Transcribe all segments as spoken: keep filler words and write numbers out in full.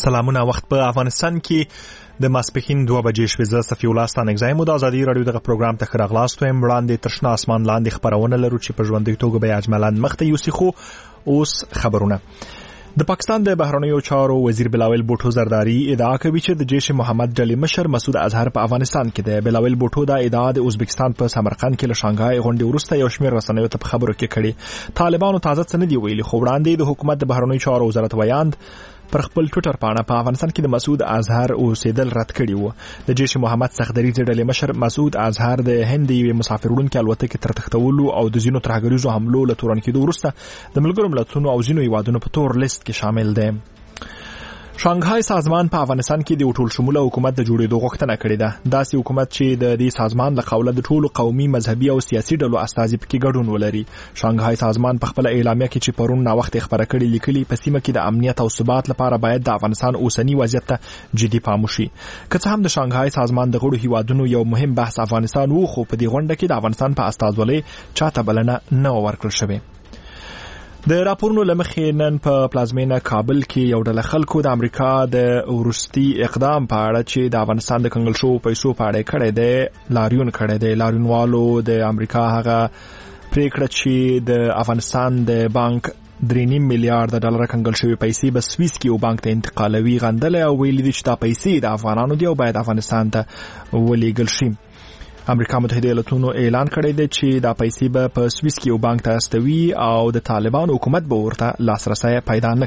سلامونه. وخت په افغانستان کې د ماسپښین دوه بجې شوې. زه صفي الله ستانکزی مو د ازادي رادیو دغه پروګرام ته ښه راغلاست وایم. وړاندې تر شنه اسمان لاندې خپرونه لرو چې په ژوندۍ توګه به اجملاً مخته یوسي. خو اوس خبرونه. د پاکستان د بهرنیو چارو وزیر بلاول بوټو زرداری ادعا کوي چې د جیش محمد ډلې مشر مسعود اظهر په افغانستان کې دی. بلاول بوټو دا ادعا د ازبکستان په سمرقند کې له شانګهای غونډې وروسته یو شمېر رسنیو ته په خبرو کې کړي. طالبانو تازه څه نه دی ویلي، خو وړاندې د حکومت د بهرنیو چارو وزارت ویاند پر خپل ټویټر پاڼه په افغانستان کې د مسعود اظهر اوسېدل رد کړي وو. د جیش محمد سخدریزې ډلې مشر مسعود اظهر د هند یوې مسافر وړونکې الوتکې تر تښتولو او د ځینو ترهګریزو حملو له تورن کېدو وروسته د ملګرو ملتونو او ځینو هیوادونو په تور لیست کې شامل دی. شانګهای سازمان په افغانستان کې د ټول شموله حکومت د جوړېدو غوښتنه کړې ده. داسې حکومت چې د دې سازمان له قوله د ټولو قومي، مذهبي او سیاسي ډلو استازي پکې ګډون ولري. شانګهای سازمان په خپل اعلامیه کې چې پرون نا وخت خبره کړې لیکلي، په سیمه کې د امنیت او ثبات لپاره باید د افغانستان اوسنی وضعیت ته جدي پام وشي. که څه هم د شانګهای سازمان د غړو هیوادونو یو مهم بحث افغانستان وو، خو په دې غونډه کې د افغانستان په استازولۍ چاته بلنه نه ورکړل شوې. د راپورونو لمخې نن په پلازمینه کابل کې یو ډله خلکو د امریکا د ورستي اقدام په اړه چې د افغانستان د کنګل شوو پیسو په اړه کړی دی لاریون کړی دی. لاریونوالو د امریکا هغه پریکړه چې د افغانستان د بانک درې نیم میلیارډ ډالر کنګل شوی پیسې به سویس کې یو بانک ته انتقالوي غندلې او ویلي دي چې دا پیسې د افغانانو دی او باید افغانستان ته ولېږل شي. امریکا متحده ایالاتونو اعلان کړی دی چې دا پیسې به په سویس کې یو بانک ته استوي او د طالبانو حکومت به ورته لاسرسی پیدا نه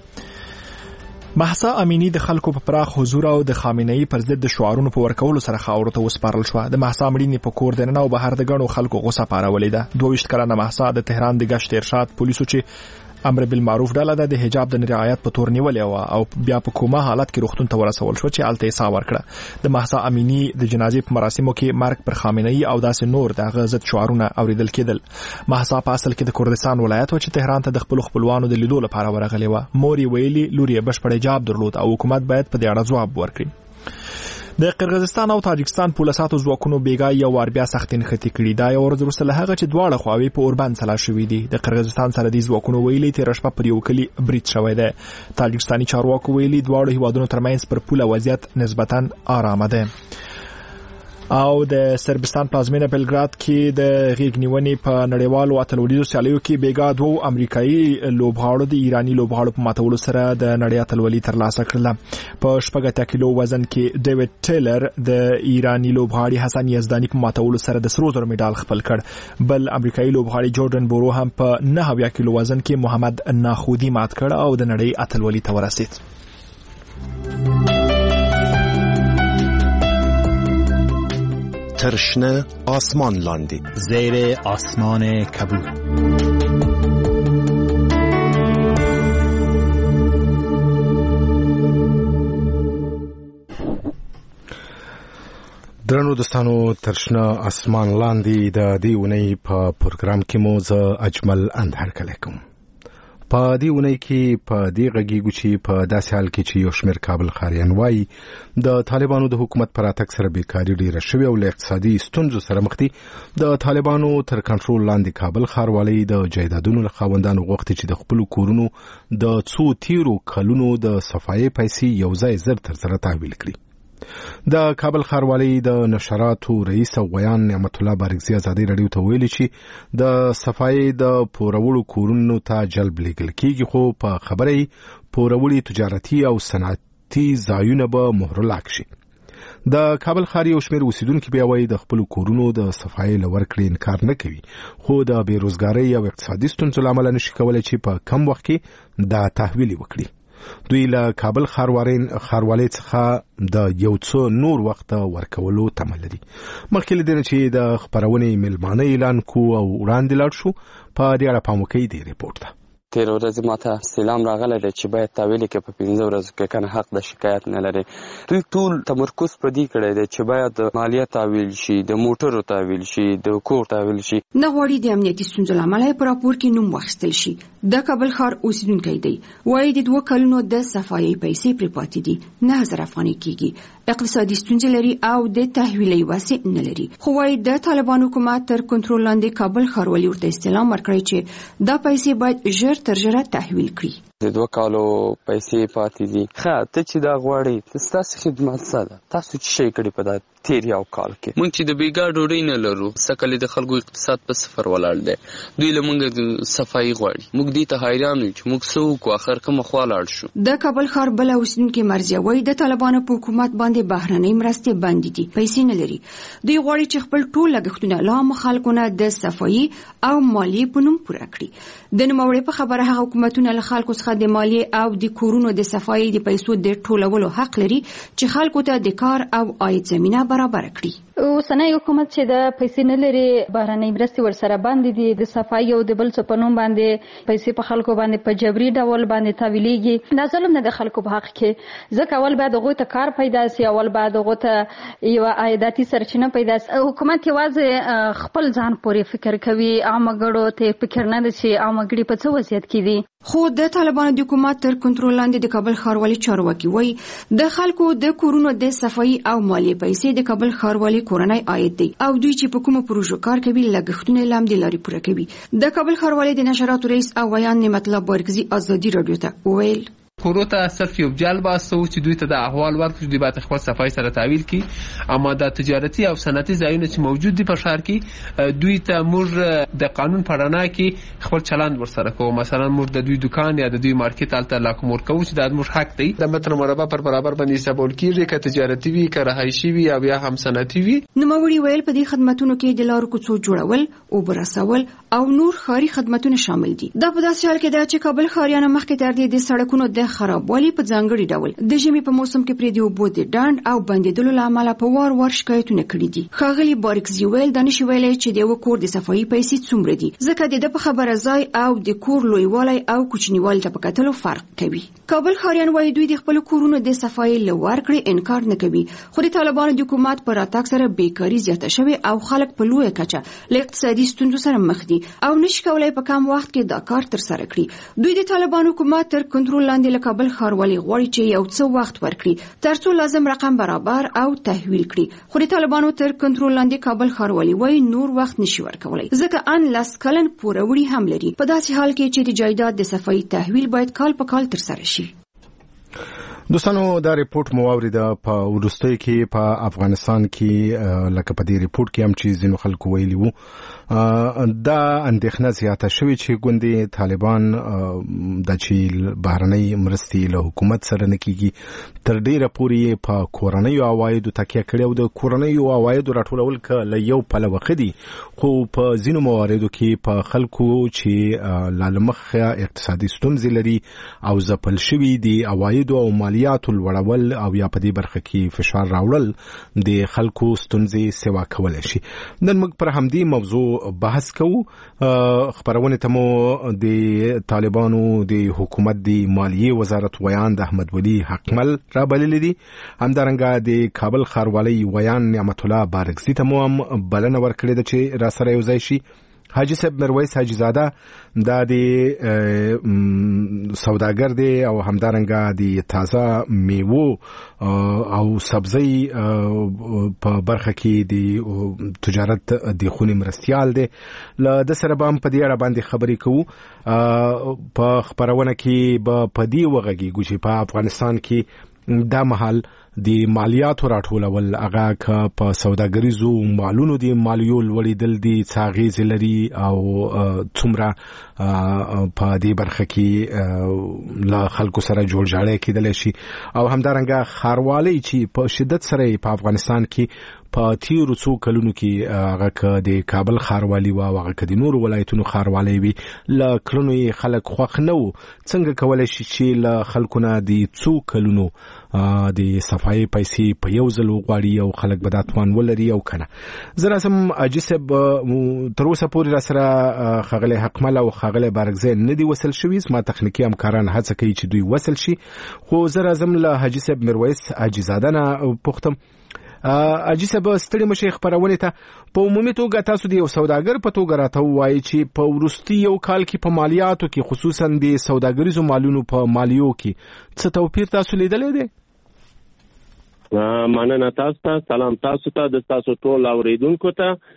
کړي. مهسا امینی د خلکو په پراخ حضور او د خامنه‌ای پر ضد د شعارونو په ورکولو سره خاورو ته وسپارل شو. د مهسا امینی په کور دننه او بهر د غنو خلکو غوسه پارولې ده. دوه ویشت کلنه مهسا د تهران د گشت ارشاد پولیسو چې امر بالمعروف ډله ده د حجاب د رعایت په تور نیولې و او بیا په کومه حالت کې روغتون ته ورسول شو چې الته حساب ورکړه. د مهسا امینی د جنازې په مراسمو کې مرګ پر خامنه‌ای او داسې نور د غزت شعارونه اوریدل کېدل. مهسا په اصل کې د کردستان ولایت و چې تهران ته د خپل خپلوانو د لیدو لپاره ورغلی و. مور یې ویلي لور یې بشپړ حجاب درلود او حکومت باید په دې اړه ځواب ورکړي. د قرغیزستان او تاجکستان پولیساتو ځواکونو بیګا یو وار بیا سخت نښتې کړي. دا یو ورځ وروسته له هغه چې دواړه خواوې په اوربند سلا شوي دي. د قرغیزستان سره د ځواکونو ویلي تېره شپه پر یو کلي برید شوی دی. تاجکستاني چارواکو ویلي دواړو هیوادونو ترمنځ پر پوله وضعیت نسبتا آرامه دی. او د سربستان پلازمینه بلګراد کې د غیږ نیونې په نړیوالو اتلولیزو سیالیو کې بیګا دوه امریکایي لوبغاړو د ایرانی لوبغاړو په ماتولو سره د نړۍ اتلولي ترلاسه کړله. په شپږ اتیا کیلو وزن کې ډیوډ ټیلر د ایرانی لوبغاړي حسن یزدانی په ماتولو سره د سرو زرو مډال خپل کړ. بل امریکایي لوبغاړي جوردن بورو هم په نه اویا کیلو وزن کې محمد ناخودي مات کړ او د نړۍ اتلولي ته ورسید. ترشنه آسمان لاندې زیر آسمان کبود. درنو دوستانو، ترشنه آسمان لاندې د دې اونۍ په پروګرام کې مو زه اجمل اندهر کلی کوم. په دې اونۍ کې په دې غږیږو چې په داسې حال کې چې یو شمېر کابل ښاریان وایي د طالبانو د حکومت پر راتګ سره بیکاري ډېره شوې او له اقتصادي ستونزو سره مخ دي. د طالبانو تر کنټرول لاندې کابل ښاروالۍ د جایدادونو له خاوندانو غوښتي چې د خپلو کورونو د څو تیرو کلونو د صفایۍ پیسې یو ځای زر تر زره تحویل کړي. د کابل ښاروالۍ د نشراتو رئیس او غیان نعمت الله بارکزي ازادي رادیو ته ویلي چې د صفایۍ د پورولو کورونو ته جلب لیږل کیږي، خو په خبره پورولي تجارتي او صنعتي ځایونه به مهرلاک شي. د کابل ښار یو شمېر اوسیدونکي بیا وایي د خپلو کورونو د صفایۍ له ورکړې انکار نه کوي، خو د بېروزګارۍ او اقتصادي ستونزو له امله نشي کولی چې په کم وخت کې دا تحویل وکړي. دوی له کابل ښاروالۍ څخه د یو څه نور وخت ورکولو تمه لري. مخکې له دې چې د خپرونې میلمانه اعلان کو او وړاندې لاړ شو، په دې اړه پام وکړئ. دې ریپورټ ده. تیر ورځ ماته استعلام راغلی دی چې باید تحویل کې په پنځه ورځو کې کنه حق د شکایت نه لري. دوی ټول تمرکز پر دې کړی دی چې باید مالیه تحویل شي، د موټرو تحویل شي، د کور تحویل شي. نه غواړي د امنیتي ستونزو له امله په راپور کې نوم واخیستل شي. د کابل ښار اوسیدونکی دی، وایي د دوه کلونو د صفایۍ پیسې پرې پاتې دي، نه هزار افغانۍ کېږي. اقتصادي ستونزې لري او د تحویلي وسع نه لري. خو وایي د طالبانو حکومت تر کنټرول لاندې کابل ښاروالۍ ورته استعلام ورکړی چې دا پیسې باید ژر تر ژره تحویل کړي. د دوه کالو پیسې پاتې دي. ښه ته چې دا غواړې ستاسو خدمت څه ده؟ تاسو څه شی کړي په دا تیر یو کال کې؟ موږ چې د بیګا ډوډۍ نه لرو، سکه د خلکو اقتصاد په صفر ولاړ دی. دوی له موږ صفایي غواړي. موږ دې ته حیران یو چې موږ څه وکړو، اخر کومه خوا لاړ شو. د کابل ښار بل اوسیدونکي مرضیه وایي د طالبانو په حکومت باندې بهرنۍ مرستې بندې دي، پیسې نه لري. دوی غواړي چې خپل ټول لګښتونه له عامو خلکو نه د صفایي او مالیې په نوم پوره کړي. د نوموړي په خبره هغه حکومتونه له خلکو څخه د مالیې او د کورونو د صفایي د پیسو د ټولولو حق لري چې خلکو ته د کار او عاید زمینه برابر کړي. اوسنی حکومت چې د پیسې نه لري، بهرنۍ مرستې ورسره باندې دي، د صفایي او د بل څه په نوم باندې پیسې په خلکو باندې په جبري ډول باندې تاویلیږي. دا ظلم نه د خلکو په حق کې، ځکه اول باید هغوی ته کار پیدا سي، اول باید هغوی ته یوه عایداتي سرچینه پیدا سي. حکومت یوازې خپل ځان پورې فکر کوي، عامه ګړو ته فکر نه ده چې عامه ګړي په څه وضعیت کې دي. خو د طالبانو د حکومت تر کنټرول لاندې د کابل ښاروالي چارواکي وایي د خلکو د کورونو د صفایي او مالیې پیسې د کابل ښاروالي کورنۍ عاید دی او دوی چې په کومه پروژو کار کوي لګښتونه لام دي لاري پوره کوي. د کابل ښاروالي د نشراتو رئیس او ویان نعمت الله بارګزي ازادي رادیو ته ویل کورو ته صرف یو جلب واسطه چې دوی ته د احوال ورکړي، دوی باید خپل صفای سره تعویل کړي. اما د تجارتي او صنعتي ځایونه چې موجود دي په ښار کې، دوی ته موږ د قانون په رڼا کې خپل چلند ورسره کوو. مثلا موږ د دوی دکان یا د دوی مارکیټ هلته لاکوم ورکوو چې دا زموږ حق دی. د متر مربع پر برابر باندې حسابول کېږي، که تجارتي وي، که رهایشي وي او یا هم صنعتي وي. نوموړي ویل په دې خدماتونو کې د لارو کوڅو جوړول، اوبه رسول او نور ښاري خدماتونه شامل دي. دا په داسې حال کې ده چې کابل ښاریانو مخکې تر دې د سړکونو د خرابوالي په ځانګړي ډول د ژمي په موسم کې پرې د اوبو د ډنډ او بندېدلو له امله په وار وار شکایتونه کړي دي. ښاغلي بارګزي ویل دا نشي ویلی چې د یوه کور د صفایي پیسې څومره دي، ځکه د ده په خبره ځای او د کور لویوالی او کوچنیوالي ته په کتلو فرق کوي. کابل ښاریان وایي دوی د خپلو کورونو د صفایي له ورکړې انکار نه کوي، خو د طالبانو د حکومت په راتګ سره بیکاري زیاته شوې او خلک په لویه کچه له اقتصادي ستونزو سره مخ دي او نشي کولای په کم وخت کې دا کار ترسره کړي. دوی د طالبانو حکومت تر کنټرول لاندې له کابل ښاروالي غواړي چې یو څه وخت ورکړي ترڅو لازم رقم برابر او تحویل کړي. خو د طالبانو تر کنټرول لاندې کابل ښاروالي وایي نور وخت نشي ورکولای، ځکه ان لاس کلن پوروړي هم لري، په داسې حال کې چې د جایداد د صفایي تحویل باید کال په کال ترسره شي. دوستانو دا ریپورت مو اوریده په وروستیو کې په افغانستان کې لکه په دې ریپورت کې هم چې ځینو خلکو ویلي وو دا اندېښنه زیاته شوې چې ګوندې طالبان د چې بهرنۍ مرستې له حکومت سره نه کېږي، تر ډېره پورې په کورنیو عوایدو تکیه کړې او د کورنیو عوایدو راټولول که له یو پلوه ښه دي، خو په ځینو مواردو کې په خلکو چې لا له مخه اقتصادي ستونزې لري او ځپل شوي دي عوایدو او مالیاتو لوړول او یا په دې برخه کې فشار راوړل د خلکو ستونزې سوا کولی شي. نن موږ پر همدې موضوع بحث کوو. خبرونه ته مو د طالبانو د حکومت د مالیې وزارت ویان د احمد ولی حقمل را بللی دي، همدارنګه د کابل ښاروالۍ ویان نعمت الله بارګزي ته مو هم بلنه ورکړې ده چې را سره یو ځای شي. حاجی صاحب میرویس حاجی زاده دا د سوداګر دی او همدارنګه د تازه میوو او سبزی په برخه کې د تجارت د خونی مرستيال دی. له د سره بام په دې اړه باندې خبرې کوو. په خبرونه کې به په دې وغږیږو چې په افغانستان کې دا محل د مالیاتو راټولول هغه که په سوداګریزو مالونو د مالیو لوړېدل دي څه اغېزې لري او څومره په دې برخه کې له خلکو سره جوړجاړی کېدلی شي او همدارنګه ښاروالۍ چې په شدت سره په افغانستان کې په تیرو څو کلونو کې هغه که د کابل ښاروالي وه او هغه که د نورو ولایتونو ښاروالۍ وي له کړنو یې خلک خوښ نه وو، څنګه کولی شي چې له خلکو نه د څو کلونو د صفایي پیسې په یو ځل وغواړي او خلک به دا توان ولري او که نه. زه راځم حاجي صاحب تر اوسه پورې را سره ښاغلی حقمل او ښاغلی بارګزی نه دي وصل شوي، زما تخنیکي همکاران هڅه کوي چې دوی وصل شي، خو زه راځم له حاجي صاحب میرویس حاجي زاده نه پوښتم. حاجي صاحب ستړي مشي خبرونه ته په عمومي توګه تاسو د یو سوداګر په توګه راته وایي چې په وروستي یو کال کې په مالیاتو کې خصوصا د سوداګریزو مالونو په مالیو کې څه توپیر تاسو لیدلی دی؟ مننه تاسو ته، سلام تاسو ته، د تاسو ټول اوریدونکو ته.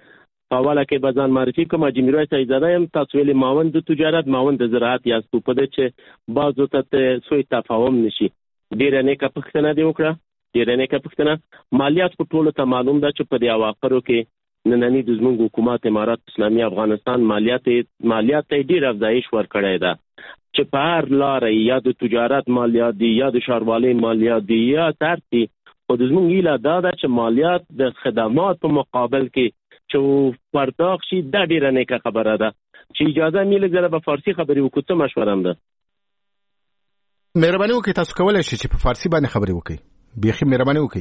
په اوله کې به ځان معرفي کوم. حاجي میرویس عیزاده یم. تاسو ویلې معاون د تجارت، معاون د زراعت یاستو. په دې چې بعضو ته سوء تفاهم نشي. ډېره نیکه پوښتنه دې وکړه، ډېره نیکه پوښتنه. مالیات خو ټولو ته معلوم ده چې په دې اواخرو کې ننني د زموږ حکومت امارات اسلامي افغانستان مالیات مالیات ته ډېر افزایش ورکړی ده چې په هر لارې یا د تجارت مالیات دي یا د ښاروالۍ مالیات دي یا هر څه. خو د زموږ هیله دا ده چې مالیات د خدمات په مقابل کې چې پرداخت شي. دا ډېره نیکه خبره ده. چې اجازه مې لږ ځله په فارسي خبرې وکړو، څه مشوره هم ده؟ مهرباني وکړئ، تاسو کولی شئ چې په فارسي باندې خبرې وکړئ. بیخي مهرباني وکړئ.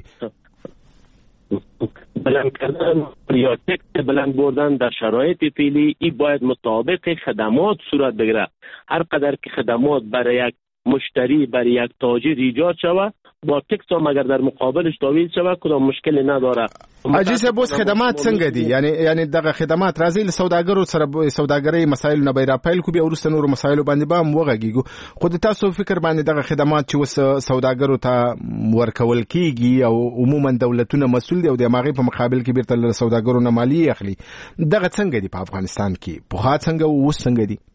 بلند کردن یا تکت بلند بردن در شرایط فعلی ای باید مطابق خدمات صورت بگیره. هر قدر که خدمات برای یک مشتری، برای یک تاجر ایجاد شود، با تکس هم اگر در مقابلش تاویل شود کدام مشکلی نداره. حاجي صاحب اوس خدمات څنګه دي؟ یعنی یعنی دغه خدمات راځي له سوداګرو سره سوداګرۍ مسایل نه بیره پیل کو، بیا ورسته نور مسایل باندې به هم وغږیږو. خو د تاسو فکر باندې دغه خدمات چې اوس سوداګرو ته ورکول کیږي او عموما دولتونه مسول دي او د ماغي په مقابل کې بیرته له سوداګرو نه مالیه اخلي، دغه څنګه دي په افغانستان کې؟ په خاط څنګه او اوس څنګه دي؟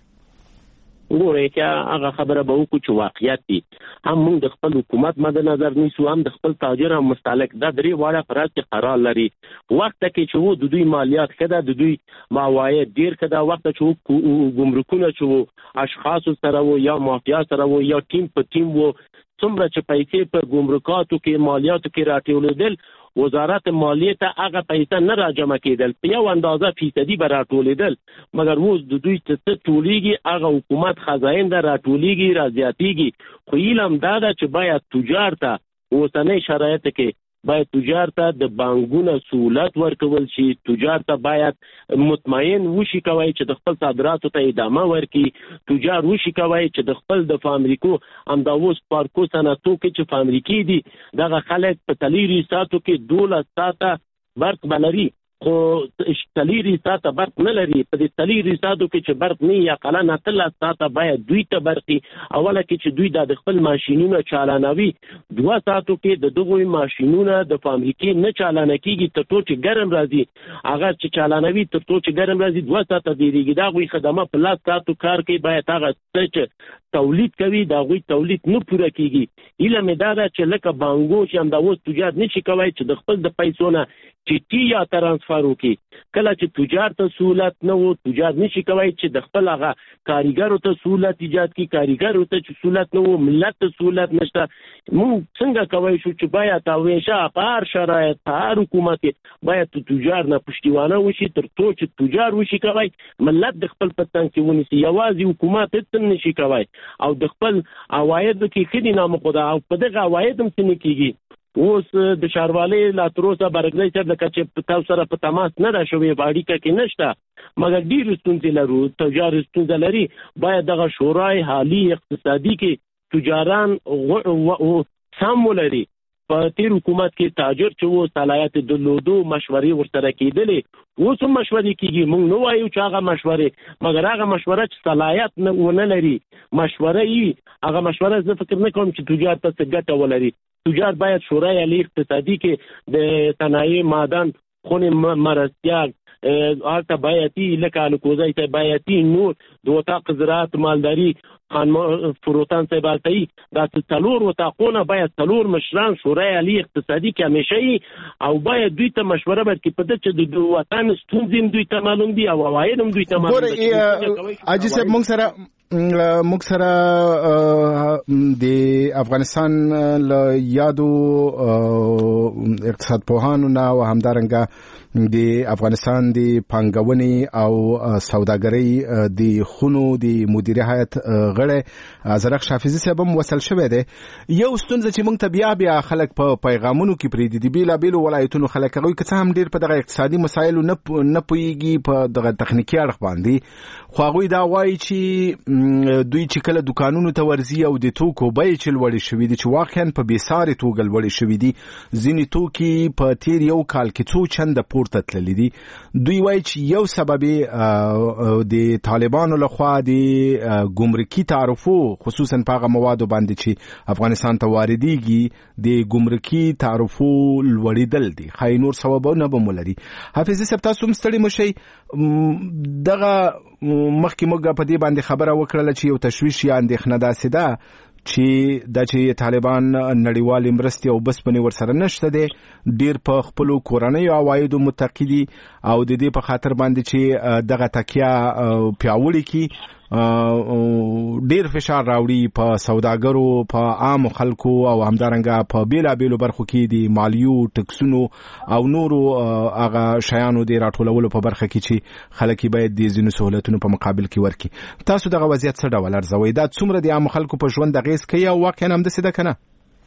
وګورئ چې هغه خبره به وکړو چې واقعیت دي. هم موږ د خپل حکومت مد نظر نیسو، هم د خپل تاجر هم مستهلک. دا درې واړه په راز کې قرار لري. وخت کې چې وو د دوی مالیات ښه ده، د دوی عواید ډېر ښه ده. وخت چې وو ګمرکونه چې وو اشخاصو سره وو یا مافیا سره وو یا ټیم په ټیم وو، څومره چې پیسې په ګمرکاتو کې مالیاتو کې راټولېدل، وزارت مالیه ته هغه پیسې نه راجمع کېدل، په یو اندازه فیصدي به راټولېدل. مګر اوس د دوی څه ټولېږي، هغه حکومت خزاین ده راټولېږي، رازیاتېږي. خو علم دا ده چې باید تجار ته اوسنۍ شرایط کې باید تجار ته د بانکونو سہولت ورکول شي. تجار ته باید مطمئن وشي کوي چې د خپل صادراتو ته ادامه ورکړي. تجار وشي کوي چې د خپل د فابریکو همدا اوس پارکو صنعتو کې چې فابریکې دي دغه خلک په تلیري ساتو کې دولس ساعته برق بلري، خو تلیري ساعته برق نه لري. په دې تلیري ساعتو کې چې برق نه یا قلن اتلس ساعته باید دوی ته برقي. اوله کې چې دوی د خپل ماشینونه چالانوي، دوه ساعتو کې د دغوی ماشینونه د فابریکې نه چالانه کیږي تر څو چې ګرم راځي. هغه چې چالانوي تر څو چې ګرم راځي دوه ساعته دیریږي. دا غوي خدمات په لاس ساعتو کار کوي، باید هغه څه تولید کوي دا غوي تولید نه پوره کیږي. علم دا ده چې لکه بانګو چې هم دا اوس تجار نشي کوي چې د خپل د پیسو نه چټي یا ترانسفر وکړي. کله چې تجار ته سہولت نه وو، تجار نشي کوي چې د خپل هغه کاریګرو ته سہولت ایجاد کړي. کاریګرو ته چې سہولت نه وو، ملت ته سہولت نشته. موږ څنګه کوي شو چې باید همیشه په هر شرایط په هر حکومت کې باید تجار نه پښتیوانه وشي تر څو چې تجار وشي کوي ملت د خپل پتنګ کې ونیسي. یوازې حکومت هیڅ نشي کوي او د خپل عوایدو کې خدي نام خدا او په دغه عواید هم څه نه کیږي. اوس د ښاروالۍ لا تر اوسه برګلۍ صاحب لکه چې تاسو سره په تماس نه ده شوې، په اړیکه کې نشته، مګر ډېرې ستونزې لرو. تجار ستونزه لري. باید دغه شورای حالي اقتصادي کې تجاران سم ولري. په تیر حکومت کې تاجر چې وو صلاحیت درلودو، مشورې ورسره کېدلې، اوس هم مشورې کېږي. موږ نه وایو چې هغه مشورې، مګر هغه مشوره چې صلاحیت نه ونه لري مشوره یي، هغه مشوره زه فکر نه کوم چې تجار ته څه ګټه ولري. تجار باید شورای عالی اقتصادي کې د صنایع معدن خونې مرستیاق هلته بایتي لکه الکوزی ته بایتي نور د وطاق زراعت مالداري خان فروتان صاحب التایی دا څلور وطاقونه باید څلور مشران شورای عالی اقتصادي کې همیشه او باید دوی ته مشوره ورکړي په دې چې د وطن ستونزې دوی ته معلوم دي او عواید هم دوی ته معلوم دي. حاجي صاحب موږ سره موږ سره د افغانستان له یادو اقتصاد پوهانو نه او همدارنګه د افغانستان د پانګونې او سوداګرۍ د خونو د مدیري هیئت غړی ازرق شافعي صاحب هم وصل شوی دی. یو ستونزه چې موږ ته بیا بیا خلک په پیغامونو کې پرېږدي د بېلابېلو ولایتونو خلک هغوی که څه هم ډېر په دغه اقتصادي مسایلو نه نه پوهېږي په دغه تخنیکي اړخ باندې، خو هغوی دا وایي چې دوی چې کله دکانونو ته ورځي او د توکو بیې چې لوړې شوي دي چې واقعا په بېسارې توګه لوړې شوي دي. ځینې توکي په تیر یو کال کې څو چنده پورته تللی دي. دوی وایي چې یو سبب د طالبانو لخوا د ګمرکي تعرفو خصوصا په هغه موادو باندې چې افغانستان ته واردېږي د ګمرکي تعرفو لوړېدل دي. خای نور سببونه به مولري. حافظ صاحب تاسو هم ستړي مشئ. دغه مخکې موږ په دې باندې خبره وکړله چې یو تشویش یا اندېښنه داسې ده چې دا چې طالبان نړیوال مرستې او بسپنې ورسره نشته دي، ډیر په خپل کورنۍ عوایدو متقی دي او د دې په خاطر باندې چې دغه تکیه پیاوړی کی ډیر فشار راوړي په سوداګرو، په عام خلکو او همدارنګه په بیلابېلو برخو کې د مالیو، ټکسونو او نورو هغه شیانو د راټولولو په برخه کې چې خلک باید د ځینو سہولتونو په مقابل کې ورکړي. تاسو دغه وضعیت څه ډول ارزوئ؟ دا څومره د عام خلکو په ژوند اغېز کوي او واقعا همداسې ده که نه؟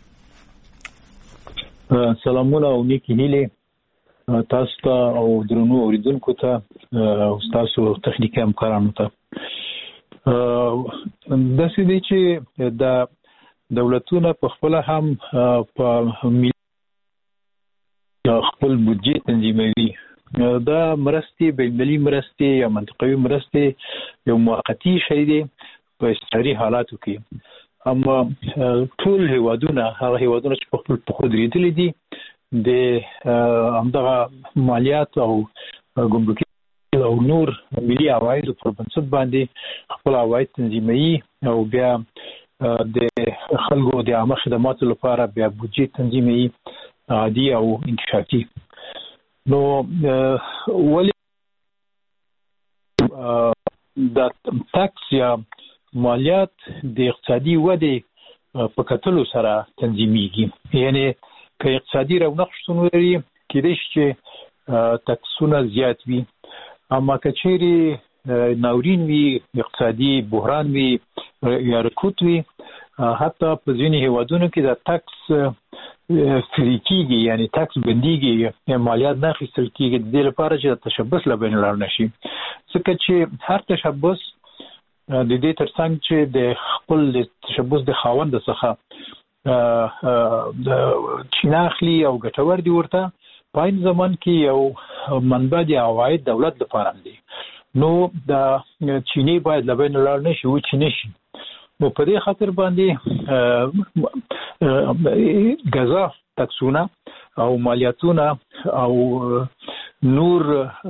سلامونه او نیکې هیلې تاسو ته او درنو اوریدونکو ته او تاسو تخنیکي همکارانو ته. داسې دی چې د دولتونه په خپله هم په ملي خپل بودجې تنظیموي. دا مرستې بین‌المللي مرستې یا منطقوي مرستې یو موقتي شی دی په استثنایي حالاتو کې. اما ټول هیوادونه هغه هیوادونه چې په خپل پښو درېدلي دي د همدغه مالیات او ګمرکي او نور ملي عواید پر بنسټ باندې خپل عواید تنظیموي او بیا د خلکو د عامه خدماتو لپاره بیا بودجې تنظیموي عادي او انکشافي. نو ولې د ټاکس یا مالیات د اقتصادي ودې په کتلو سره تنظیمیږي؟ یعنی که اقتصادي رونق شتون ولري کېدای شي چې ټاکسونه زیات وي، اما کچېرې ناورین وي، اقتصادي بحران وي یا رکود وي، حتی په ځینې هیوادونو کې د ټاکس فری کېږي، یعنی ټاکس بندېږي یا مالیات نه اخیستل کېږي د دې لپاره چې د تشبث له بین لاړ نشي. ځکه چې هر تشبث د دې ترڅنګ چې د خپل د تشبث د خاوند څخه د چینه اخلي او ګټور دي ورته، په عین زمان کې یو منبع د عواید دولت لپاره دی. نو د چینې باید له بین لاړ نشي، وچې نشي. نو په دې خاطر باندې غذا ټاکسونه او مالیاتونه او نور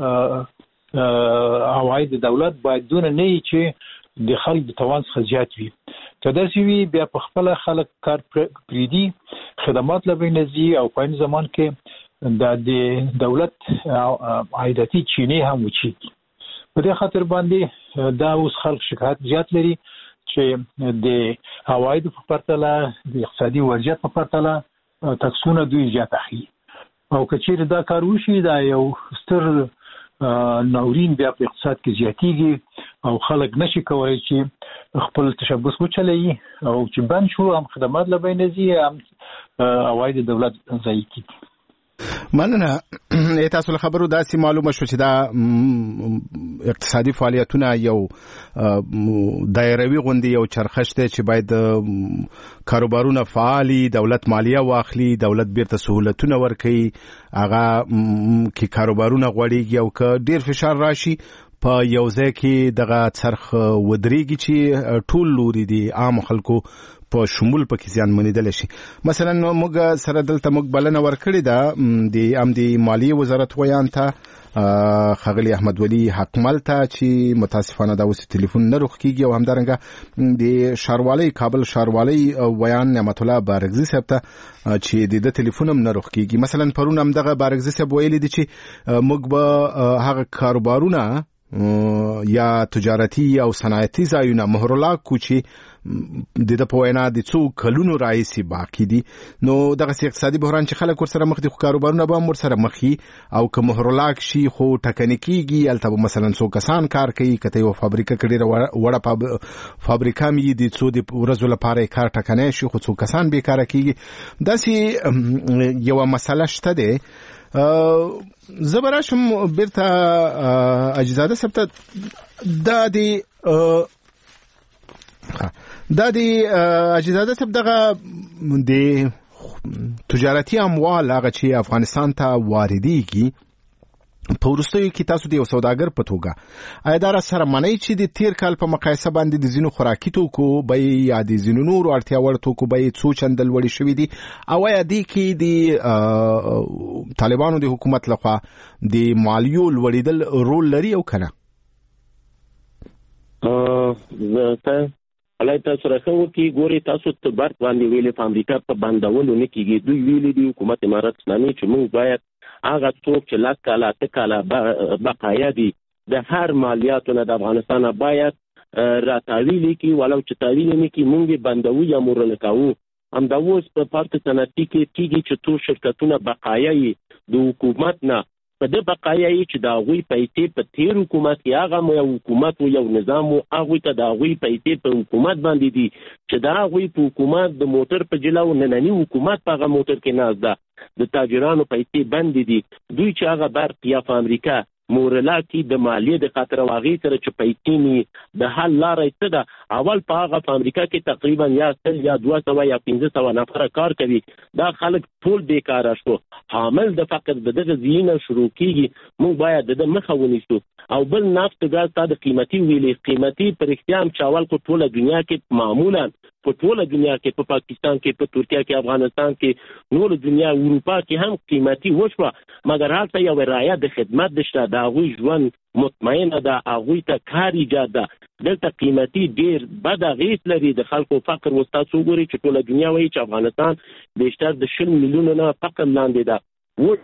عواید دولت باید دونه نه وي چې د خلک د توان څخه زیات وي. که داسې وي بیا په خپله خلک کار پرېږدي، خدمات له بینه ځي او په عین زمان کې دا د دولت عایداتي چینې هم وچېږي. په دې خاطر باندې دا اوس خلک شکایت زیات لري چې د عوایدو په پرتله د اقتصادي وضعیت په پرتله ټاکسونه دوی زیات اخلي. او که چېرې دا کار وشي دا یو ستر ناورین بیا په اقتصاد کې زیاتېږي او خلک نشي کولی چې خپل تشبث وچلوي او چې بند شو، هم خدمات له بینه ځي، هم عواید دولت ضایع کېږي. مننه. تاسو له خبرو داسې معلومه شو چې دا اقتصادي فعالیتونه یو دایروي غوندي یو چرخش دی چې باید کاروبارونه فعالي، دولت مالیه واخلي، دولت بیرته سہولتونه ورکوي، هغه کې کاروبارونه غوړېږي او که ډیر فشار راشي په یو ځای کې دغه څرخ ودرېږي چې ټول لوري دي عام خلکو په شمول پکې زیانمنېدلی شي. مثلا موږ سره دلته موږ بلنه ورکړې ده د ام د مالیې وزارت ویان ته ښاغلي احمد ولي حقمل ته چې متاسفانه دا اوس تلیفون نه رخ کېږي، او همدارنګه د ښاروالۍ کابل ښاروالۍ ویان نعمت الله بارګزي صاحب ته چې د ده تلیفون هم نه رخ کېږي. مثلا پرون همدغه بارګزي صاحب ویلي دي چې موږ به هغه کاروبارونه یا تجارتي او صنعتي ځایونه مهرلاک کو چې د د په وینا د څو کلونو راهیسې باقي دي. نو دغسې اقتصادي بحران چې خلک ورسره مخ دي، خو کاروبارونه به هم ورسره مخ وي او که مهرلاک شي خو ټکنې کېږي، هلته به مثلا څو کسان کار کوي. که ته یوه فابریکه کې ډېره وړه فابریکه هم وي، د څو د ورځو لپاره یې کار ټکنی شي خو څو کسان بېکاره کېږي. داسې یوه مسله شته دی. زه به راشم بیرته اجزاده صاحب ته. دا د دا د اجزاده صاحب دغه د تجارتي اموال هغه چې افغانستان ته واردېږي په وروستیو کې تاسو د یو سوداګر په توګه آیا دا سره منئ چې د تیر کال په مقایسه باندې د ځینو خوراکي توکو بیې یا د ځینو نورو اړتیا وړ توکو بیې څو چنده لوړې شوې دي او آیا دې کې د طالبانو د حکومت لخوا د مالیو لوړېدل رول لري او که نه؟ الله تاسو راخو کې ګوري تاسو ته برت باندې ویلې په امریکا په بندولو نه کېږي. دوی ویلي دي حکومت امارات اسلامي چې موږ باید هغه څوک چې لاس کاله اته کاله بقایا دي د هر مالیاتو نه د افغانستان باید را تاویل کړي، ولو چې تاویل نه کړي موږ بندوو یا مورنه کوو. همدا اوس په پارت صنعتي کې کېږي چې ټول شرکتونه بقایا د حکومت نه په د بقایا چې د هغوی پیسې په تیر حکومت کې هغه یو حکومت و یو نظام و هغوی ته د هغوی پیسې په حکومت باندې دي چې د هغوی په حکومت د موټر په جلا و ننني حکومت په هغه موټر کې ناز ده د تاجرانو پیسې بندې دي. دوی چې هغه برق یا په امریکا مورلا کې د مالیې د خاطر واغې سره چې پیسې نه د حل لارې څه ده. اول په هغه په امریکا کې تقریبا یا سل یا دوه سوه یا پنځه سوه نفره کار کوي. دا خلک ټول بیکاره شو، حامل د فقر د دغه زینه شروع کیږي. موږ باید د مخه ونیسو. او بل نفت ګاز ته د قیمتي ویلې قیمتي پر اختیام چاول کو ټوله دنیا کې معمولا په ټوله دنیا کې په پاکستان کې په ترکیه کې افغانستان کې نور دنیا اروپا کې هم قیمتي وشوه، مګر هلته یو رعایت د خدمت دشته، د هغوی ژوند مطمئنه ده، هغوی ته کار ایجاد ده. دلته قیمتي ډیر بد اغېز لري د خلکو فقر. و تاسو وګورئ چې ټوله دنیا وایي چې افغانستان بیشتر د شل میلیونه نه فقر لاندې ده و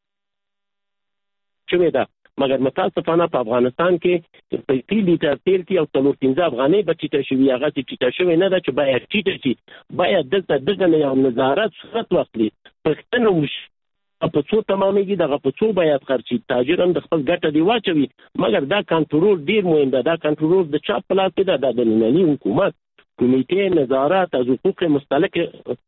شوې ده، مګر متاسفانه په افغانستان کې پیسې لیټر تیل کې او څلور پنځه افغانۍ به ټیټه شوي، هغه چې ټیټه شوې نه ده چې باید ټیټه شي. باید دلته دغه نه یو نظارت صورت واخلي، پوښتنه وشي په څو تمامېږي، دغه په څو باید خرچي، تاجر هم د خپل ګټه دی واچوي. مګر دا کنټرول ډیر مهم ده. دا کنټرول د چا په لاس کې ده؟ دا د ننني حکومت کمیټې نظارت از حقوق مستهلک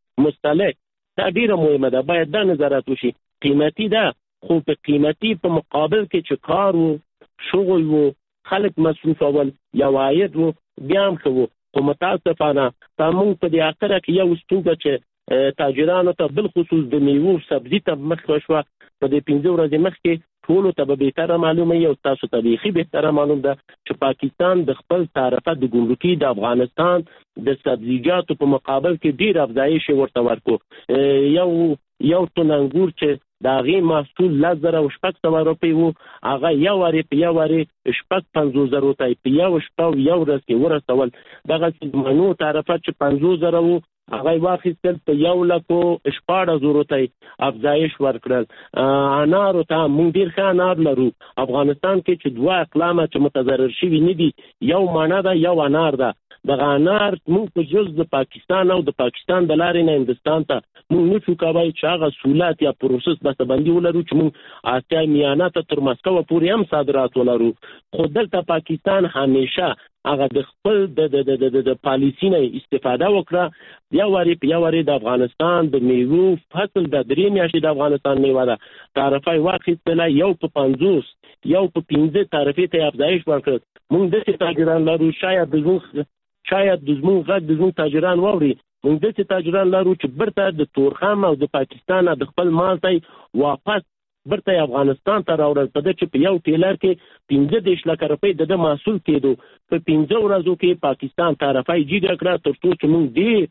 مستهلک دا ډیره مهمه ده. باید دا نظارت وشي. قیمتي ده، خو په قیمتي په مقابل کې چې کار و شغل و خلک مصروف اول یا عاید و بیا هم ښه و. خو متاسفانه په موږ په دې اخره کې یو ستونزه چې تاجرانو ته بالخصوص د میوو سبزي ته مخ شوه په دې پنځه ورځې مخکې ټولو ته به بهتره معلومه وي او تاسو ته بیخي بهتره معلوم ده چې پاکستان د خپل تعرفه د ګمرکي د افغانستان د سبزیجاتو په مقابل کې ډیر افزایش ورته ورکو. یو یو تن انګور چې د هغې محصول لس زره او شپږ سوه روپۍ و، هغه یو وارې په یو وارې شپږ پنځوس زره ته په یو شپه او یو ورځ کې ورسول. دغسې د مڼو تعرفه چې پنځوس زره و هغه یې واخیستل په یو لکو شپاړس زرو ته افزایش ورکړل. انارو ته موږ ډېر ښه انار لرو افغانستان کې چې دوه اقلامه چې متضرر شوي نه دي، یو مڼه ده یو انار ده. دغه انار موږ په جز د پاکستان او د پاکستان د لارې نه هندوستان ته موږ نشو کولی چې هغه سهولت یا پروسس بسته‌بندي ولرو چې موږ اسیا میانه ته تر مسکو پورې هم صادرات ولرو. خو دلته پاکستان همیشه هغه د خپل د د پالیسي نه استفاده وکړه. بیا وارې په یو وارې د افغانستان د میوو فصل د درې میاشتې د افغانستان میوه ده تعرفه یې واخیستله، یو په پنځوس یو په پنځه تعرفې ته یې افزایش ورکړل. موږ داسې تاجران لرو، شاید د زموږ شاید د زموږ غږ د زموږ تاجران واوري. موږ داسې تاجران لرو چې برته د تورخم او د پاکستان د خپل مال ته واپس برته افغانستان ته راوړل. په ده چې په یو ټیلر کې پنځه دېرش لکه روپۍ د ده محصول کېدو، په پنځه ورځو کې پاکستان تعرفه یې جګه کړه تر څو چې موږ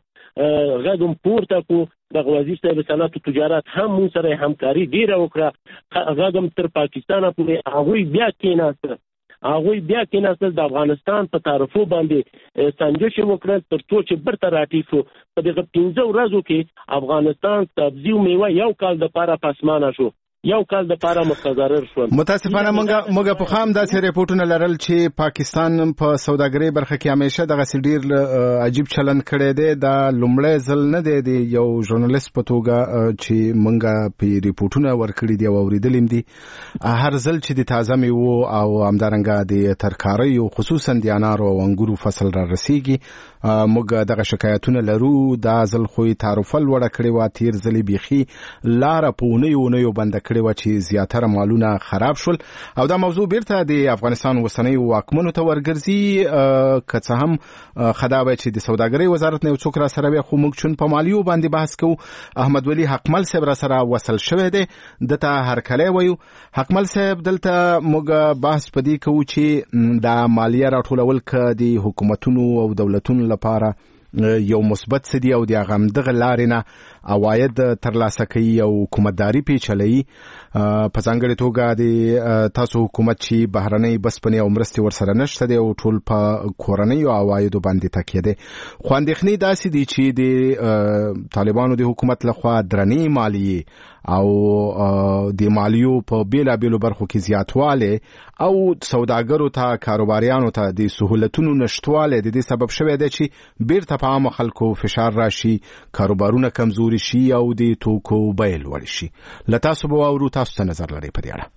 ډېر غږ هم پورته کړو. دغه وزیر صاحب صنعت و تجارت هم موږ سره همکاري ډېره وکړه، غږ هم تر پاکستانه پورې هغوی بیا کېناسته هغوی بیا کېناستل د افغانستان په تعرفو باندې سنجش وکړل تر څو چې برته راټیټ شو. په دغه پنځه ورځو کې افغانستان سبزي او میوه یو کال دپاره پسمانه شو، یو کال د پاره متضرر شول. متاسفانه موږ موږ په خام داسې ریپورتونه لرل چې پاکستان په سوداګرۍ برخه کې همیشه دغه ډیر عجیب چلند کړی دی. دا لومړی ځل نه دی د یو ژورنالیست په توګه چې موږ په ریپورتونه ورکړي دي او اوریدلیم دي. هر ځل چې د تازه میوو او همدارنګه د ترکاریو خصوصا د انارو او انګورو فصل را رسیږي موږ دغه شکایتونه لرو. دا ځل خو یې تعرفه لوړه کړې وه، تیر ځلې بیخي لاره په اونیو اونیو بنده کړې و چې زیاتره مالونه خراب شول او دا موضوع بیرته د افغانستان وسنۍ واکمنو ته ورګرځي که څه هم خدای چې د سوداګرۍ وزارت نه څوک را سره وي خو موږ چون په مالیو باندې بحث کوو احمد ولی حقمل صاحب را سره وصل شوی دی دته هرکلی وایو حقمل صاحب دلته موږ بحث پدې کوو چې دا مالیه راټولول که د حکومتونو او دولتونو لپاره یو مثبت سدي او د غم دغه لارې نه عواید ترلاسه کوي او حکومتداري پیچلي په ځانګړي توګه د تاسو حکومت چې بهرنۍ بسپنې او مرستې ورسره نشته دی او ټول په کورنۍ او عوایدو باندې تکیه دی خو اندېښنې داسې دي چې د طالبانو د حکومت لخوا درنې مالیې او د مالیو په بیلابیلو برخو کې زیاتواله او سوداګرو ته کاروباریانو ته د سہولتونو نشټواله د دې سبب شوی دی چې بیرته په عام خلکو فشار راشي کاروبارونه کمزوري شي او د توکو بیه لوړ شي لته سبو او تاسو ته نظر لري په دې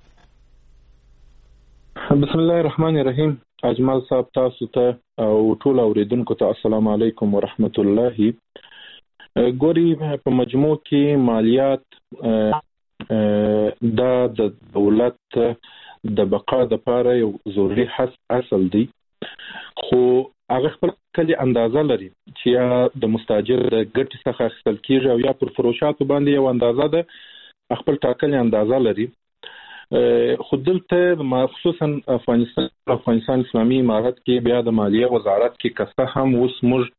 اړه بسم الله الرحمن الرحیم اجمل صاحب تاسو ته او ټول اوریدونکو ته السلام علیکم ورحمت الله ګوري په مجموع کې مالیات دا د دولت د بقا لپاره یو ضروري اصل دی خو هغه خپل کلی اندازه لري چې د مستاجر د ګټې څخه اخیستل کیږي او یا پر فروشاتو باندې یو اندازه ده خپل ټاکلې اندازه لري خو دلته مخصوصا افغانستان افغانستان اسلامي امارت کې بیا د مالیه وزارت کې کسته هم اوس موږ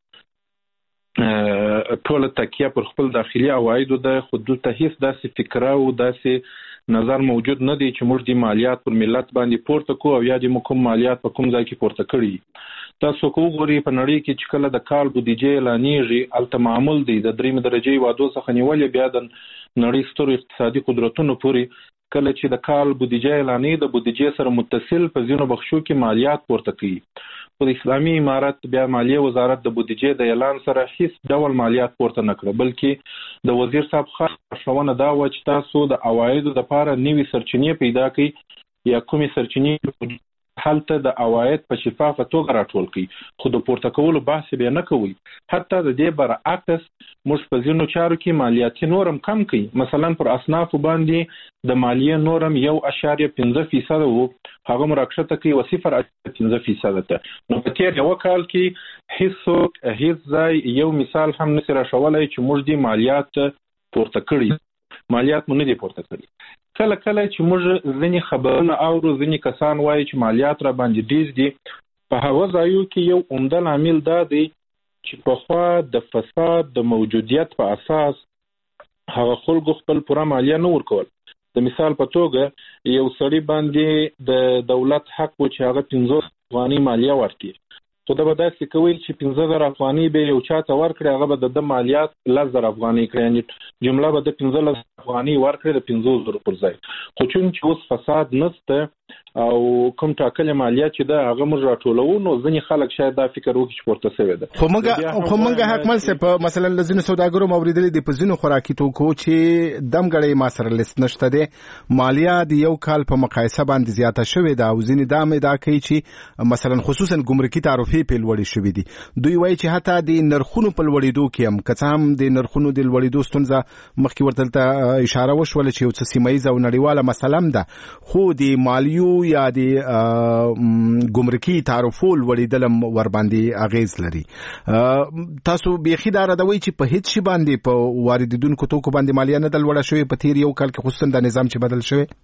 ټول تکیه پر خپل داخلي عوایدو ده خو دلته هیڅ داسې فکر او داسې نظر موجود نه دی چې موږ د مالیات پر ملت باندې پورته کوو او یا د کوم مالیات په کوم ځای کې پورته کړي تاسو وګورئ په نړۍ کې چې کله د کال بودیجه اعلانېږي الته معمول دی د درېمې درجې وادو څخه نیولې بیا د نړۍ سترو اقتصادي قدرتونو پورې کله چې د کال بودیجه اعلانې د بودیجې سره متصل په ځینو بخشو کې مالیات پورته کوي په اسلامي امارت بیا مالیه وزارت د بودیجې د اعلان سره هیڅ ډول مالیات پورته نه کړ بلکې د وزیر صاحب خاصونه دا و چې تاسو د عوایدو لپاره نوې سرچینې پیدا کړئ یا کومې سرچینې هلته د عواید په شفافه توګه راټول کړي خو د پورته کولو بحث به نه کوي حتی د دې برعکس موږ په ځینو چارو کې مالیاتي نورم کم کړي مثلا پر اصناف باندې د مالیه نورم یو اشاریه پنځه فیصد وو هغه مراکشته کوي و صفر اشاریه پنځه فیصد ته نو په تیر یو کال کې هیڅ هیڅ ځای یو مثال هم نشي راښولای چې موږ د مالیات پورته کړي مالیات مونږ نه دي پورته کړي کله کله چې موږ ځینې خبرونه اورو ځینې کسان وایي چې مالیات را باندې ډیر دي په هغه ځایو کې یو عمده لامل دا دی چې پخوا د فساد د موجودیت په اساس هغه خلکو خپل پوره مالیه نه ورکول د مثال په توګه یو سړی باندې د دولت حق و چې هغه پنځوس افغانۍ مالیه ورکړي خو دا به داسې کوي چې پنځه زره افغانۍ به یو چا ته ورکړي هغه به د مالیات لس زره افغانۍ کړي یعنې جمله به د پنځلس افغانۍ ورکړي د پنځوس زرو پر ځای خو چون چې اوس فساد نشته او کوم ټاکلې مالیه چې ده هغه موږ راټولوو نو ځینې خلک شاید دا فکر وکړي چې پورته شوی ده خو موږ خو موږ حکمل صاحب مثلا له ځینو سوداګرو مو اورېدلي دي په ځینو خوراکي توکو چې دمګړی ما سره لیست نشته دی مالیه د یو کال په مقایسه باندې زیاته شوې ده او ځینې دا مې دا کوي چې مثلا خصوصا ګمرکي تعرفې په لوړې شوې دي دوی وایي چې حتی د نرخونو په لوړېدو کې هم که څه هم د نرخونو د لوړېدو ستونزه مخکې ورته اشاره وشوله چې یو څه سیمه ییزه او نړیواله مسله هم ده خو د مالیو یا د ګمرکي تعرفو لوړېدل هم ورباندې اغیز لري تاسو بیخي دا ردوئ چې په هیڅ شي باندې په واردېدونکو توکو باندې مالیه نه ده لوړه شوې په تیر یو کال کې خصوصا د نظام چې بدل شوی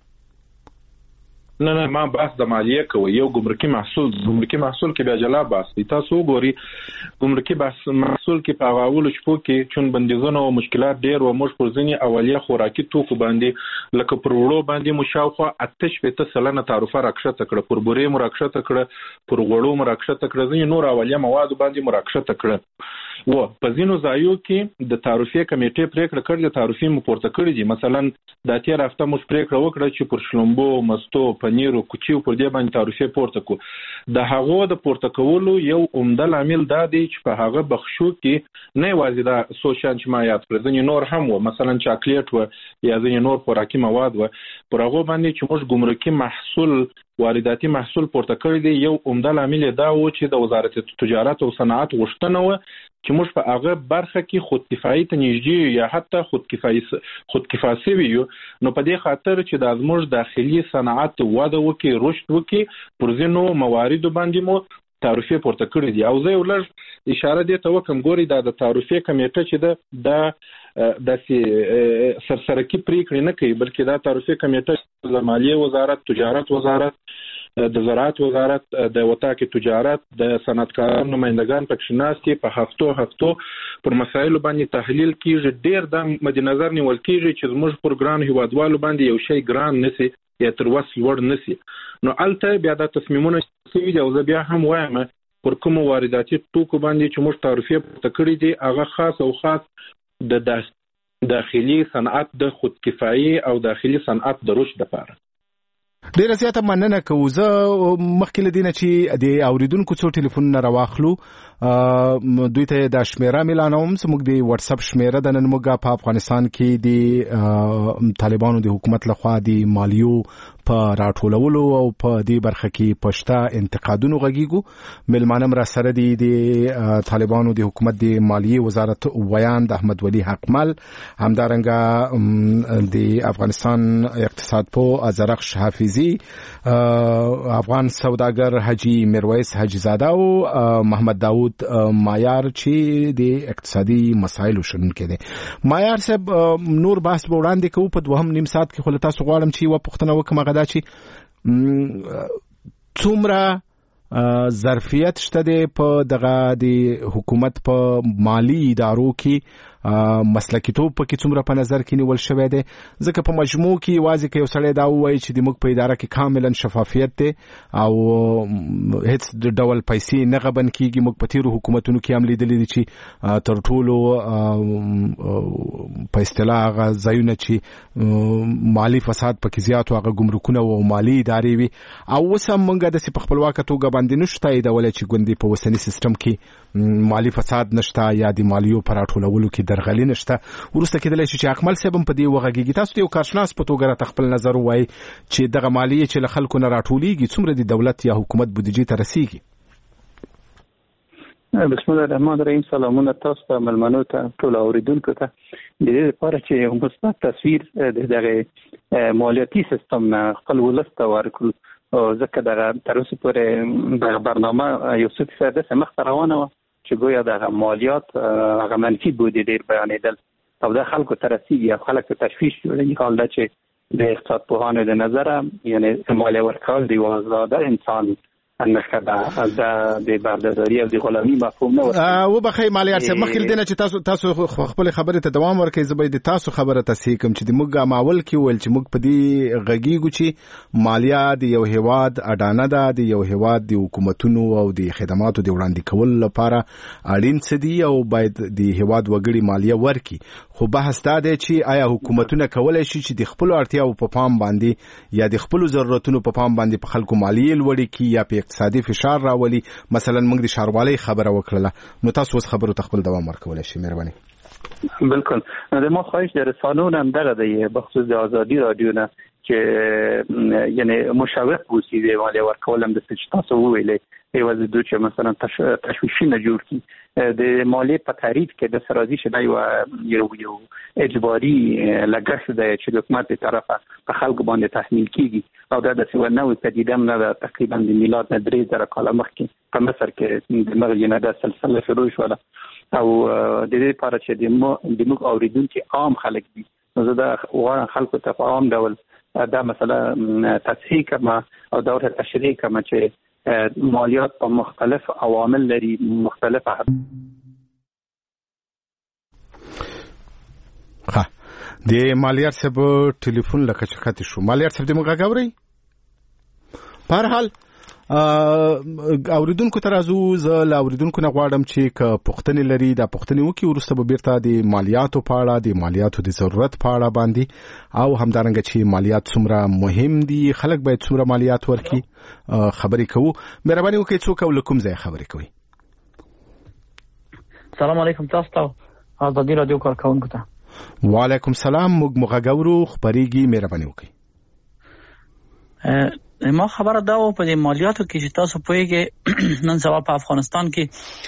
نه نه ما بحث د مالیه کوي یو ګمرکي محصول ګمرکي محصول کې بیا جلا بحث دی تاسو وګورئ ګمرکي بحث محصول کې په اولو شپو کې چون بندیزونه او مشکلات ډېر و موږ پر ځینې اولیه خوراکي توکو باندې لکه پر وړو باندې مشاوخه اته شپېته سلنه تعرفه راکښته کړه پر بورې مراکښته کړه پر غوړو مراکښته کړه ځینې نور اولیه مواد باندې مراکښته کړه و په ځینو ځایو کې د تعرفې کمیټې پریکړه کړې د تعرفې مو پورته کړې دي مثلا د تیر هفته مو پریکړه وکړه چې پر شلومبو مستو پنیرو کوچیو پر دې باندې تعرفې پورته کو د هغو د پورته کولو یو عمده لامل دا دی چې په هغه بخشو کې نه یوازې دا سوشان چې ما یاد کړ ځینې نور هم و مثلا چاکلیټ و یا ځینې نور خوراکي مواد و پر هغه باندې چې موږ ګمرکي محصول وارداتي محصول پورته کړی دی یو عمده لامل دا و چې د وزارت تجارت او صنعت غوښتنه و چې موږ په هغه برخه کې خودکفایي ته نږدې یا حتی خودکفایي خودکفا یو نو په دې خاطر چې د زموږ داخلي صنعت وده وکړي رشد وکړي پر ځینو مواردو باندې مو تعرفه پورته کړې دي. او زه یو لږ اشاره دې ته وکم ګوري دا د تعرفه کمیټه چې د د داسې سرسرکی پریکړې نه کوي بلکې دا تعرفه کمیټه د مالیې وزارت، تجارت وزارت، د زراعت وزارت، د وطاقي تجارت، د صنعتکارانو نمائندگان پکې ناستي په هفتو هفتو پر مسایلو باندې تحلیل کیږي. ډېر د مد نظر نیول کیږي چې زموږ پر ګران هیوادوالو باندې یو شی ګران نسی یا تر وس لوړ نسی. نو الته بیا د تصمیمونو سوي دی او زه بیا هم وایم پر کوم وارداتي توکو باندې چې موږ تعرفه پورته کړې دي هغه خاص او خاص د داخلي صنعت د خودکفایي او داخلي صنعت د رشد لپاره. ډیره زیاته مننه کوم. زه مخکې لدینه چې د اوریدونکو څو ټلیفونونه راواخلو دوی ته د شمیره ملانوم زموږ د واتس اپ شمیره د نن موږ په افغانستان کې د طالبانو د حکومت لخوا د مالیو په راټولولو او په دې برخه کې پښتا انتقادونو غږیږي. ملمانم را سره دي د طالبانو د حکومت د مالیې وزارت ویان د احمد ولی حقمل، همدارنګه د افغانستان اقتصاد پو ازرخش حافظي، افغان سوداګر حاجی میرویس حاجی زاده او محمد داوود مایار چې د اقتصادي مسایلو شنونکي دي. مایار صاحب نور بحث به وړاندې کوو په دوهم نیم ساعت کې، خو له تاسو غواړم چې یوه پوښتنه وکړم هغه دا چې څومره ظرفیت شته دی په دغه د حکومت په مالی ادارو کې مسلکیتوب پکې څومره په نظر کې نیول شوی دی؟ ځکه په مجموع کې واځي کې یو سړی دا وایي چې د موږ په اداره کې کاملا شفافیت دی او هیڅ ډول پیسې نه غبن کیږي. موږ په تیرو حکومتونو کې هم لیدلې دي چې تر ټولو په اصطلاح هغه ځایونه چې مالی فساد پکې زیات او هغه ګمرکونه او مالی ادارې وي او اوس هم موږ داسې په خپلواکه توګه باندې نشو تاییدولی چې ګوندې په اوسني سیستم کې مالی فساد نشته یا د مالیو په راټولولو کې درغلي نشته. وروسته کېدلی شي چې اکمل صاحب هم په دې وغږیږي. تاسو ته یو کارشناس په توګه راته خپل نظر ووایي چې دغه مالیې چې له خلکو نه راټولیږي څومره د دولت یا حکومت بودیجې ته رسیږي؟ بسم الله الرحمن الرحیم. سلامونه تاسو ته، ملمنو ته، ټول اوریدونکو ته. د دې لپاره چې یو مثبت تصویر د دغه مالیاتي سیستم نه خپل ولس ته ورکړو او ځکه دغه تر اوسه پورې دغه برنامه یو څه فیصده مخته روانه وه چې ګویا دغه مالیات هغه منفي بودی ډېر بیانېدل او د خلکو ته رسېږي او خلک ته تشویش جوړوي. حال دا چې د اقتصاد پوهانو د نظره یعنی مالیه ورکول د یو آزاده انسان نخدا د بردهداري او د غلامي مفهوم نه ورته. و بخی مالیار صاحب مخکې دینه چې تاسو تاسو خپل خبرې ته دوام ورکړئ. زه به د تاسو خبره تصحیح کوم چې د موږ ماول کې ول چې موږ په دې غږیږو چې مالیه د یو هیواد اډانه ده، د یو هیواد د حکومتونو او د خدماتو د وړاندې کولو لپاره اړین څه دي او باید د هیواد وګړي مالیه ورکړي. خو بحث دا دی چې آیا حکومتونه کولای شي چې د خپل اړتیاو په پام باندې یا د خپل ضرورتونو په پام باندې په خلکو مالیه لوړي کی یا په اقتصادي فشار راولي؟ مثلا موږ د ښاروالۍ خبره وکړله، نو تاسو اوس خبرو ته خپل دوام ورکولی شئ. مهرباني. بالکل. د ما خواهش در رسانون هم دغه دی بخصوص د آزادي رادیو نه چې یعنی مشوق بوسی دی مالیه ورکول هم د چې تاسو وویلې ایواز دو چې مثلا تشویشي نه جوړ کی د مالیه په تعریف کې د سرازی شده یو یو اجباري لګښت دی چې د حکومت طرفه په خلکو باندې تحمیل کیږي او دا د څه نوې پدیده هم نه ده. تقریبا د میلاد نه درې زره کاله مخکې په مصر کې د مغرب نه د سلسله شروع شوله او د دې لپاره چې د موږ اوریدونکي عام خلک دي نو زه دا غواړم خلکو ته په عام ډول دا مسله تصحیح کما او دور تشریح کما چې مالیات په مختلف عوامل لري، مختلف ها د مالیات صاحب ټلیفون لکه چې خاطی شو. مالیات صاحب د موږ غاوري په هر حال اوریدونکو ته راځو. زه له اوریدونکو نه غواړم چې که پوښتنې لري دا پوښتنې وکړي، وروسته به بیرته د مالیاتو په اړه د مالیاتو د ضرورت په اړه باندې او همدارنګه چې مالیات څومره مهم دي، خلک باید څومره مالیات ورکړي خبرې کوو. مهرباني وکړئ څوک او له کوم ځایه خبرې کوئ؟ سلام علیکم تاسو ته آزادي رادیو کارکونکو ته. وعلیکم سلام. موږ مغاګورو خبرېږي. مهرباني وکړئ. ما خبره دا و په دې مالیاتو کې چې تاسو پوهیږئ نن سبا په افغانستان کې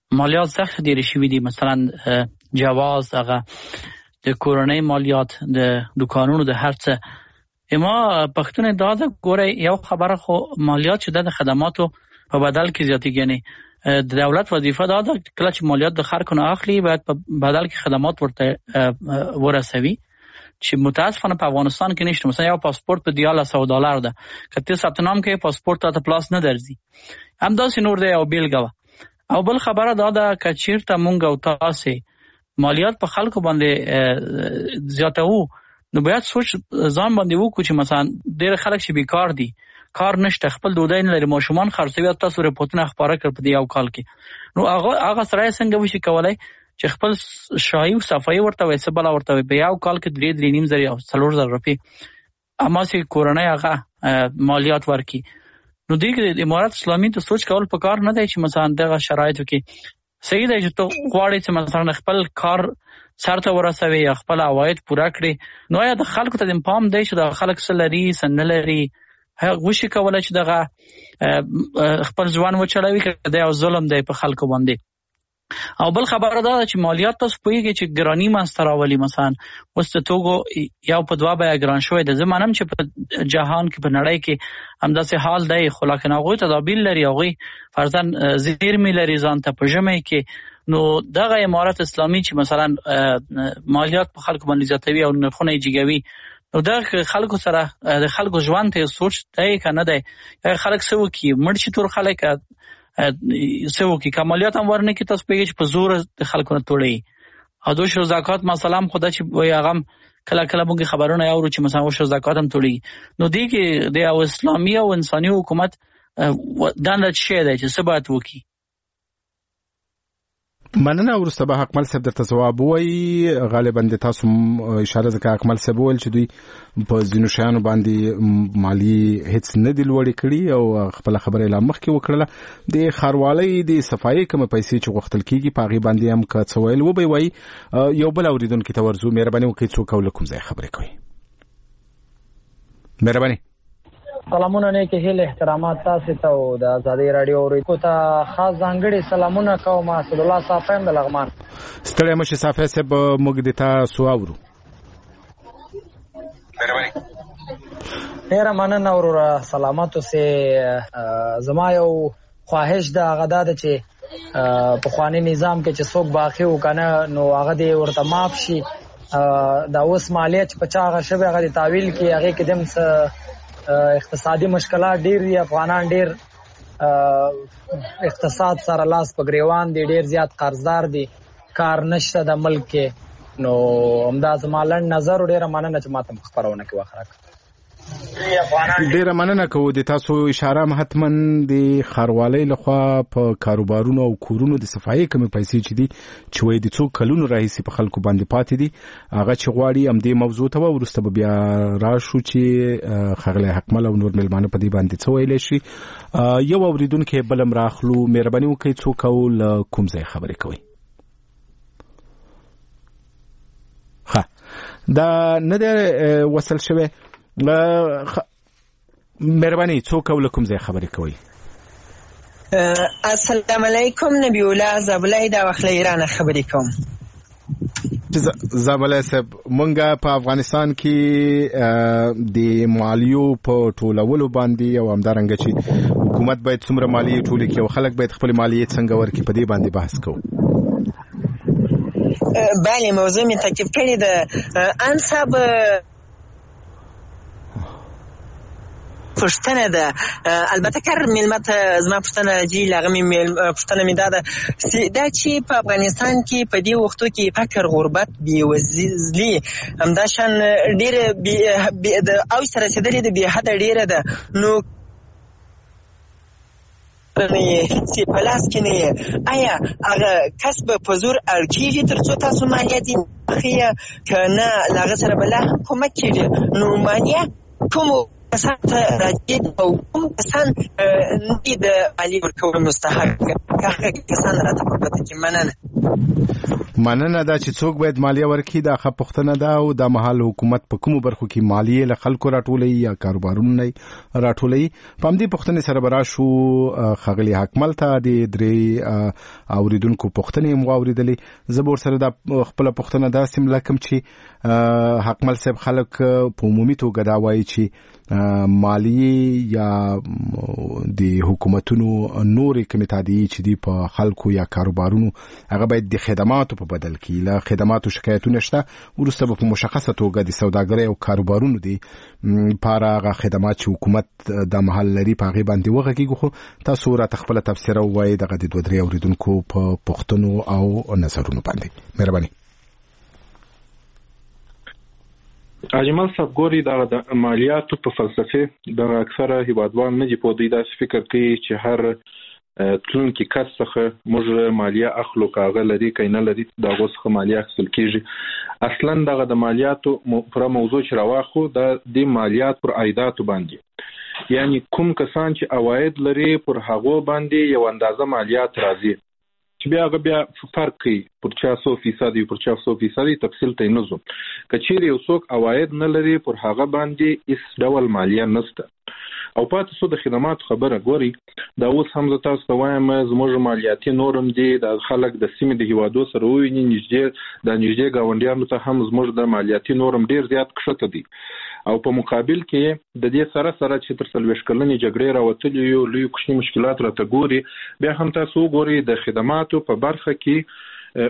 مالیات سخت ډیر شوي دي، مثلا جواز هغه د کورنۍ مالیات د دکانونو د هر څه. اما پښتون دا د ګوره یو خبره خو مالیات چې د خدماتو په بدل کې زیاتېږي، یعنی د دولت وظیفه دا ده کله چې مالیات د خلکو نه اخلي باید په بدل کې خدمات ورته ورسوي، چې متاسفانه په افغانستان کې نشته. مثلا یو پاسپورت په دیاله سو ډالر ده، کته ثبت نام کې پاسپورت ته پلاس نه درځي، هم داسې نور دی او بیلګه. او بل خبره دا ده چې چیرته مونږ او تاسو مالیات په خلکو باندې زیاتو، نو باید سوچ ځان باندې وکړو چې مثلا ډېر خلک چې بیکار دي، کار نشته، خپل ډوډۍ نه لري، ماشومان خرڅوي، تاسو رپورټونه خبره کړ په دې یو کال کې، نو هغه هغه سره څنګه وشي کولای چې خپل شایي او صفایي ورته وي څه بلا ورته وي په یو کال کې درې درې نیم زره او څلور زره روپۍ اما چې کورنۍ هغه مالیات ورکي. نو دې کې امارات اسلامي ته سوچ کول پکار نه دی چې مثلا دغه شرایطو کې صحیح دی چې ته غواړې چې مثلا خپل کار سرته ورسوي یا خپل عواید پوره کړي، نو یا د خلکو ته د پام دی چې د خلک څه لري څه نه لري، هغه وشي کولای چې دغه خپل ځوان وچلوي که دا یو ظلم دی په خلکو باندې. او بل خبره دا چې مالیات تاسو پوهیږئ چې ګراني منځته راولي، مثلا اوس د توګو یو په دوه بیه ګران شوی دی. زه منم چې په جهان کې په نړۍ کې همداسې حال دی، خو لکن هغوی تدابیر لري، هغوی فرضاً زیرمې لري ځان ته په ژمي کې. نو دغه امارات اسلامي چې مثلا مالیات په خلکو باندې زیاتوي او نرخونه یې جګوي، نو دا خلکو سره د خلکو ژوند ته سوچ دی که نه دی، خلک څه وکړي، مړ شي ټول خلک څه وکړي، که مالیات هم ورنه کړي تاسو پوهېږئ چې په زور د خلکو نه توړي. او د عشر زکات مثلا خو دا چې وایي هغه هم کله کله موږ خبرونه اورو چې مثلا عشر زکات هم توړي. نو دې کې د یو اسلامي او انساني حکومت دنده څه شی دی چې څه باید وکړي. مننه. وروسته به اکمل صاحب درته ځواب وایي. غالبا د تاسو اشاره ځکه اکمل صاحب وویل چې دوی په ځینو شیانو باندې مالی هیڅ نه دي لوړې کړي او خپله خبره یې لا مخکې وکړله. د ښاروالۍ د صفایي کومه پیسې چې غوښتل کېږي په هغې باندې هم که څه ویل وبه یې وایي. یو بل اورېدونکي ته ورځو. مهرباني وکړئ څوک او له کوم ځایه خبرې کوئ؟ مهرباني. سلامونه نیک هیله احترامات تاسو ته او د آزادۍ رادیو اوریدونکو ته خاص ځانګړي سلامونه کوم. اسد الله صافی هم د لغمان. ستړی مشي صافی صاحب، موږ د تاسو اورو. مهرباني. ډیره مننه وروره، سلامت اوسې. زما یو خواهش ده هغه دا ده چې پخواني نظام کې چې څوک باقي وکنه نو هغه دې ورته معاف شي. دا اوس مالیات چې په چا هغه شوی هغه د تعویل کې هغې کې دم څه اقتصادي مشکلات ډیر دي، افغانان ډیر اقتصاد سره لاس په ګریوان دي، ډیر زیات قرضدار دي، کار نشته د ملک کې. نو همدا زما لنډ نظر. ډیره مننه چې ماته خبرونه کې وخت راکړه. ډیره مننه کوو. د تاسو اشاره هم حتما د ښاروالۍ لخوا په کاروبارونو او کورونو د صفایي کومې پیسې چې دي چې وایي د څو کلونو راهیسې په خلکو باندې پاتې دي هغه چې غواړي همدې موضوع ته. وروسته به بیا راشو چې ښاغلی حکمل او نور مېلمانه په دې باندې څه ویلی شي. یو اورېدونکی بل هم راخلو. مهرباني وکړئ څوک او له کوم ځای خبرې کوئ؟ ښه، دا نه دی وصل شوی. مهرباني څوک او له کوم ځای خبرې کوئ؟ السلام علیکم. نبی الله زابلای دا وخت له ایران خبرې کوم. زابلای صاحب، مونږ په افغانستان کې د مالیو په ټولولو باندې او همدارنګه چې حکومت باید څومره مالیې ټولې کړي او خلک باید خپل مالیې څنګه ورکړي په دې باندې بحث کوو. بله، موضوع می تکلیف کړې ده. انصاب پښتنه ده. البته کار ملمت زما پښتنه جی لغه می پښتنه می ده دا چې په افغانستان کې په دې وختو کې فقر، غربت، بیوزلي همداشان ډیره د او سره رسیدلې ده، به حد ډیره ده. نو چې په لاس کې نه آیا هغه کسب په زور اړکیږي تر څو تاسو مالیات یې که نه لاغه سره بله هم کومک کېږي. نو مالیه کوم کسان ته راځي او کوم کسان نه د مالیې ورکولو مستحق هغه کسان راته په پته کې؟ مننه. مننه دا چې څوک باید مالیه ورکړي دا ښه پوښتنه ده او د مهال حکومت په کومو برخو کې مالیه له خلکو راټولوي یا کاروبارونو نه راټولوي. په همدې پوښتنې سره به راشو ښاغلي حکمل ته د درې اوریدونکو پوښتنې مو واورېدلې. زه به ورسره دا خپله پوښتنه داسې ملکم چې حکمل صاحب خلک په عمومي توګه دا وایي چې مالیه یا د حکومتونو نورې کومې تادیې چې دي په خلکو یا کاروبارونو هغه باید د خدماتو په بدل کې له خدماتو شکایتونه شته، وروسته به په مشخصه توګه د سوداګرۍ او کاروبارونو دي لپاره هغه خدمات چې حکومت د محل لري په هغې باندې وغږېږو. خو تاسو راته خپله تبصره ووایئ دغه د دوه درې اورېدونکو په پوښتنو او نظرونو باندې. مهرباني. اجمل صاحب ګوري د مالیاتو په فلسفه د اکثره هیوادوال نه دي په دې داسې فکر کوي چې هر تلونکي کس څخه موږ مالیه اخلو کاغه لري کینه لري دا غوښه مالیه اخیستل کیږي. اصلا دغه د مالیاتو پر موضوع چې راواخو د مالیات پر عایداتو باندې یعنی کوم کسان چې عواید لري پر هغه باندې یو اندازه مالیات راځي چې بیا هغه بیا فرق کوي پر چا سو فیصد پر چا سو فیصد تفصیل ته نه ځو. کچېر یو څوک عواید نه لري پر هغه باندې هیڅ ډول مالیه نشته. او پاتې سو د خدمات خبره ګوري دا اوس هم زه تاسو ته وایم زموږ مالیاتي نورم دي د خلک د سیمې د هیوادو سره وویني نږدې د نږدې ګاونډیانو ته هم زموږ د مالیاتي نورم ډیر زیات کښته دي. او په مقابل کې د دې سره سره چې تر څلوېښت کلنې جګړې راوتلې یو لوی کوچني مشکلات راته ګوري بیا هم تاسو ګوري د خدماتو په برخه کې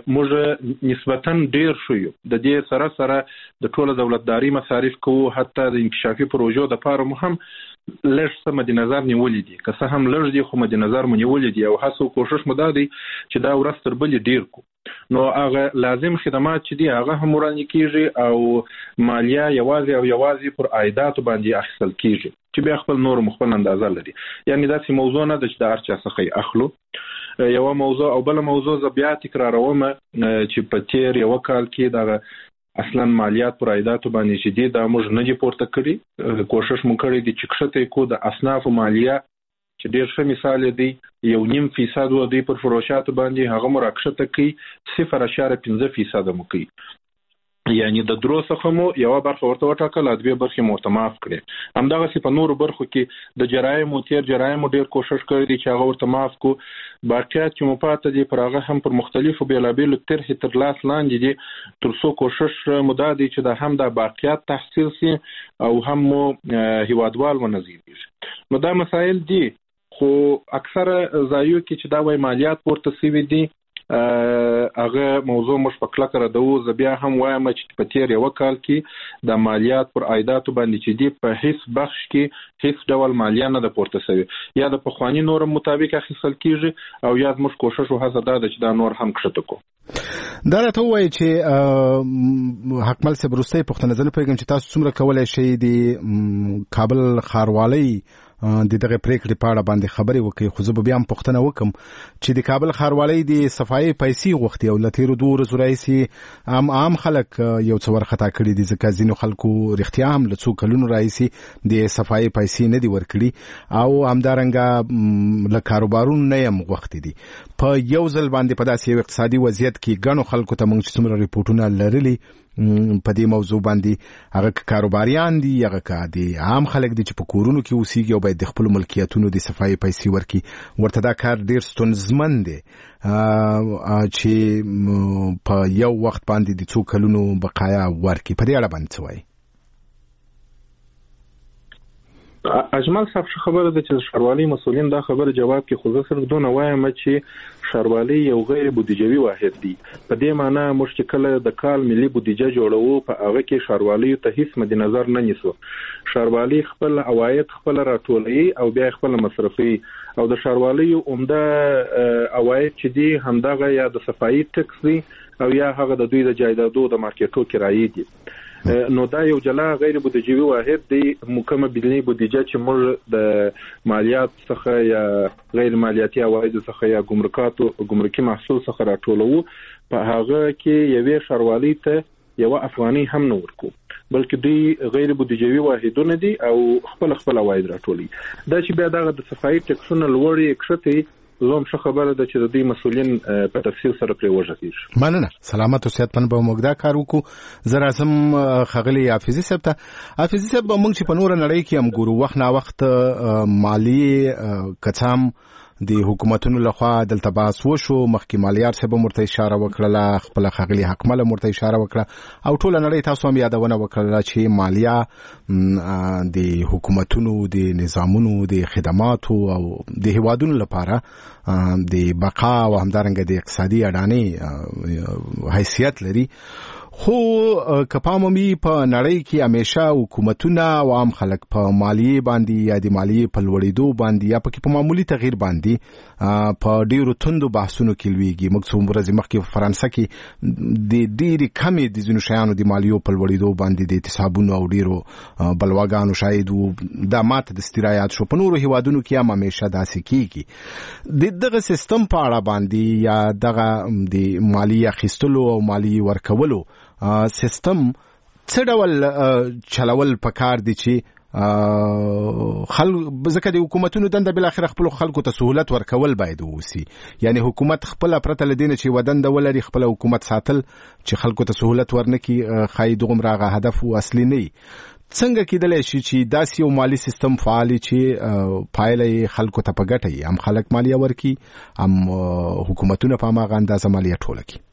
موږ نسبتاً ډیر شو یو د دې سره سره د ټوله دولتداري مصارف کوو حتی د انکشافي پروژو د پاره مو هم لږ څه مد نظر نیولې دي که څه هم لږ دي خو مد نظر مو نیولې دي او هڅه کوشش مو دا دی چې دا ورځ تر بلې ډیر کو نو هغه لازم خدمات چې دي هغه هم وړاندې کیږي او مالیه یوازې او یوازې پر عایداتو باندې اخیستل کیږي چې بیا خپل نور مخبل اندازه لري. یعنی دا سي موضوع نه د چې د هر چا څخه اخلو. یو موضوع او بل موضوع ز بیا تکراروم چې په تیر یو کال کې دا اصلا مالیات پر عایداتو باندې چې دي دا موږ نه دي پورته کړی کوشش مو کړی دي چې کښته کو د اصناف مالیه چې ډیر ښه مثال دی یو نیم فیصد و دی پر فروشات باندې هغه مو راکښته کوي صفر اشاریه پنځه فیصد مو کوي. یعنی د درو څخه مو یو برخه ورته وټاکل دوه برخې متماف کړي. همدغه سی په نورو برخو کې د جرایم او تیر جرایم ډیر کوشش کړی دي چې هغه ورته معاف کو. باقیات چې مو پاتې دي پر هغه هم پر مختلفو بیلابیلو طرحې تر لاس لاندې دي تر څو کوشش مو دا دی چې د هم د باقیات تحصیل سي او هم مو هیوادوال ونزيږي. نو دا مسائل دي خو اکثره ځایو کې چې دا وای مالیات پورته سوي دي هغه موضوع مش په کلکه راځو. زه بیا هم وایم چې په تیر یو کال کې د مالیات پر عایداتو باندې چې دی په هیڅ بخش کې هیڅ ډول مالیه نه ده پورته شوی یا د پخوانی نورم مطابق اخیستل کیږي او یا موږ کوشش وهڅه ده چې دا نور هم کښته کو. دا راته وایي چې حکمل صاحب وروستۍ پوښتنه زه نه پوهېږم چې تاسو څومره کولی شئ د کابل ښاروالۍ د دغه پریکړې په اړه باندې خبرې وکړي. خو زه به بیا هم پوښتنه وکړم چې د کابل ښاروالۍ د صفایي پیسې غوښتي او له تېرو دوو ورځو راهیسې عام عام خلک یو څه ورخطا کړي دي ځکه ځینو خلکو رښتیا هم له څو کلونو راهیسې د صفایي پیسې نه دي ورکړي او همدارنګه له کاروبارونو نه یې غوښتي دي. په یو ځل باندې په داسې یو اقتصادي وضعیت کې ګڼو خلکو ته موږ چې څومره ریپورټونه لرلي په دې موضوع باندې هغه کاروباریان دي هغه کا دي عام خلک دي چې په کورونو کې اوسېږي او باید د خپل ملکیتونو د صفایي پیسې ورکړي ورته دا کار ډیر ستونزمن دی چې په یو وخت باندې د څو کلونو بقایا ورکړي. په دې اړه باندې څه وایي؟ اجمل صاحب خبره ده چې ښاروالۍ مسؤلین دا خبره جواب کې خو زه صرف دونه وایم چې ښاروالۍ یو غیر بودیجوي واحد دی. په دې معنی موږ چې کله د کال ملي بودیجه جوړوو په هغه کې ښاروالۍ ته هیڅ مد نظر نه نیسو. ښاروالۍ خپل عواید خپل راټولوي او بیا خپل مصرفي او د ښاروالۍ عمده عواید چې دي همدغه یا د صفایي ټکس دي او یا هغه د دوی د جایدادو د مارکیټو کرایې دي. نو دا یو جلا غیر بودیجوي واحد دی. محکمه ملي بودیجه چې موږ د مالیات څخه یا غیر مالیاتي عواید څخه یا ګمرکاتو ګمرکي محصول څخه راټولوو په هغه کې یوې ښاروالۍ ته یو افغاني هم نه ورکو بلکې دوی غیر بودیجوي واحدونه دي او خپل خپل عواید راټولي. دا چې بیا دغه د صفایي ټکسونه لوړې کښته زوم ښه خبره ده چې د دې مسولین په تفصیل سره پرې وژغېږي. مننه. سلامت او صحت من به موږ دا کار وکړو. زه راځم ښاغلي حافظي صاحب ته. حافظي صاحب موږ چې په نور نړۍ کې هم ګورو وخت نا وخت مالی کڅام د حکومتونو لخوا دلته باس وشو. مخکې مالیار صاحب مرته اشاره وکړه، خپل خغلی حکمله مرته اشاره وکړه او ټول نړۍ تاسو هم یادونه وکړه چې مالیه د حکومتونو د نظامونو د خدماتو او د هوادونو لپاره د بقا او همدارنګه د اقتصادي اډانې حیثیت لري. خو کپامومي په نړۍ کې همیشه حکومتونه او عام خلک په مالیه باندې یا د مالیه په لوړېدو باندې یا په معمولی تغییر باندې په ډیرو توندو بحثونو کې لویږي. موږ څو ورځې مخکې په فرانسه کې د ډېری کمې د ځینو شیانو د مالیو په لوړېدو باندې د اعتصابونو او ډیرو بلواګانو شاهد وو. دا ماته د استرایات شو. په نورو هیوادونو کې هم همیشه داسې کیږي. د دغه سیستم په اړه باندې یا دغه د مالیه اخیستلو او مالیه ورکولو سیستم څه ډول چلول پکار دي چې خلک ځکه د حکومتونو دنده بل اخر خپل خلکو ته سہولت ورکول باید وسی. یعنی حکومت خپل پرته لدینه چې ودان د ولري خپل حکومت ساتل چې خلکو ته سہولت ورنکي خای دغه راغه هدف او اصلي نه. څنګه کېدلی شي چې داسې یو مالی سیستم فعال چې پایله خلکو ته په ګټه هم خلک مالیه ورکي هم حکومتونه په هغه اندازه مالیه ټوله کوي؟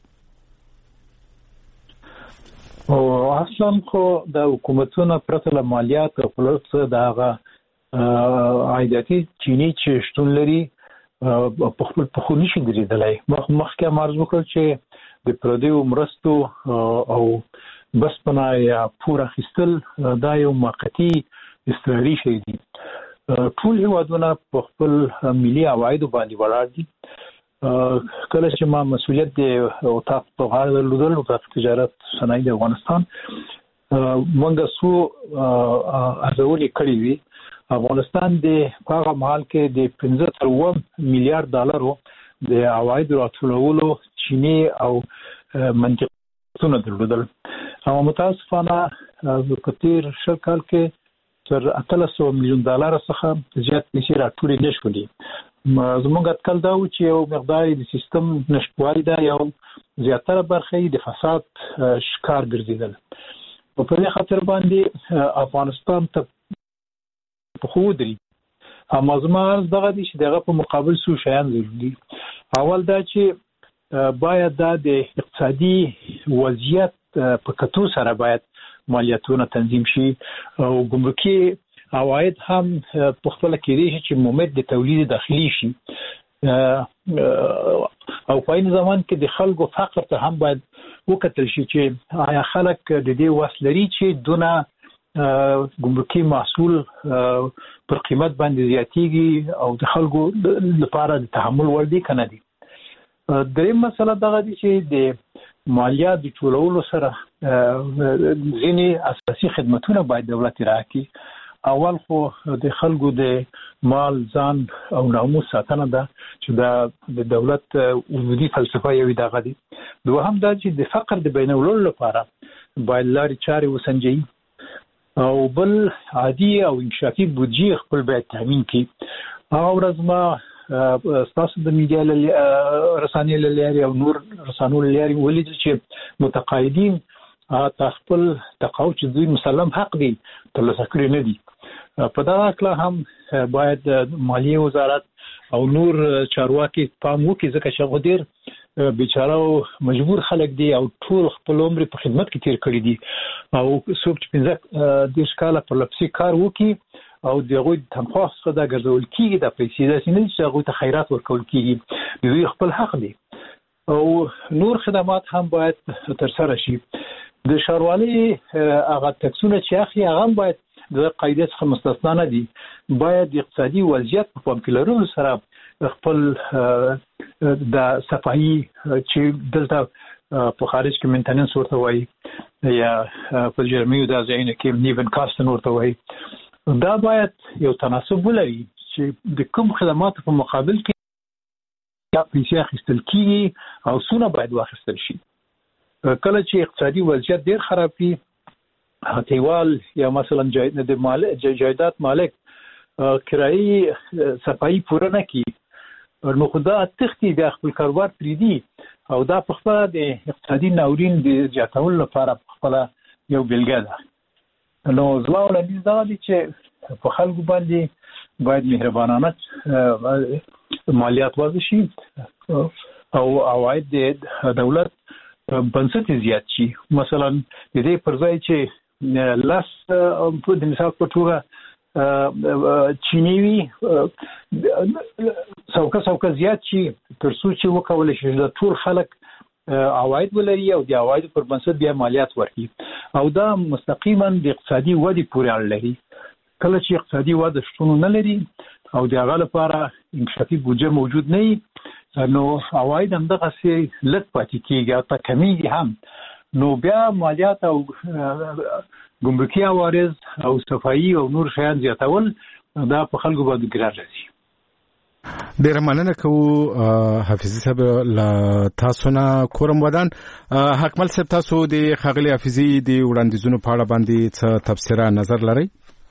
او اصلا خو د حکومتونو پرته له مالیات او پلس دغه عایداتي چینی چې شتون لري په خپل په خو نشي درېدلی. مخکې مرز وکړ چې د پردیو مرستو او بس پناه یا پوره خستل دا یو موقتی استراري شي دي. ټول هیوادونه په خپل ملي عوایدو باندې ولاړ دي. کله چې ما مسؤلیت دی او تاسو په غاړه درلودل او تاسو تجارت صنایع د افغانستان موږ سو ارزولې کړې وي. افغانستان د هغه مهال کې د پنځه تر اووه میلیارډ ډالرو د عواید راټولولو چینی او منطقونه درلودل. او متاسفانه په تیر شل کال کې تر اتلس سوه میلیون ډالر څخه زیات پیسې راټولې نشولې. زموږ اټکل دا و چې یو مقدار د سیستم نشټوالي دا یو زیاتره برخه د فساد شکار ګرځیدل. په دې خاطر باندې افغانستان ته په خو دري اما زموږ دغه دي چې دغه په مقابل سو شیان ضروري. اول دا چې باید د اقتصادي وضعیت په کتو سره باید مالیاتونه تنظیم شي او ګمرکي عواید هم په خپل کې دي چې مومد د تولید داخلي شي. او په این زمان کې د خلکو فقر ته هم باید وکتل شي چې آیا خلک د دې وس لري چې دونه ګمرکي محصول پر قیمت باندې زیاتیږي او د خلکو لپاره د تحمل وړ دي کنه دي. دریم مسله دغه دي چې د مالیات د ټولولو سره ځینې اساسي خدماتونه باید دولت راکړي. اول خو د خلکو د مال ځان او ناموس ساتنه ده چې د دولت وجودي فلسفه یو دغه دي. دوهم دا چې د فقر د بینولو لپاره باید لارې چارې وسنجي او بل عادي او انکشافي بودجه خپل باید تامین کړي. هغه ورځ ما تاسو د میډیا رسانې له لارې او نور رسانو له لارې ولیدل چې متقاعدین تاسو خپل تقاعد چې دوی مسلم حق دي ترلاسه کړی نه دي. په دا اړه هم باید مالیه وزارت او نور چارواکي پام وکړي ځکه چې هغه ډېر بیچاره مجبور خلک دي او ټول خپل عمر په خدمت کې تیر کړی دي او څوک چې پنځه د ښکاله پر لپسي کار وکړي او دغه تنخواه څخه دا ګرځول کیږي د پیسې د سینې چې هغه ته خیرات ورکول کیږي دوی خپل حق دي. او نور خدمات هم باید تر سره شي. د ښاروالۍ هغه ټکسونه چې اخلي هغه باید د قاعده څخه مستثنا نه دي. باید اقتصادي وضعیت په پام کې لرلو سره خپل د صفایي چې دلته په خارج کې مینټیننس ورته وایي یا په جرمني د ځایونو کې نیون کاستن ورته وایي دا باید یو تناسب ولري چې د کوم خدماتو په مقابل کې یا پیسې اخیستل کیږي او څونه باید واخیستل شي. کله چې اقتصادي وضعیت ډیر خراب وي هتیوال یا مثلا جایداد مالک کرایي صفایي پوره نه کی نو خدا تختی د خپل کاروبار پریدي او دا په خپل د اقتصادي ناورین د زیاتولو لپاره په خپل یو بلګه ده. نو زما ولې دا دي چې په خلکو باندې باید مهربانانه مالیات وضع شي او عواید د دولت بنسټ زیات شي. مثلا د دې پر ځای چې لاس په د مثال په توګه چینی څوکه څوکه زیات شي تر څو چې وکول شي د ټول خلک عواید ولري او د عواید پر بنسټ بیا مالیات ورکړي او دا مستقیما د اقتصادي ودې پورې اړه لري. کله چې اقتصادي وده شتون نه لري او د هغه لپاره انکشافي بودجه موجود نه وي نو عواید هم دغه سي لږ پاتې کیږي او کمیږي هم. نو بیا مالیات او ګمرکي عوارض او صفایي او نور شیان زیاتول دا په خلکو باندې ګران راځي. ډیره مننه کوو حافظي صاحب له تاسو نه. کورم ودان حکمل صاحب تاسو د ښاغلي حافظي د وړاندیزونو په اړه باندې څه تبصره نظر لرئ؟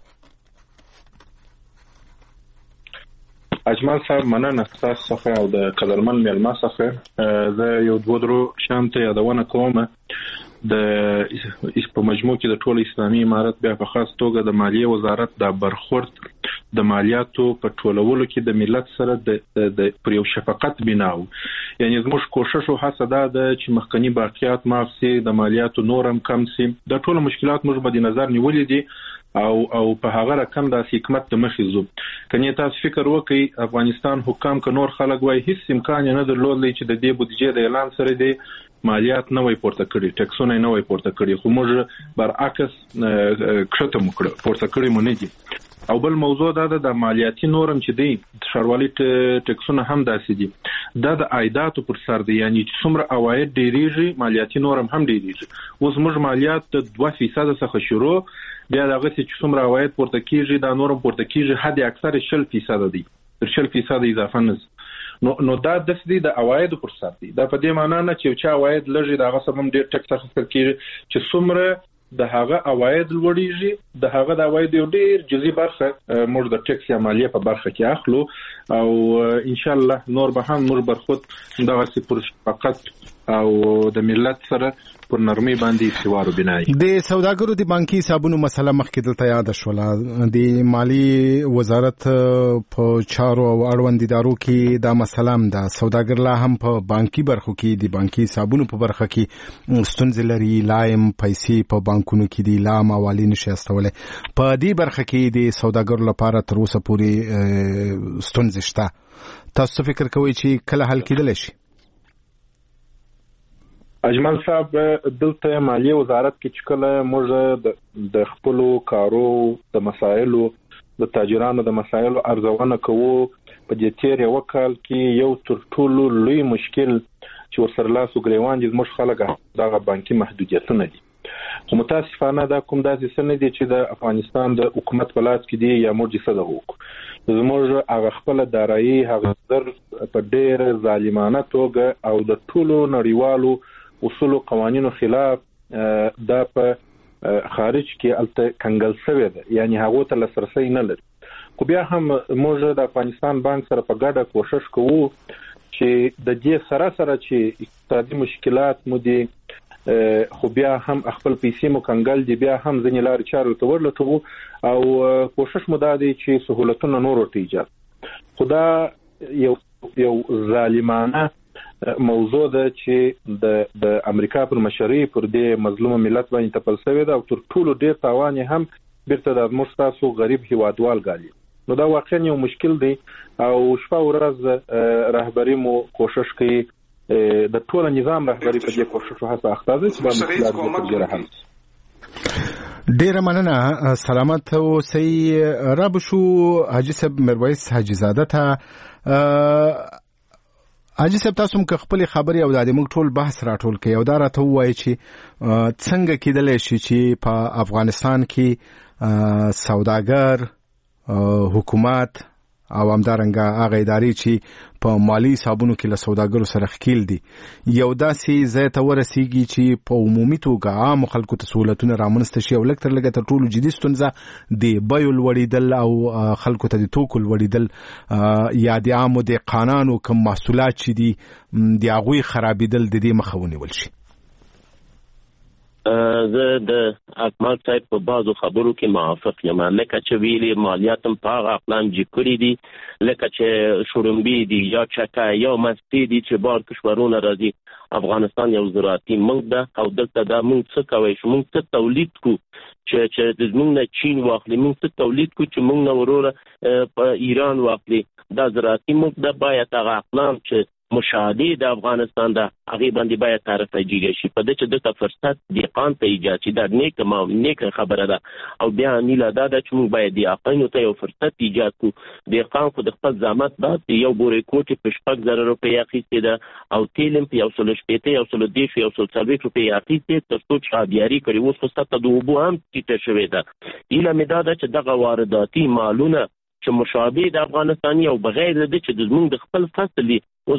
اجمل صاحب مننه تاسو څخه او د قدرمن میلمه څخه. زه یو دوه درو شانته یادونه کوم. د په مجموع کې د ټول اسلامي امارت بیا په خاص توګه د مالیې وزارت د برخورد د مالیاتو په ټولولو کې د ملت سره د د پر یو شفقت بناو. یعنی زموږ کوشش او هڅه ده چې مخکنی باقیات معاف شي، د مالیاتو نورم کم شي. د ټول مشکلات موږ به د نظر نیولې دي او او په هغه رقم د حکومت د مخې زو. کني تاسو فکر وکړئ افغانستان حکام ک نور خلک وای هیڅ امکان نه درلودلی چې د دې بودیجې د اعلان سره دی مالیات نه وای پورته کړی، ټکسونه نه وای پورته کړی، خو موږ برعکس کښته مو کړ پورته کړی مو نه دي. او بل موضوع دا ده د مالیاتي نورم چې دی ښاروالي ټکسونه هم داسې دي، دا د عایداتو پر سر دی. یعنی چې څومره عواید ډیریږي مالیاتي نورم هم ډیریږي. اوس موږ مالیات د دوه فیصد څخه شروع بیا دغه چې څومره عواید پورته کیږي دا نورم پورته کیږي حد اکثر شل فیصد دی، تر شل فیصد اضافه نه. نو نو دا د دې د عواید پر سر دی. دا په دې معنی نه چې چې عواید لږی دغه سبب ډیر ټکس اخیستل کیږي چې څومره د هغه عواید لوړیږي د هغه د عواید یو ډیر جزئی برخه موږ د ټکس یا مالیه په برخه کې اخلو او ان شاء الله نور به هم موږ برخود دغه سي پر فقط او د ملت سره پر نرمي باندې سوارو بنای. د سوداګرو د بانکي حسابونو مسله مخکې دلته یاد شوله. د مالی وزارت په چارو او اړوند ادارو کې دا مسله هم ده. سوداګر لا هم په بانکي برخو کې د بانکي حسابونو په برخه کې ستونزې لري، لایم پیسې په بانکونو کې دي، لا موالی نشي استوله. په دې برخه کې د سوداګرو لپاره تر اوسه پورې ستونزې شته. تاسو فکر کوئ چې کله حل کېدلی شي؟ اجمل صاحب دلته مالیه وزارت کې چې کله موږ د خپل کارو د مسایلو د تاجرانو د مسایلو ارزونه کوو په دې تیر یو کال کې یو تر ټولو لوی مشکل چې ورسره لاس وګریوان دي موږ خلک دغه بانکي محدودیتونه دي. خو متاسفانه دا کوم داسې څه نه دي چې د افغانستان د حکومت په لاس کې دي یا موږ څه دغو زموږ هغه خپل دارایی هغه در په ډېر ظالمانه توګه او د ټولو نړیوالو اصول او قوانینو خلاف دا په خارج کې الته کنګل شوی ده، یعنی هغه ته لاسرسي نه لري. خو بیا هم موږ د افغانستان بانک سره په ګډه کوشش کوو چې د دې سره سره چې اقتصادي مشکلات مو دي خو بیا هم خپل پیسې مو کنګل دي بیا هم ځنې لارې چارې ته ورلټو او کوشش مو دا دی چې سہولتونه نور ورته ایجاد. خدا یو یو ظالمانه موضوع ده چې د د امریکا پر مشري پر دې مظلوم ملت باندې تپل شوی ده او تر ټولو ډیر تاوان هم بیرته د مستاسو غریب هیوادوال غالي. نو دا واقعا یو مشکل دی او شپه ورځ رهبری مو کوشش کوي د ټول نظام رهبری په دې کوشش هڅه اخته ده چې د مشکلات حل. ډیره مننه. سلامت اوسئ. رب شو حاجی صاحب میرویس حاجی زاده ته حاجی صاحب تاسو هم خپل خبري او د موږ ټول بحث راټول کړي او دا راته وایي چې څنګه کېدلی شي چې په افغانستان کې سوداګر، حکومت او همدارنګه هغه ادارې چې په مالی حسابونو کې له سوداګرو سره ښکیل دي یو داسې ځای ته ورسیږي چې په عمومي توګه عام خلکو ته سہولتونه رامنځته شي او لږ تر لږه تر ټولو جدي ستونزه د بیو لوړېدل او خلکو ته د توکو لوړېدل یا د عامو د قانونو کوم محصولات چې دي د هغوی خرابېدل د دې مخه ونیول شي. زه د اکمل صاحب په بعضو خبرو کې موافق یم، لکه چې ویلي مالیات هم په هغه اقلام جګ کړي دي لکه چې شړومبې دي یا چکه یا مستې دي چې بار کشورونه راځي. افغانستان یو زراعتي ملک ده او دلته دا موږ څه کوی شو، موږ څه تولید کو چې چې موږ نه چین واخلي، موږ څه تولید کو چې موږ نه وروره په ایران واخلي. دا زراعتي ملک ده، باید هغه اقلام چې مشاهده د افغانستان ده هغه باندې باید تعرفه جوړ شي. په دې چې د فرصت دیقان ته ایجاد شي دا نیک ما نیک خبره ده. او بیا نیله دا ده چې موږ باید دیقان ته یو فرصت ایجاد کړو. دیقان خو د خپل زحمت بعد یو بورې کوټي په شپږ زره روپۍ اخیستې ده او تیلم په یو سل شپېته یو سل دېرش یو سل څلوېښت روپۍ اخیستې تر څو چې خادیاري کړي. اوس خو سطح د اوبو هم ټیټه شوې ده. ایله مې دا ده چې دغه وارداتي مالونه چې مشابه د افغانستاني او بغیر د دې چې زموږ د خپل فصل دي اوس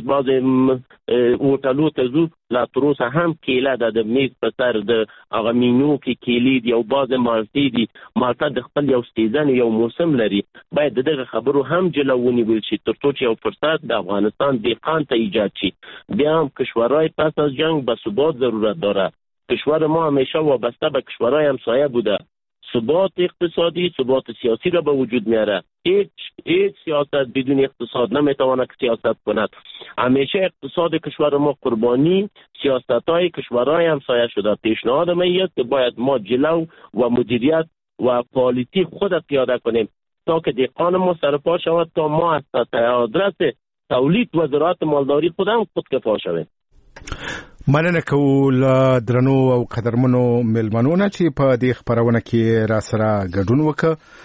بعضې هوټلو ته ځو لا تر اوسه هم کیله ده د میز په سر د هغه مینو کې کیلې دي او بعضې مالټې دي. مالټه د خپل یو سیزن یو موسم لري، باید د دغه خبرو هم جلو ونیول شي تر څو چې یو فرصت د افغانستان دیقان ته ایجاد شي. بیا هم کشورهای پس از جنگ به ثبات ضرورت داره. کشور ما همیشه وابسته به کشورهای همسایه بوده. ثبات اقتصادی ثبات سیاسی را به وجود میاره. هیچ هیچ سیاست بدون اقتصاد نمیتواند سیاست کند. همیشه اقتصاد کشور ما قربانی سیاست‌های کشورهای همسایه شده. پیشنهاد من است که باید ما جلو و مدیریت و پالیسی خود پیاده کنیم تا که دیقان ما سرپا شود تا ما از آدرس تولید و زراعت مالداری خود هم خودکفا شویم. مننه کوو له درنو او قدرمنو مېلمنو نه چې په دې خپرونه کې را سره ګډون وکړه.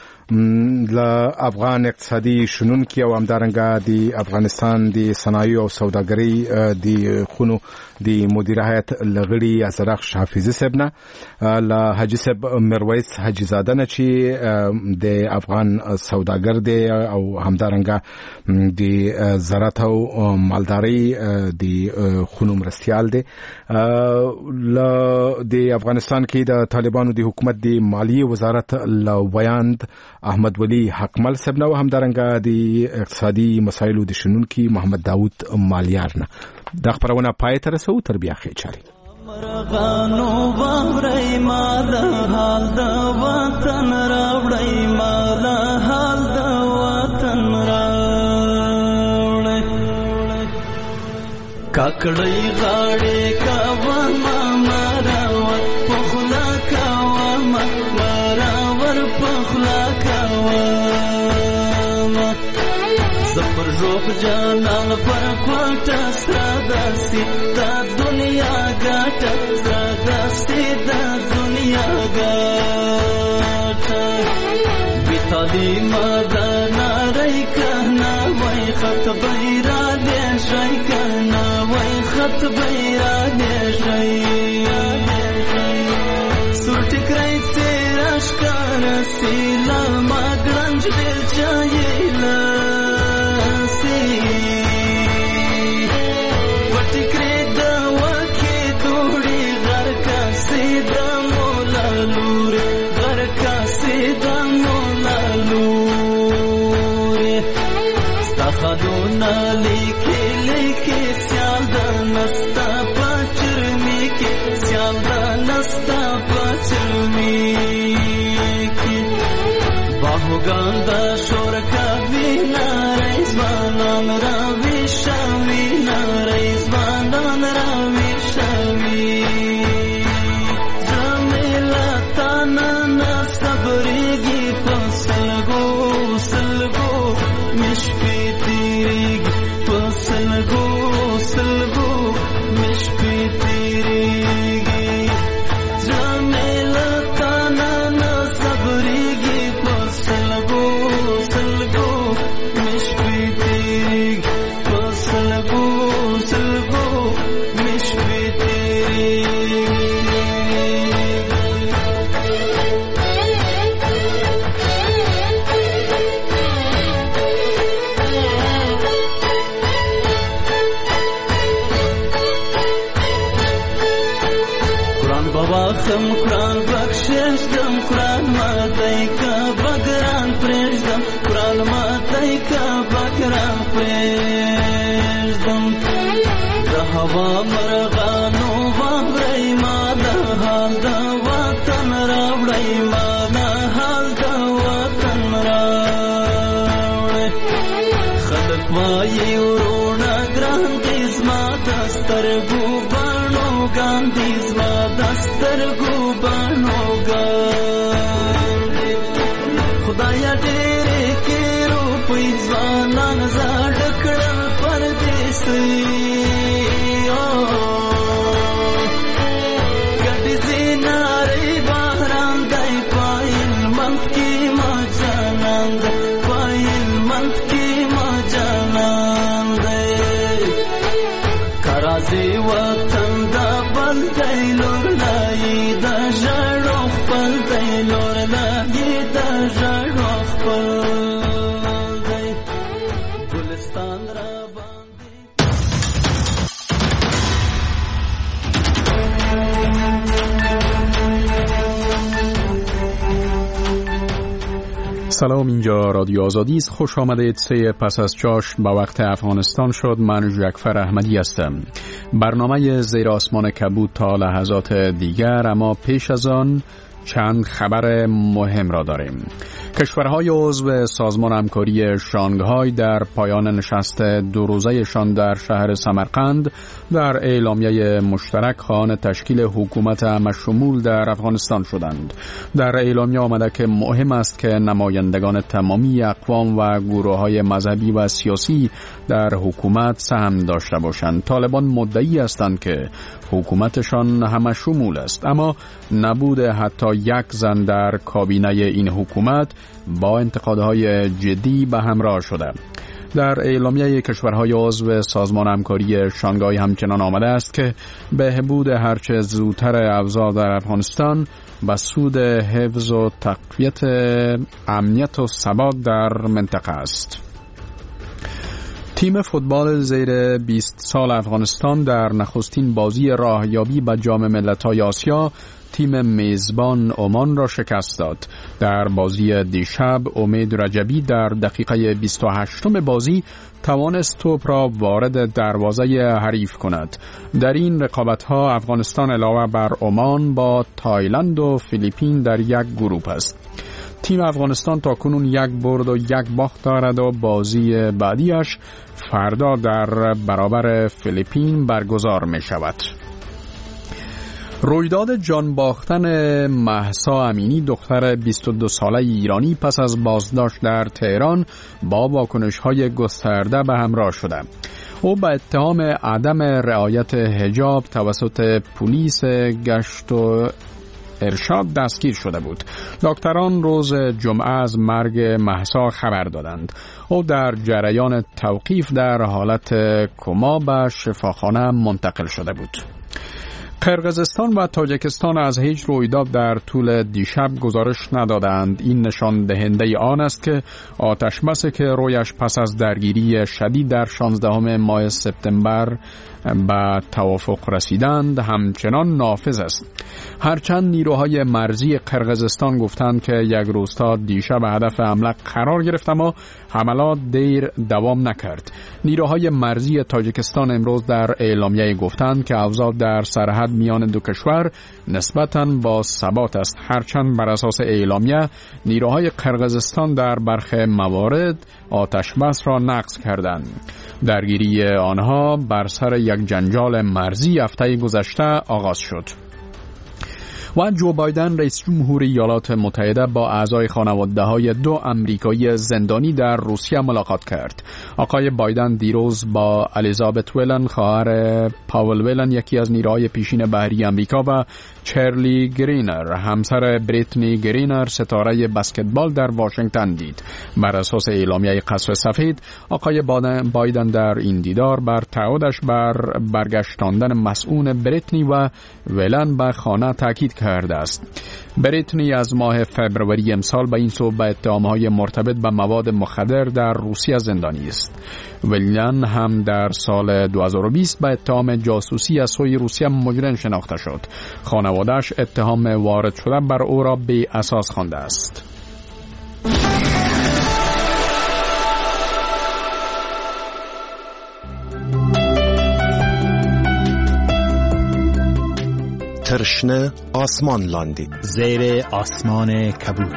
له افغان اقتصادي شنونکي او همدارنګه د افغانستان د صنایعو او سوداګرۍ د خونو د مدیر هیئت لغړي ازرق حافظي صاحب نه، له حاجي صاحب میرویس حاجي زاده نه چې د افغان سوداګر دی او همدارنګه د زراعت او مالدارۍ د خونو مرستیال دی. له د افغانستان کې د طالبانو د حکومت د مالیې وزارت لویاند احمد ولی حقمل صاحب نو همدارنګه د اقتصادي مسایلو د شنونکي محمد داوود مالیار نه. د خبرونه پای ته رسو تر بیا خې چاري مرغانو باورې مال حال د وطن راوړې مال حال د وطن راوړې کاکړې غاړې کا ما راوړ پخلا کا ما راوړ پخلا زفر روح جانان پر کوټه سرادستی دا دنیا ګټه سرادستی دا دنیا ګټه بیتالی مدانا رای کهنا وای خط بیرا دې شای کهنا وای خط بیرا دې شای سورت کرای تیرا شکار سیلا ما گرنج دل چایلا خدونا لیکي لیکي سیال دا نستا پچرمی کی سیال دا نستا پچرمی کی باهوگان دا شور کوي نارزوانان راوي شوي نارزوانان راوي شوي زمیلا تانا صبرېږي په سلګو سلګو مشکي سلگو سلگو مشکی تیریگی جامیلا تانا نا صبریگی پر سلگو سلگو مشکی تیریگی پر سلگو دم قرآن بخشش دم قرآن ماتی کا بگران پریش دم قرآن ماتی کا بگران پریش دم دهوا مرغانو وامرای ما دهال دا وطن راوڑای ما دهال دا وطن راوڑای خلق وایی ورونا گران دیز ما دستر گو بانو گان دیز ما دستر گو بانو گان خدایا ډېرې کې روپۍ ځوانان زاړه کړل پردیسي سلام، اینجا رادیو آزادی است. خوش آمدید. سه پس از چاش با وقت افغانستان شد. من جعفر احمدی هستم. برنامه زیر آسمان کبود تا لحظات دیگر، اما پیش از آن چند خبر مهم را داریم. کشورهای عضو سازمان همکاری شانگهای در پایان نشست دو روزه‌شان در شهر سمرقند در اعلامیه مشترک خواهان تشکیل حکومت همه‌شمول در افغانستان شدند. در اعلامیه آمده که مهم است که نمایندگان تمامی اقوام و گروه‌های مذهبی و سیاسی در حکومت سهم داشته باشند. طالبان مدعی هستند که حکومتشان همه‌شمول است، اما نبود حتی یک زن در کابینه این حکومت با انتقادهای جدی به همراه شده. در اعلامیه کشورهای عضو سازمان همکاری شانگهای همچنان آمده است که بهبود هرچه زودتر اوضاع در افغانستان به سود حفظ و تقویت امنیت و ثبات در منطقه است. تیم فوتبال زیر بیست سال افغانستان در نخستین بازی راهیابی به جام ملت‌های آسیا تیم میزبان عمان را شکست داد. در بازی دیشب امید رجبی در دقیقه بیست و هشتم بازی توانست توپ را وارد دروازه حریف کند. در این رقابت‌ها افغانستان علاوه بر عمان با تایلند و فیلیپین در یک گروه است. تیم افغانستان تا کنون یک برد و یک باخت دارد و بازی بعدیش فردا در برابر فیلیپین برگزار می شود. رویداد جان باختن مهسا امینی دختر بیست و دو ساله ایرانی پس از بازداشت در تهران با واکنش‌های گسترده به همراه شده. او به اتهام عدم رعایت حجاب توسط پلیس گشت و ارشاد دستگیر شده بود. دکتران روز جمعه از مرگ مهسا خبر دادند. او در جریان توقیف در حالت کما به شفاخانه منتقل شده بود. قرقیزستان و تاجیکستان از هیچ رویداد در طول دیشب گزارش ندادند. این نشان دهنده آن است که آتشبسی که رویش پس از درگیری شدید در شانزدهم ماه سپتامبر به توافق رسیدند همچنان نافذ است. هرچند نیروهای مرزی قرقیزستان گفتند که یک روستا دیشب هدف حمله قرار گرفت، اما حملات دیر دوام نکرد. نیروهای مرزی تاجیکستان امروز در اعلامیه گفتند که اوضاع در سرحد میان دو کشور نسبتاً با ثبات است. هرچند بر اساس اعلامیه نیروهای قرقیزستان در برخی موارد آتش بس را نقض کردند. درگیری آنها بر سر یک جنجال مرزی هفته گذشته آغاز شد. و جو بایدن رئیس جمهور ایالات متحده با اعضای خانواده‌های دو آمریکایی زندانی در روسیه ملاقات کرد. آقای بایدن دیروز با الیزابت ولن خواهر پاول ولن یکی از نیروهای پیشین بحری آمریکا و چرلی گرینر همسر بریتنی گرینر ستاره بسکتبال در واشنگتن دید. بر اساس اعلامیه قصر سفید آقای بایدن در این دیدار بر تعهدش بر برگشتاندن مسئول بریتنی و ولن به خانه تاکید کرده است. بریتنی از ماه فبروری امسال به این سو به اتهامهای مرتبط به مواد مخدر در روسیه زندانی است. ولن هم در سال دو هزار و بیست به اتهام جاسوسی از سوی روسیه مجرم شناخته شد. خانواده خانواده‌اش اتهام وارد شده بر او را بی اساس خوانده است. ترشنه آسمان لاندی زیر آسمان کبود.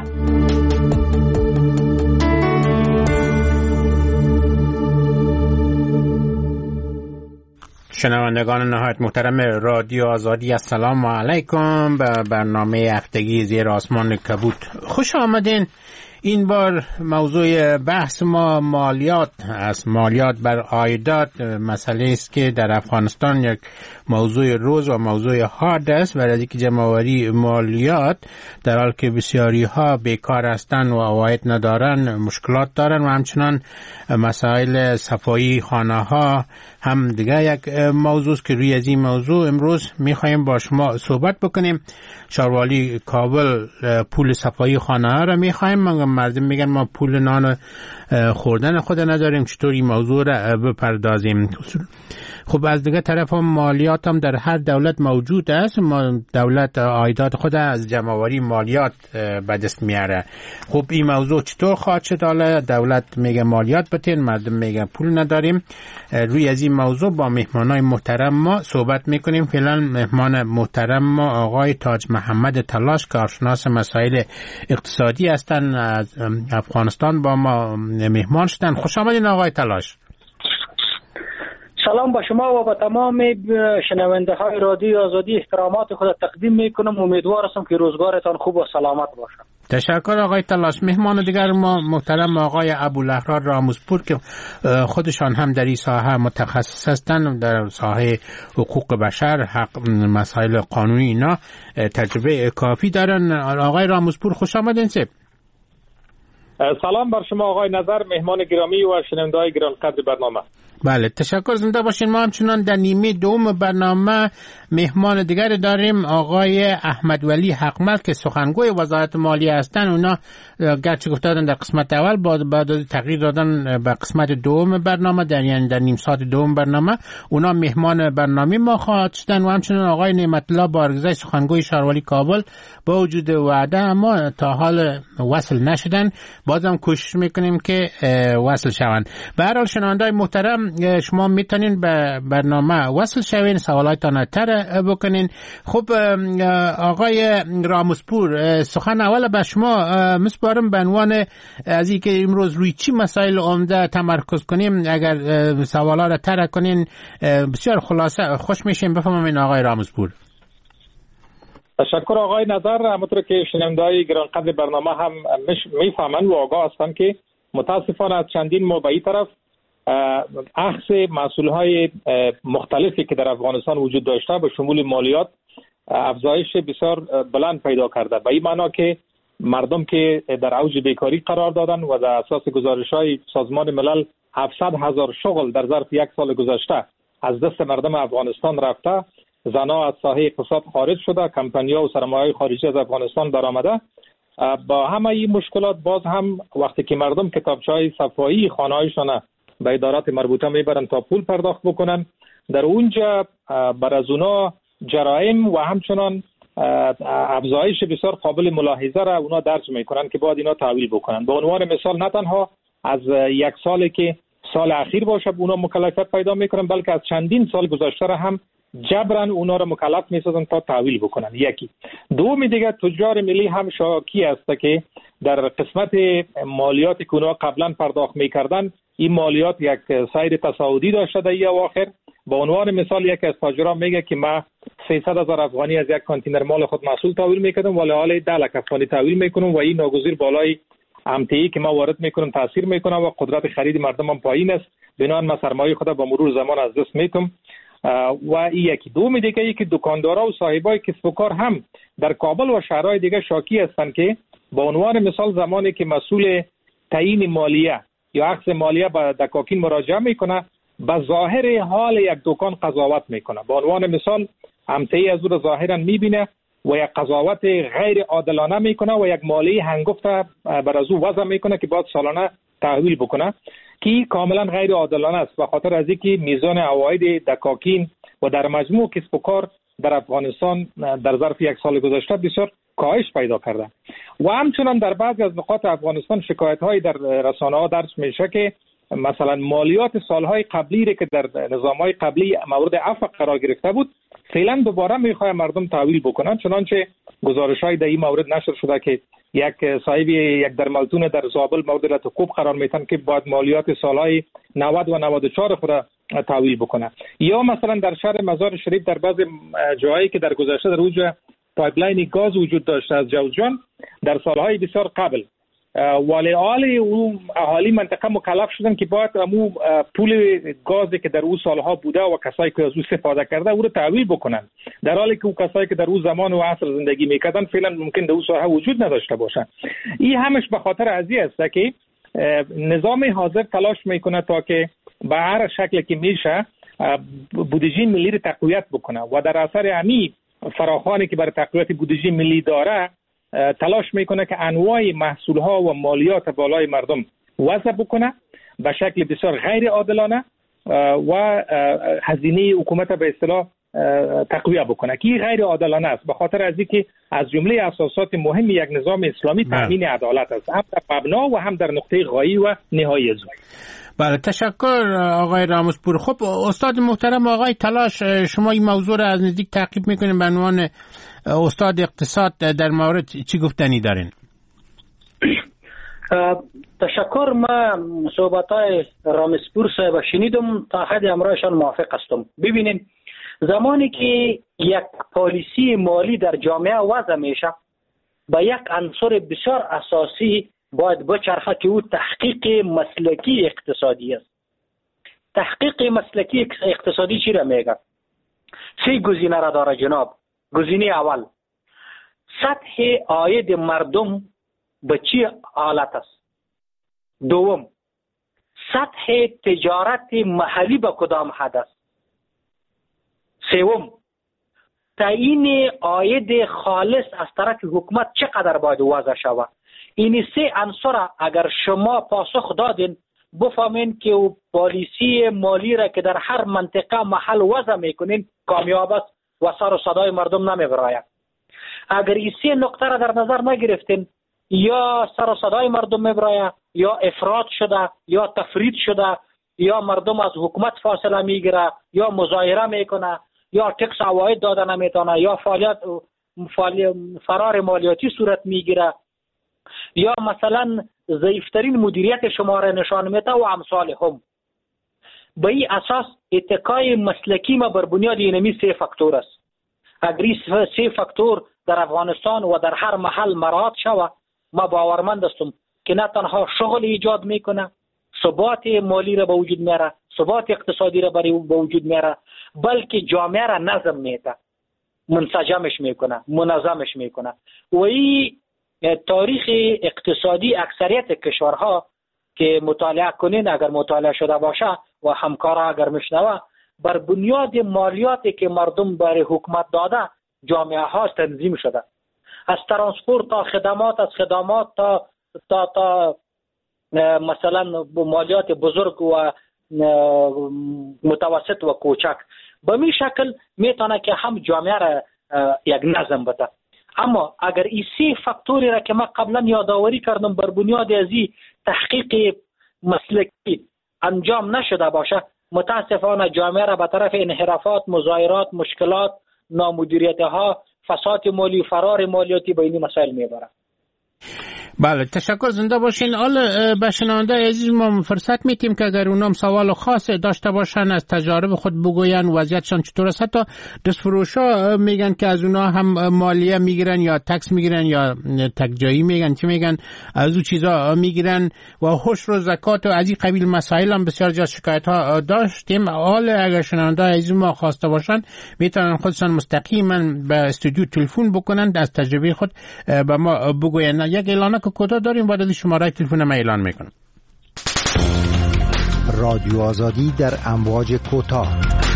شنوندگان نهایت محترم رادیو آزادی، السلام علیکم به برنامه هفتگی زیر آسمان کبود خوش آمدین. این بار موضوع بحث ما مالیات است، مالیات بر عایدات. مسئله است که در افغانستان یک موضوع روز و موضوع هارد است، برای اینکه جمع‌آوری مالیات در حالی که بسیاری ها بیکار هستند و عواید ندارن، مشکلات دارن و همچنان مسائل صفایی خانه ها هم دیگه یک موضوع است که روی از این موضوع امروز میخوایم با شما صحبت بکنیم. شاروالی کابل پول صفایی خانه ها را میخوایم، مردم میگن ما پول نان خوردن خود نداریم، چطور این موضوع را بپردازیم؟ خب از دیگه طرف هم مالیات هم در هر دولت موجود است. ما دولت عایدات خود از جمع‌آوری مالیات به دست میاره. خب این موضوع چطور خواهد شد؟ حالا دولت میگه مالیات بتین، مردم میگه پول نداریم. روی از این موضوع با مهمانای محترم ما صحبت میکنیم. فعلا مهمان محترم ما آقای تاج محمد تلاش، کارشناس مسائل اقتصادی هستند، از افغانستان با ما مهمان شدن. خوش آمدین آقای تلاش. سلام با شما و با تمام شنونده های رادیو آزادی احترامات خود تقدیم میکنم. امیدوار هستم که روزگارتان خوب و سلامت باشه. تشکر آقای تلاش. مهمان دیگر ما محترم آقای ابوالاحرار راموزپور که خودشان هم در این ساحه متخصص هستند، در ساحه حقوق بشر، حق، مسائل قانونی، اینا تجربه کافی دارن. آقای راموزپور خوش آمدین. سه سلام بر شما آقای نظر، مهمان گرامی و شنونده‌های گرانقدر برنامه. بله تشکر، زنده باشین. ما همچنان در نیمه دوم برنامه مهمان دیگر داریم، آقای احمد ولی حقمل که سخنگوی وزارت مالیه هستند. اونا گرچه گفتادن در قسمت اول بعد تغییر دادن به قسمت دوم برنامه، در یعنی در نیم ساعت دوم برنامه اونا مهمان برنامه ما خواهد شدن. و همچنان آقای نعمت الله بارگزای سخنگوی شاروالی کابل با وجود وعده اما تا حال وصل نشدن، بازم کوشش میکنیم که وصل شوند. به هر حال شنونده‌های محترم، شما میتونین به برنامه وصل شوین، سوالاتتان طرح بکنین. خب آقای راموزپور، سخن اول به شما مسپارم به عنوان از اینکه امروز روی چی مسائل عمده تمرکز کنیم. اگر سوالا را طرح کنین بسیار خلاصه خوش میشیم. بفرمایید آقای راموزپور. تشکر آقای نظر. همونطور که شنونده‌های گرانقدر برنامه هم میفهمن و آگاه هستن که متاسفانه از چندین ماه به این طرف اخذ مسئولهای مختلفی که در افغانستان وجود داشته به شمول مالیات افزایش بسیار بلند پیدا کرده، به این معنا که مردم که در اوج بیکاری قرار دادن و در اساس گزارش‌های سازمان ملل هفتصد هزار شغل در ظرف یک سال گذشته از دست مردم افغانستان رفته، زنها از ساحه اقتصاد خارج شده، کمپانی‌ها و سرمایه‌های خارجی از افغانستان درآمده. با همه این مشکلات باز هم وقتی که مردم کتابچه‌های صفایی خانه‌هایشان به ادارات مربوطه میبرن تا پول پرداخت بکنن، در اونجا بر از اونا جرایم و همچنان افزایش بسیار قابل ملاحظه را اونا درج میکنن که باید اینا تحویل بکنن. به عنوان مثال نه تنها از یک سالی که سال اخیر باشه اونا مکلفیت پیدا میکنن، بلکه از چندین سال گذشته را هم جبران اونا را مکلف میسازن تا تحویل بکنن. یکی دومی دیگه تجار ملی هم شاکی است که در قسمت مالیاتی که اونا قبلا پرداخت میکردن این مالیات یک سایر تصاعدی داشته در این اواخر. به عنوان مثال یکی از تاجران میگه که ما سیصد هزار افغانی از یک کانتینر مال خود محصول تحویل میکردم ولی حالا ده لک افغانی تحویل میکنم و این ناگزیر بالای امتیی که ما وارد میکنم تاثیر میکنه و قدرت خرید مردم هم پایین است، بنابراین من سرمایه خود با مرور زمان از دست میدم. و این یکی. دوم دیگه ای که دکاندارا و صاحبای کسب و کار هم در کابل و شهرهای دیگه شاکی هستند که به عنوان مثال زمانی که مسئول تعیین مالیه یا اخذ مالیه به دکاکین مراجعه میکنه به ظاهر حال یک دکان قضاوت میکنه. به عنوان مثال امتیی از او را ظاهرا میبینه و یک قضاوت غیر عادلانه میکنه و یک مالیه هنگفته بر از او وضع میکنه که باید سالانه تحویل بکنه که کاملا غیر عادلانه است، به خاطر از اینکه میزان عواید دکاکین و در مجموع کسب و کار در افغانستان در ظرف یک سال گذشته بسیار کاهش پیدا کرده و همچنان در بعضی از نقاط افغانستان شکایت‌هایی در رسانه‌ها درج میشه که مثلا مالیات سالهای قبلی را که در نظام‌های قبلی مورد عفو قرار گرفته بود فعلا دوباره میخواه مردم تحویل بکنن، چنانچه گزارش‌های در این مورد نشر شده که یک صاحب یک درملتون در زابل مورد توقف قرار میتن که باید مالیات سالهای نود و نود و چهار خود تحویل بکنه. یا مثلا در شهر مزار شریف در بعض جاهایی که در گذشته در اوج پایپلاین گاز وجود داشته از جوزجان در سالهای بسیار قبل، ولی حال او اهالی منطقه مکلف شدن که باید امو پول گازی که در او سالها بوده و کسایی که از او استفاده کرده او رو تحویل بکنن، در حالی که او کسایی که در او زمان و عصر زندگی میکردن فعلا ممکن در او سالها وجود نداشته باشن. این همش به خاطر ازی است که نظام حاضر تلاش میکنه تا که به هر شکل که میشه بودجه ملی رو تقویت بکنه و در اثر امی فراخوانی که برای تقویت بودجه ملی داره تلاش میکنه که انواع محصولها و مالیات بالای مردم وضع بکنه به شکل بسیار غیر عادلانه و هزینه حکومت به اصطلاح تقویت بکنه که غیر عادلانه است، به خاطر از اینکه از جمله اساسات مهم یک نظام اسلامی تامین عدالت است، هم در مبنا و هم در نقطه غایی و نهایی از. بله تشکر آقای راموسپور. خب استاد محترم آقای تلاش، شما این موضوع را از نزدیک تعقیب میکنین، به عنوان استاد اقتصاد در مورد چی گفتنی دارین؟ تشکر. ما صحبت‌های راموسپور صاحب شنیدم، تا حد امرایشان موافق هستم. ببینید زمانی که یک پالیسی مالی در جامعه وضع میشه با یک عنصر بسیار اساسی باید بچرخه که او تحقیق مسلکی اقتصادی است. تحقیق مسلکی اقتصادی چی را میگه؟ سه گزینه را داره جناب. گزینه اول سطح عاید مردم به چی حالت است؟ دوم سطح تجارت محلی به کدام حد است؟ سوم تعیین عاید خالص از طرف حکومت چقدر باید وضع شود؟ این سه عنصر اگر شما پاسخ دادین بفهمین که پالیسی مالی را که در هر منطقه محل وضع میکنین کامیاب است و سر و صدای مردم نمیبراید. اگر این سه نقطه را در نظر نگرفتین یا سر و صدای مردم میبراید، یا افراط شده، یا تفرید شده، یا مردم از حکومت فاصله میگیره، یا مظاهره میکنه، یا تکس عواید داده نمیتونه، یا فعالیت فرار مالیاتی صورت میگیره، یا مثلا ضعیفترین مدیریت شما را نشان میده و امثال هم. به این اساس اتکای مسلکی ما بر بنیاد اینمی سه فاکتور است. اگر این سه فاکتور در افغانستان و در هر محل مراعات شود ما باورمند هستم که نه تنها شغل ایجاد میکنه، ثبات مالی را به وجود میاره، ثبات اقتصادی را به وجود میاره، بلکه جامعه را نظم میده، منسجمش میکنه، منظمش میکنه. و این تاریخ اقتصادی اکثریت کشورها که مطالعه کنین اگر مطالعه شده باشه و همکارا اگر میشنوه بر بنیاد مالیاتی که مردم برای حکومت داده جامعه ها تنظیم شده، از ترانسپورت تا خدمات، از خدمات تا تا تا مثلا مالیات بزرگ و متوسط و کوچک. به می شکل میتونه که هم جامعه را یک نظم بده. اما اگر این سه فاکتوری را که ما قبلا یادآوری کردم بر بنیاد ازی تحقیق مسلکی انجام نشده باشه متاسفانه جامعه را به طرف انحرافات، مظاهرات، مشکلات، نامدیریت ها، فساد مالی، فرار مالیاتی به این مسائل میبره. بله تشکر، زنده باشین. حالا به شنونده عزیز ما فرصت میتیم که اگر اونام سوال خاص داشته باشن از تجارب خود بگوین وضعیتشان چطور است. حتی دستفروشا میگن که از اونا هم مالیه میگیرن یا تکس میگیرن یا تکجایی میگن چی میگن از او چیزا میگیرن و حشر و زکات و از این قبیل مسائل هم بسیار جا شکایت ها داشتیم. حالا اگر شنونده عزیز ما خواسته باشن میتونن خودشان مستقیما به استودیو تلفن بکنن از تجربه خود به ما بگوین. یک اعلان که کوتاه داریم بعد از شماره تلفن ما اعلان میکنم. رادیو آزادی در امواج کوتاه.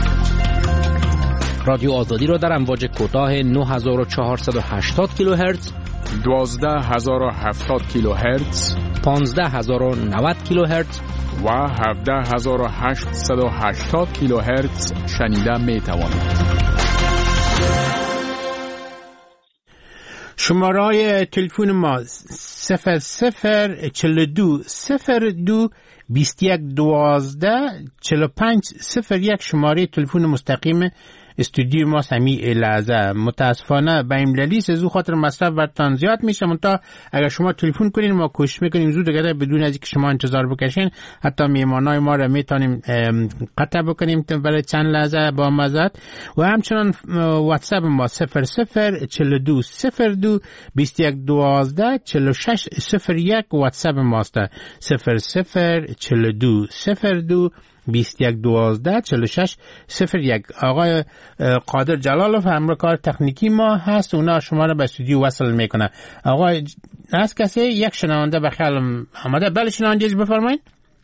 رادیو آزادی را در امواج کوتاه نه هزار و چهارصد و هشتاد کیلوهرتز، دوازده هزار و هفتاد کیلوهرتز، پانزده هزار و نود کیلوهرتز و هفده هزار و هشتصد و هشتاد کیلوهرتز شنیده می توانید. شماره تلفن ما صفر صفر چل دو صفر دو بیست یک دوازده چل پنج صفر یک شماره تلفن مستقیم استودیوی ما سمی لحظه. متاسفانه به این دلیل زو خاطر مصرف برتان زیاد میشه، منتها اگر شما تلفن کنین ما کوشش میکنیم زود دیگه بدون از اینکه شما انتظار بکشین حتی میهمانای ما را میتونیم قطع بکنیم برای چند لحظه با مزد. و همچنان واتساپ ما صفر صفر چل دو صفر دو بیست یک دوازده چل شش صفر یک واتساپ ماست. صفر صفر چل دو صفر دو بیست یک دوازده چل شش صفر یک. آقای قادر جلالوف همراه کار تکنیکی ما هست، اونا شما را به استودیو وصل میکنه. آقای هست کسی یک شنونده به خیالم آمده. بله شنونده بفرمایید.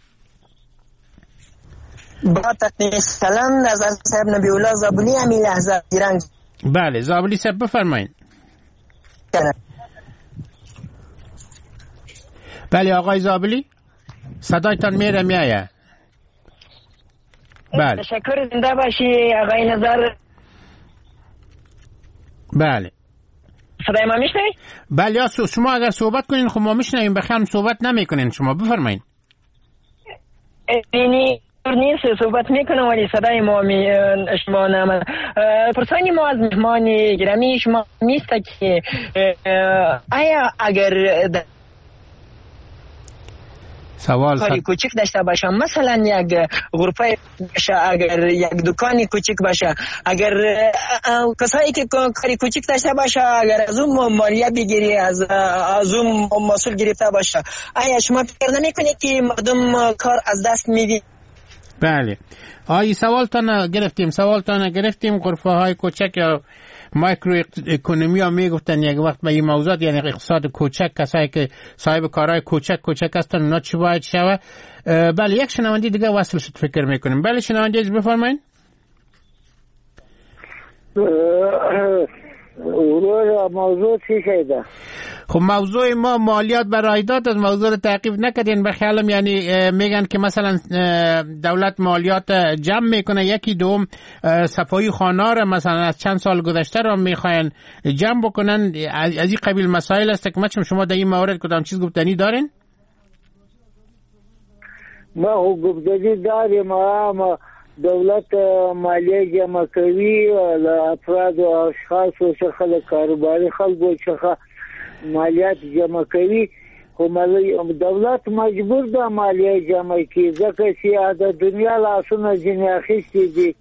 با تکنیک سلام نظر صاحب نبی الله زابلی امی لحظه ایران. بله زابلی صاحب بفرمایید. بله آقای زابلی صدایتان میره میایه. بله تشکر، زنده باشی آقای نظر. بله صدای ما میشنوی؟ بله یا شما اگر صحبت کنین خب ما میشنویم، بخیرم صحبت نمیکنین شما بفرمایید. اینی نیست صحبت میکنم ولی صدای ما می شما نام پرسانی ما از مهمان گرامی شما میست که آیا اگر سوال کاری کوچک داشته باشم، مثلا یک غرفه باشه، اگر یک دکانی کوچک باشه، اگر کسایی که کاری کوچک داشته باشه اگر از اون مالیه بگیری، از از اون مسئول گرفته باشه، آیا شما فکر نمیکنید که مردم کار از دست میدی؟ بله آی سوالتان گرفتیم سوالتان گرفتیم غرفه های کوچک یا مایکرو اکونومی ها میگفتن یک وقت به این موضوعات، یعنی اقتصاد کوچک، کسایی که صاحب کارهای کوچک کوچک هستن اونا چی باید شوه. بله یک شنونده دیگه وصل شد فکر میکنیم. بله شنونده بفرمایید. موضوع چی شده؟ خب موضوع ما مالیات بر عایدات از موضوع رو تعقیب نکردین به خیالم، یعنی میگن که مثلا دولت مالیات جمع میکنه، یکی دوم صفایی خانه را مثلا از چند سال گذشته رو میخواین جمع بکنن، از این قبیل مسائل است که مثلا شما در این مورد کدام چیز گفتنی دارین؟ ما گفتنی داریم، اما دولت مالیه جمع کوي افراد و اشخاص و شخص کاروباری خلکو څخه مالیات جمع کوي، خو دولت مجبور ده مالیه جمع کړي ځکه چې د دنیا لاسونه ځینې اخیستي دي،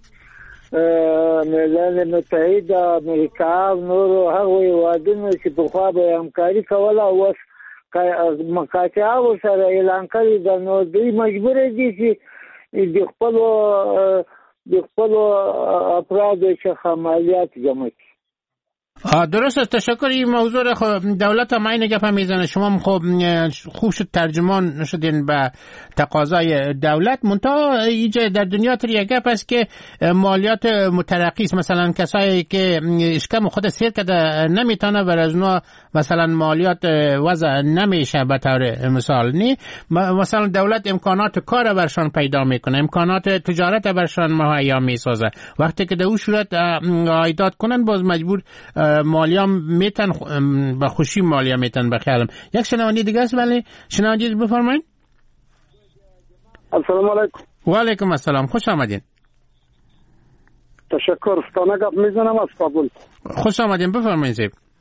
ملل متحده، امریکا او نورو هغو هېوادونو چې پخوا به همکاري کوله اوس مقاطعه ورسره اعلان کړې ده، نو دوی مجبوره دي چې د خپلو د خپلو افرادو څخه مالیات جمع کړي. درست است، تشکر. این موضوع را خب دولت هم این گپ میزنه، شما خب خوب شد ترجمان شدین به تقاضای دولت، منتها اینجا در دنیا تر یک گپ است که مالیات مترقی است، مثلا کسایی که اشکم خود سیر کرده نمیتونه بر از اونا مثلا مالیات وضع نمیشه به طور مثال نی، مثلا دولت امکانات کار برشان پیدا میکنه، امکانات تجارت برشان مهیا میسازه، وقتی که در اون صورت عایدات کنن باز مجبور مالیام میتن با خوشی مالیا میتن به خیالم. یک شنونده دیگه است. ولی شنونده بفرمایید. السلام علیکم. و علیکم السلام، خوش آمدین. تشکر. ستانه گپ میزنم از کابل. خوش آمدین، بفرمایید.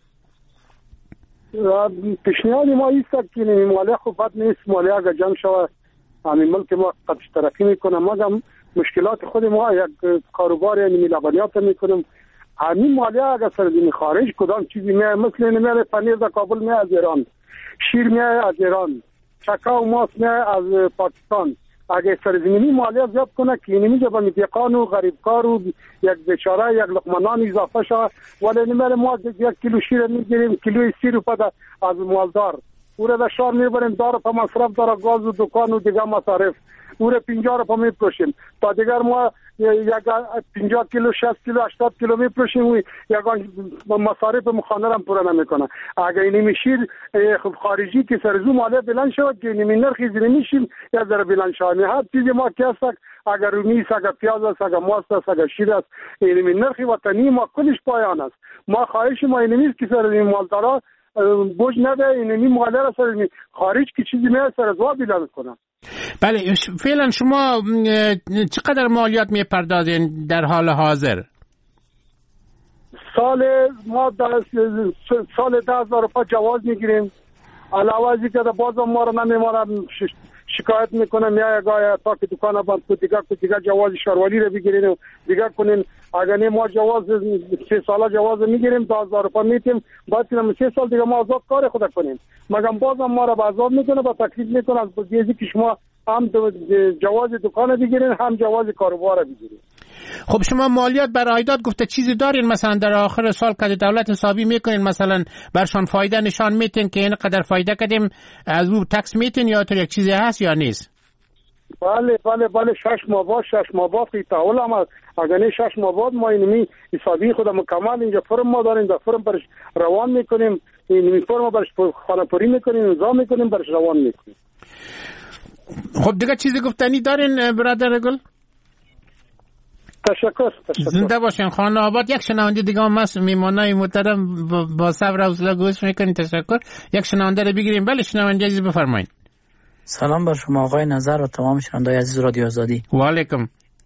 پیشنهاد ما است که مالیه خوب بد نیست، مالیه اگر جمع شود همین ملک ما قد ترقی میکنه، ما مشکلات خود ما یک کاروبار یعنی لبنیات میکنیم، همین مالیه اگر سرزمین خارج کدام چیزی میاد، مثل نمیاد پنیر در کابل میاد از ایران، شیر میاد از ایران، چکا و ماست میاد از پاکستان، اگر سرزمینی مالیه زیاد کنه که نمیشه به متیقان و غریبکار و یک بیچاره یک لقمه اضافه شود، ولی نمیاد ما یک کیلو شیر میگیریم کیلوی سی روپیه از مالدار، او را در شهر میبریم دار په مصرف داره، گاز و دکان و دیگه مصارف، او را پنجاه روپیه میفروشیم، تا دیگر ما یک پنجاه کیلو شصت کیلو هشتاد کیلو میفروشیم و یگان مصارف مخانه را پورا نمیکنه. اگر این میشیر خب خارجی که سرزو ماله بلند شود که نمی نرخی زیر میشیم یا در بلند شود. هر چیزی ما که هست اگر رومی است، اگر پیاز است، اگر ماست است، اگر شیر است، این نرخی وطنی ما کلش پایان است. ما خواهش ما این نیست که سر این مالدارا بوج نده، این ماله را سر خارج که چیزی نه سر زوا بلند کنه. بله فعلا شما چقدر مالیات میپردازین در حال حاضر؟ سال ما سال ده هزار روپیه جواز میگیریم. علاوه از اینکه باز ما رو نمیمارم شکایت میکنم یا گایا تا که دکان بند کو دیگه کو دیگه جواز شهرولی رو بگیرین و دیگه کنین. اگر نه ما جواز سه ساله جواز میگیریم ده هزار روپیه میتیم، بعد که سه سال دیگه ما آزاد کار خود کنیم. مگم باز ما رو عذاب میکنه، با تکلیف میکنه از دیگه که شما هم جواز دکان بگیرین هم جواز کاروبار بگیرین. خب شما مالیات بر عایدات گفته چیزی دارین مثلا در آخر سال که دولت حسابی میکنین مثلا برشان فایده نشان میتین که این قدر فایده کردیم از رو تکس میتین یا تو یک چیزی هست یا نیست؟ بله بله بله شش ماه بعد شش ماه بعد که تاول هم اگر نه شش ماه بعد ما اینمی حسابی خود مکمل اینجا فرم ما داریم، در فرم برش روان میکنیم، اینمی فرم برش خانه پوری میکنیم، نظام میکنیم، برش روان میکنیم. خب دیگه چیزی گفتنی دارین برادر گل؟ تشکر تشکر. زنده باشین خانه آباد. یک شنونده دیگه هم هست میمانای محترم با صبر و حوصله گوش میکنین. تشکر. یک شنونده رو بگیریم. بله شنونده عزیز بفرمایید. سلام بر شما آقای نظر و تمام شنوندگان عزیز رادیو آزادی. و علیکم.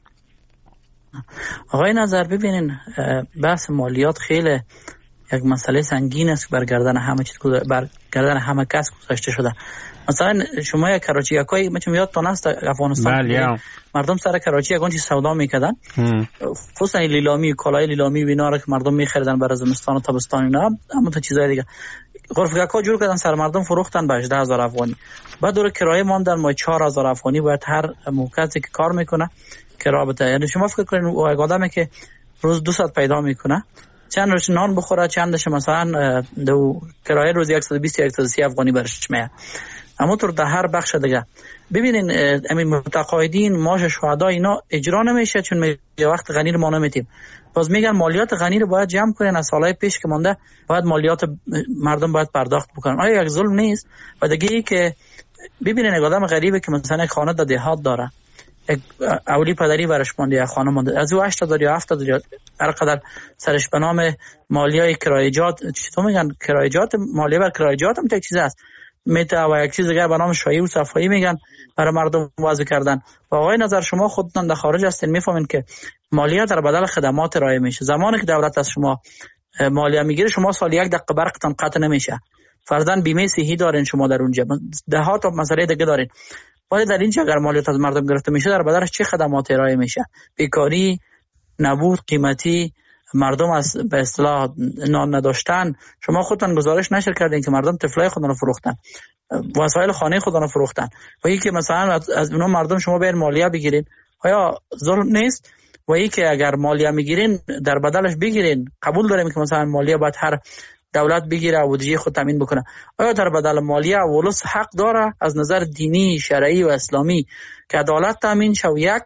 آقای نظر ببینین بحث مالیات خیلی یک مسئله سنگین است بر گردن همه چیز بر گردن همه کس گذاشته شده. مثلا شما یک کراچی یکای مثلا یادتون است افغانستان مردم سر کراچی یکان چیز سودا میکردن، خصوصا لیلامی کالای لیلامی بینا را که مردم میخریدن برای زمستان و تابستان اینا، اما تا چیزای دیگه غرفه یکا جور کردن سر مردم فروختن به هجده هزار افغانی. بعد دور کرایه ماندن ما چهار هزار افغانی باید هر موقعی که کار میکنه کرایه بده. یعنی شما فکر کنین او آدمی که روز دو ساعت پیدا میکنه چند روز نان بخوره چندش مثلا دو کرایه روز صد و بیست یا صد و سی افغانی برش میاد. اما تو در هر بخش دیگه ببینین همین متقاعدین معاش شهدا اینا اجرا نمیشه چون یه وقت غنی رو ما نمیتیم. باز میگن مالیات غنی رو باید جمع کنین از سالهای پیش که مونده باید مالیات مردم باید پرداخت بکنن. آیا یک ظلم نیست؟ و دیگه ای که ببینین یک آدم غریبه که مثلا یک خانه در دهات داره، یک اولی پدری برش مونده، یک خانه مونده، از او هشت هزار یا هفت هزار هر قدر سرش به نام مالیای کرایه‌جات چطور میگن کرایه‌جات مالیه بر کرایه‌جات هم یک چیز است میته و یک چیز دیگه به نام شایعه و صفایی میگن برای مردم وضع کردن. و آقای نظر شما خودتون در خارج هستین میفهمین که مالیات در بدل خدمات ارائه میشه. زمانی که دولت از شما مالیه میگیره شما سال یک دقیقه برقتون قطع نمیشه. فرضاً بیمه صحی دارین شما در اونجا، ده ها تا مسئله دیگه دارین. ولی در اینجا اگر مالیات از مردم گرفته میشه در بدلش چه خدمات ارائه میشه؟ بیکاری، نبود قیمتی، مردم از به اصطلاح نان نداشتن. شما خودتون گزارش نشر کردین که مردم طفلای خودن رو فروختن، وسایل خانه خودن رو فروختن و یکی مثلا از اونها مردم شما باید مالیه بگیرین. آیا ظلم نیست؟ و یکی اگر مالیه میگیرین در بدلش بگیرین. قبول داریم که مثلا مالیه باید هر دولت بگیره و بودجه خود تامین بکنه. آیا در بدل مالیه ولس حق داره از نظر دینی، شرعی و اسلامی که عدالت تامین شه؟ یک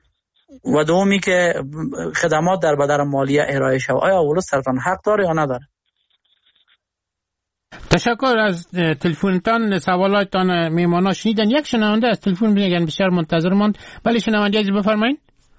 و دومی که خدمات در بدل مالیه ارائه شه. آیا ولس سرتان حق داره یا نداره؟ تشکر از تلفنتان. سوالاتتان میمانا شنیدن. یک شنونده از تلفن میگن بسیار منتظر ماند. بله شنونده عزیز بفرمایید.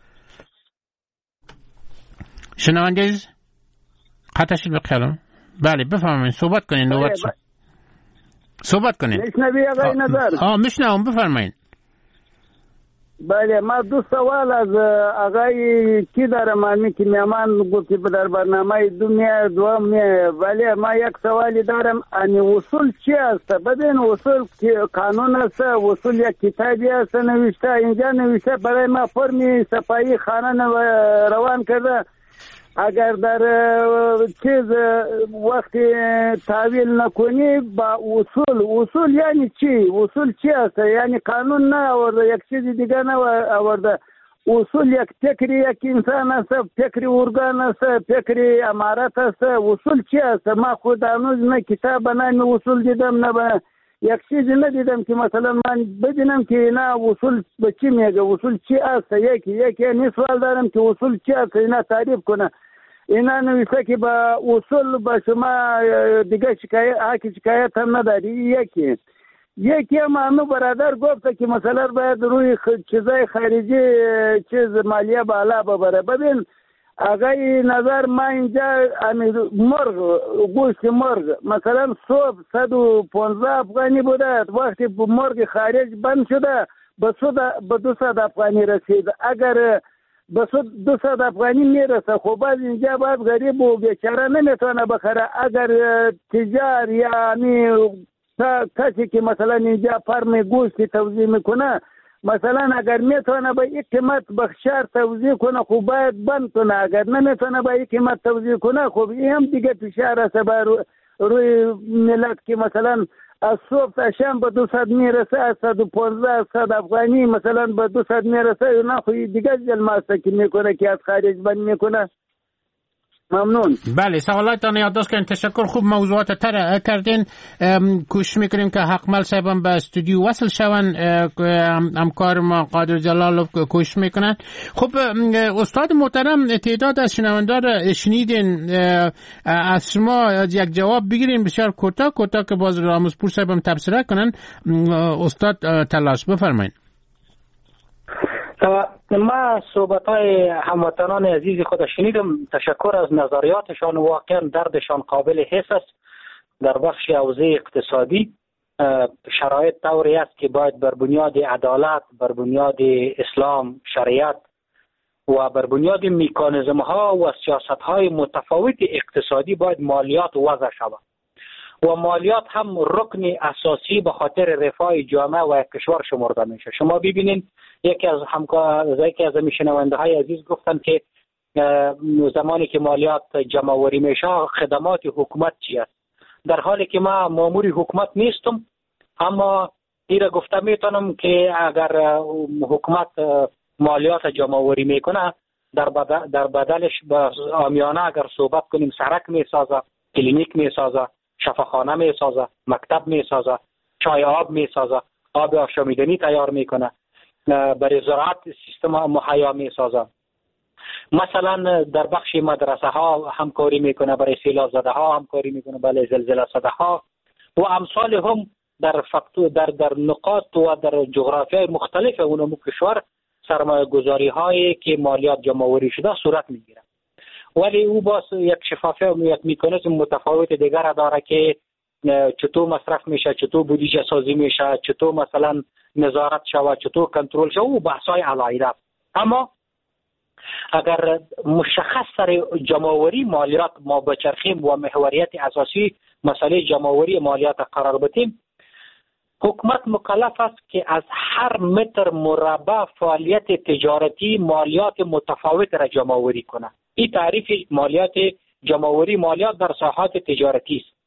شنونده عزیز خطش بخیرم. بله بفرمایید صحبت کنین. نوبت شد صحبت کنین. میشنوی آقای نظر؟ ها میشنوم بفرمایید. بله ما دو سوال از آقای کی دارم. من که میامان گفتی در برنامه دو میه دو میه، ولی ما یک سوالی دارم. ان اصول چی است؟ ببین اصول قانون است، اصول یک کتابی است نوشته، اینجا نوشته برای ما فرمی صفایی خانه روان کرده. اگر در چیز وقتی تعویل نکنی با اصول، اصول یعنی چی؟ اصول چی است؟ یعنی قانون نه آورده، یک چیز دیگه نه آورده. اصول یک فکری یک انسان است، فکری ارگان است، فکری امارت است. اصول چی است؟ ما خود هنوز نه کتاب نه اصول دیدم نه یک چیزی ندیدم که مثلا من بدونم که اینا اصول به چی میگه، اصول چی است. یکی یکی یعنی سوال دارم که اصول چی است اینا تعریف کنه. اینا نویسه که با اصول به شما دیگه شکایت حق شکایت هم نداری. یکی یکی هم همه برادر گفته که مثلا باید روی چیزای خارجی چیز مالیه بالا ببره. ببین اگه نظر ما اینجا مرغ گوشت مرغ مثلا صبح صد و پانزده افغانی بوده، وقتی مرغ خارج بند شده به دو صد افغانی رسید. اگر به دو صد افغانی میرسه خب باز اینجا باید غریب و بیچاره نمیتونه بخره. اگر تجار یعنی کسی که مثلا اینجا فرم گوشت توزیع میکنه مثلا اگر میتونه به یک قیمت بخشار توزیع کنه خب باید بند کنه. اگر نمیتونه به یک قیمت توزیع کنه خب این هم دیگه فشار است بر روی ملت که مثلا از صبح تا شام به دو صد میرسه، از صد و پانزده صد افغانی مثلا به دو صد میرسه. اینا خو دیگه جلماسته که میکنه که از خارج بند میکنه. ممنون. بله سوالاتتان یادداشت کردین. تشکر. خوب موضوعات تر کردین. کوشش میکنیم که حقمل صاحبم به استودیو وصل شون. همکار ما قادر جلال کوشش میکنن. خب استاد محترم تعداد از شنوندار شنیدین، از شما یک جواب بگیریم بسیار کوتاه کوتاه که باز رامزپور صاحبم تبصره کنن. استاد تلاش بفرمایید. ما صحبت‌های هموطنان عزیز خود شنیدم. تشکر از نظریاتشان. واقعا دردشان قابل حس است. در بخش حوزه اقتصادی شرایط طوری است که باید بر بنیاد عدالت، بر بنیاد اسلام، شریعت و بر بنیاد مکانیزم‌ها و سیاست‌های متفاوت اقتصادی باید مالیات وضع شود و مالیات هم رکن اساسی به خاطر رفاه جامعه و کشور شمرده میشه. شما ببینید یکی از همکار یکی از شنونده‌های عزیز گفتن که زمانی که مالیات جمع آوری میشه خدمات حکومت چی است، در حالی که ما مامور حکومت نیستم. اما ایره گفته میتونم که اگر حکومت مالیات جمع آوری میکنه در بدل در بدلش با عامیانه اگر صحبت کنیم سرک میسازه، کلینیک میسازه، شفاخانه میسازه، مکتب میسازه، چای آب میسازه، آب آشامیدنی تیار میکنه، برای زراعت سیستم مهیا میسازه. مثلا در بخش مدرسه ها همکاری میکنه، برای سیلاب زده ها همکاری میکنه، برای زلزله زده ها و امثال هم در فاکتور در در نقاط و در جغرافیای مختلف اونم کشور سرمایه گذاری هایی که مالیات جمع آوری شده صورت میگیره. ولی او باز یک شفافیت و یک مکانیزم متفاوت دیگر داره که چطور مصرف میشه، چطور بودجه سازی میشه، چطور مثلا نظارت شود، چطور کنترل شود و بحث‌های علاوه. اما اگر مشخص سر جمع‌آوری مالیات ما بچرخیم و محوریت اساسی مسئله جمع‌آوری مالیات قرار بدیم، حکومت مکلف است که از هر متر مربع فعالیت تجارتی مالیات متفاوت را جمع‌آوری کنه. این تعریف مالیات جمع‌آوری مالیات در ساحات تجارتی است.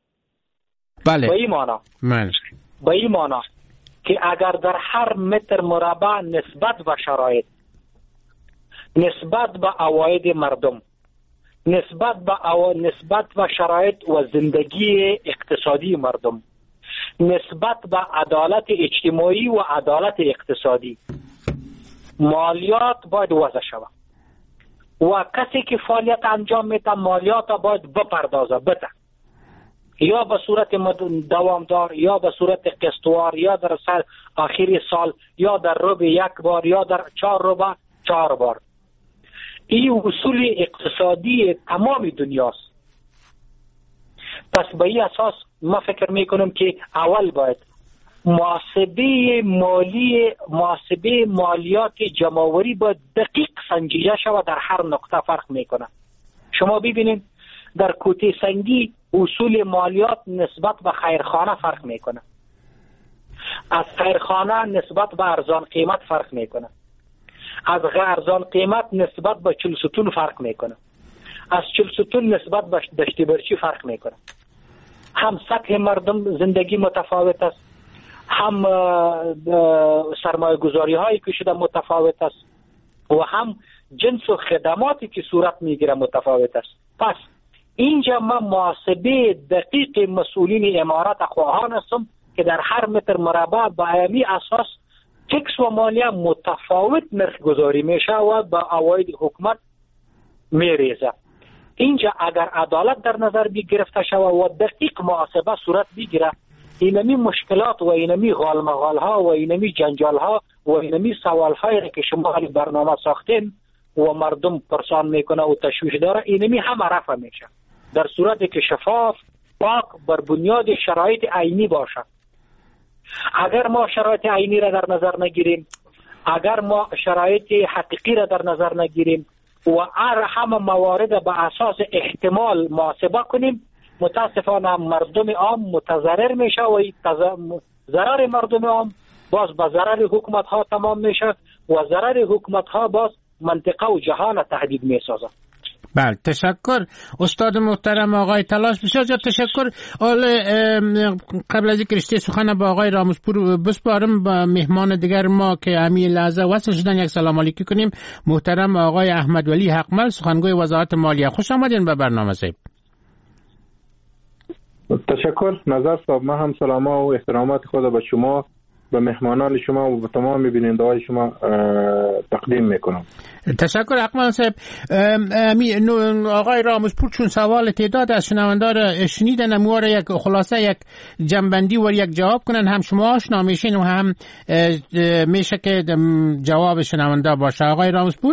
بله. به این معنا من به این معنا که اگر در هر متر مربع نسبت به شرایط، نسبت به عواید مردم، نسبت به او... نسبت به شرایط و زندگی اقتصادی مردم، نسبت به عدالت اجتماعی و عدالت اقتصادی مالیات باید وضع شود و کسی که فعالیت انجام میده مالیات باید بپردازه بده، یا به صورت دوامدار یا به صورت قسطوار یا در سال آخری سال یا در ربع یک بار یا در چهار ربع چهار بار. این اصول اقتصادی تمام دنیاست. پس به این اساس ما فکر میکنم که اول باید محاسبه مالی محاسبه مالیات جمع‌آوری باید دقیق سنجیده شود. در هر نقطه فرق میکنه. شما ببینید در کوته سنگی اصول مالیات نسبت به خیرخانه فرق میکنه، از خیرخانه نسبت به ارزان قیمت فرق میکنه، از ارزان قیمت نسبت به چل ستون فرق میکنه، از چل ستون نسبت به دشت برچی فرق میکنه. هم سطح مردم زندگی متفاوت است، هم سرمایه گذاری هایی که شده متفاوت است و هم جنس و خدماتی که صورت میگیره متفاوت است. پس اینجا من محاسبه دقیق مسئولین امارات خواهان هستم که در هر متر مربع با عیامی اساس تکس و مالیه متفاوت نرخ گذاری میشه و با عواید حکومت میریزه. اینجا اگر عدالت در نظر بگرفته شود و دقیق محاسبه صورت بگیره، اینمی مشکلات و اینمی غالمغال ها و اینمی جنجال ها و اینمی سوال هایی که شما حالی برنامه ساختین و مردم پرسان میکنه و تشویش داره، اینمی هم رفع میشه در صورتی که شفاف، پاک، بر بنیاد شرایط عینی باشه. اگر ما شرایط عینی را در نظر نگیریم، اگر ما شرایط حقیقی را در نظر نگیریم و ار همه موارد به اساس احتمال محاسبه کنیم، متاسفانه مردم عام متضرر میشه و ضرر مردم عام باز به ضرر حکومت ها تمام میشه و ضرر حکومت ها باز منطقه و جهان تهدید میسازه. بله، تشکر استاد محترم آقای تلاش. بسیار زیاد تشکر. حال قبل از اینکه رشته سخن با آقای رامزپور بسپارم، با مهمان دیگر ما که همین لحظه وصل شدن یک سلام علیکی کنیم. محترم آقای احمد ولی حقمل، سخنگوی وزارت مالیه، خوش آمدین به برنامه صاحب. تشکر نظر صاحب. من هم سلام و احترامات خود به شما، به مهمانان شما و به تمام بیننده های شما تقدیم میکنم. تشکر حقمل صاحب. آقای رامزپور چون سوال تعداد از شنوندار شنیدن، اموار یک خلاصه یک جنبندی و یک جواب کنن، هم شما آشنا میشین و هم میشه که جواب شنونده باشه. آقای رامزپور.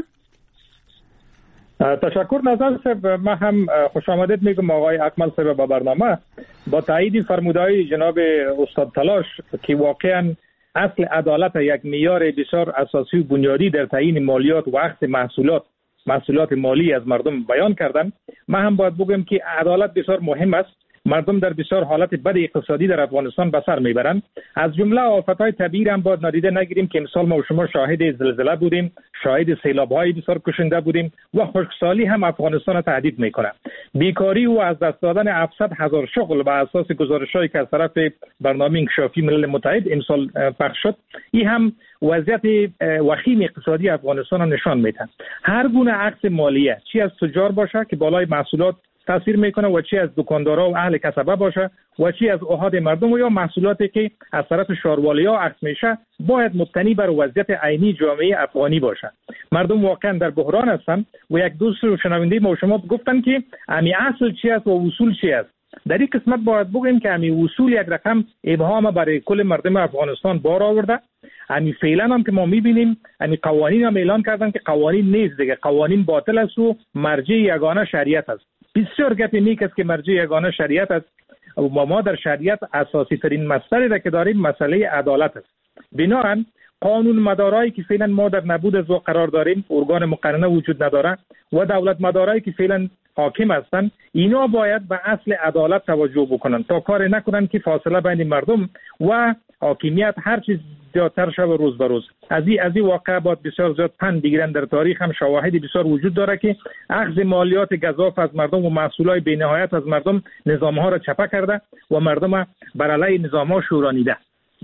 تشکر نظر صاحب. من هم خوش آمدید میگم آقای اکمل صاحب به برنامه. با تایید فرمودهای جناب استاد تلاش که واقعا اصل عدالت یک معیار بسیار اساسی و بنیادی در تعیین مالیات و اخذ محصولات محصولات مالی از مردم بیان کردن، من هم باید بگم که عدالت بسیار مهم است. مردم در بسیار حالت بد اقتصادی در افغانستان به سر میبرند. از جمله آفت‌های طبیعی هم باید نادیده نگیریم که امسال ما و شما شاهد زلزله بودیم، شاهد سیلاب‌های بسیار کشنده بودیم و خشکسالی هم افغانستان را تهدید میکنه. بیکاری و از دست دادن هفتصد هزار شغل به اساس گزارش‌هایی که از طرف برنامه انکشافی ملل متحد امسال پخش شد، این هم وضعیت وخیم اقتصادی افغانستان را نشان میده. هر گونه عکس مالیه، چی از تجار باشه که بالای محصولات تاثیر میکنه و چی از دکاندارا و اهل کسبه باشه و چی از احاد مردم و یا محصولاتی که از طرف شاروالی‌ها عکس میشه، باید مبتنی بر وضعیت عینی جامعه افغانی باشه. مردم واقعا در بحران هستند و یک دوست و شنونده ما و شما گفتن که امی اصل چی است و اصول چی است. در این قسمت باید بگیم که امی اصول یک رقم ابهام برای کل مردم افغانستان بار آورده. امی فعلا هم که ما میبینیم امی قوانین هم اعلان کردن که قوانین نیست دیگه، قوانین باطل است و مرجع یگانه شریعت است. بسیار گپ نیک است که مرجع یگانه شریعت است و ما در شریعت اساسی ترین مسئله را که داریم مسئله عدالت است. بنابراین قانون مدارایی که فعلا ما در نبود از قرار داریم، ارگان مقننه وجود نداره و دولت مدارایی که فعلا حاکم هستند، اینا باید به اصل عدالت توجه بکنن تا کار نکنن که فاصله بین مردم و حاکمیت هر چیز زیادتر شود روز به روز. از این از این واقعه باید بسیار زیاد پند بگیرن. در تاریخ هم شواهد بسیار وجود داره که اخذ مالیات گزاف از مردم و محصولات بی‌نهایت از مردم نظام‌ها را چپه کرده و مردم بر علیه نظام‌ها شورانیده.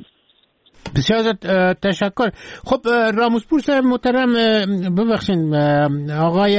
بسیار تشکر. خب رامزپور صاحب محترم، ببخشید آقای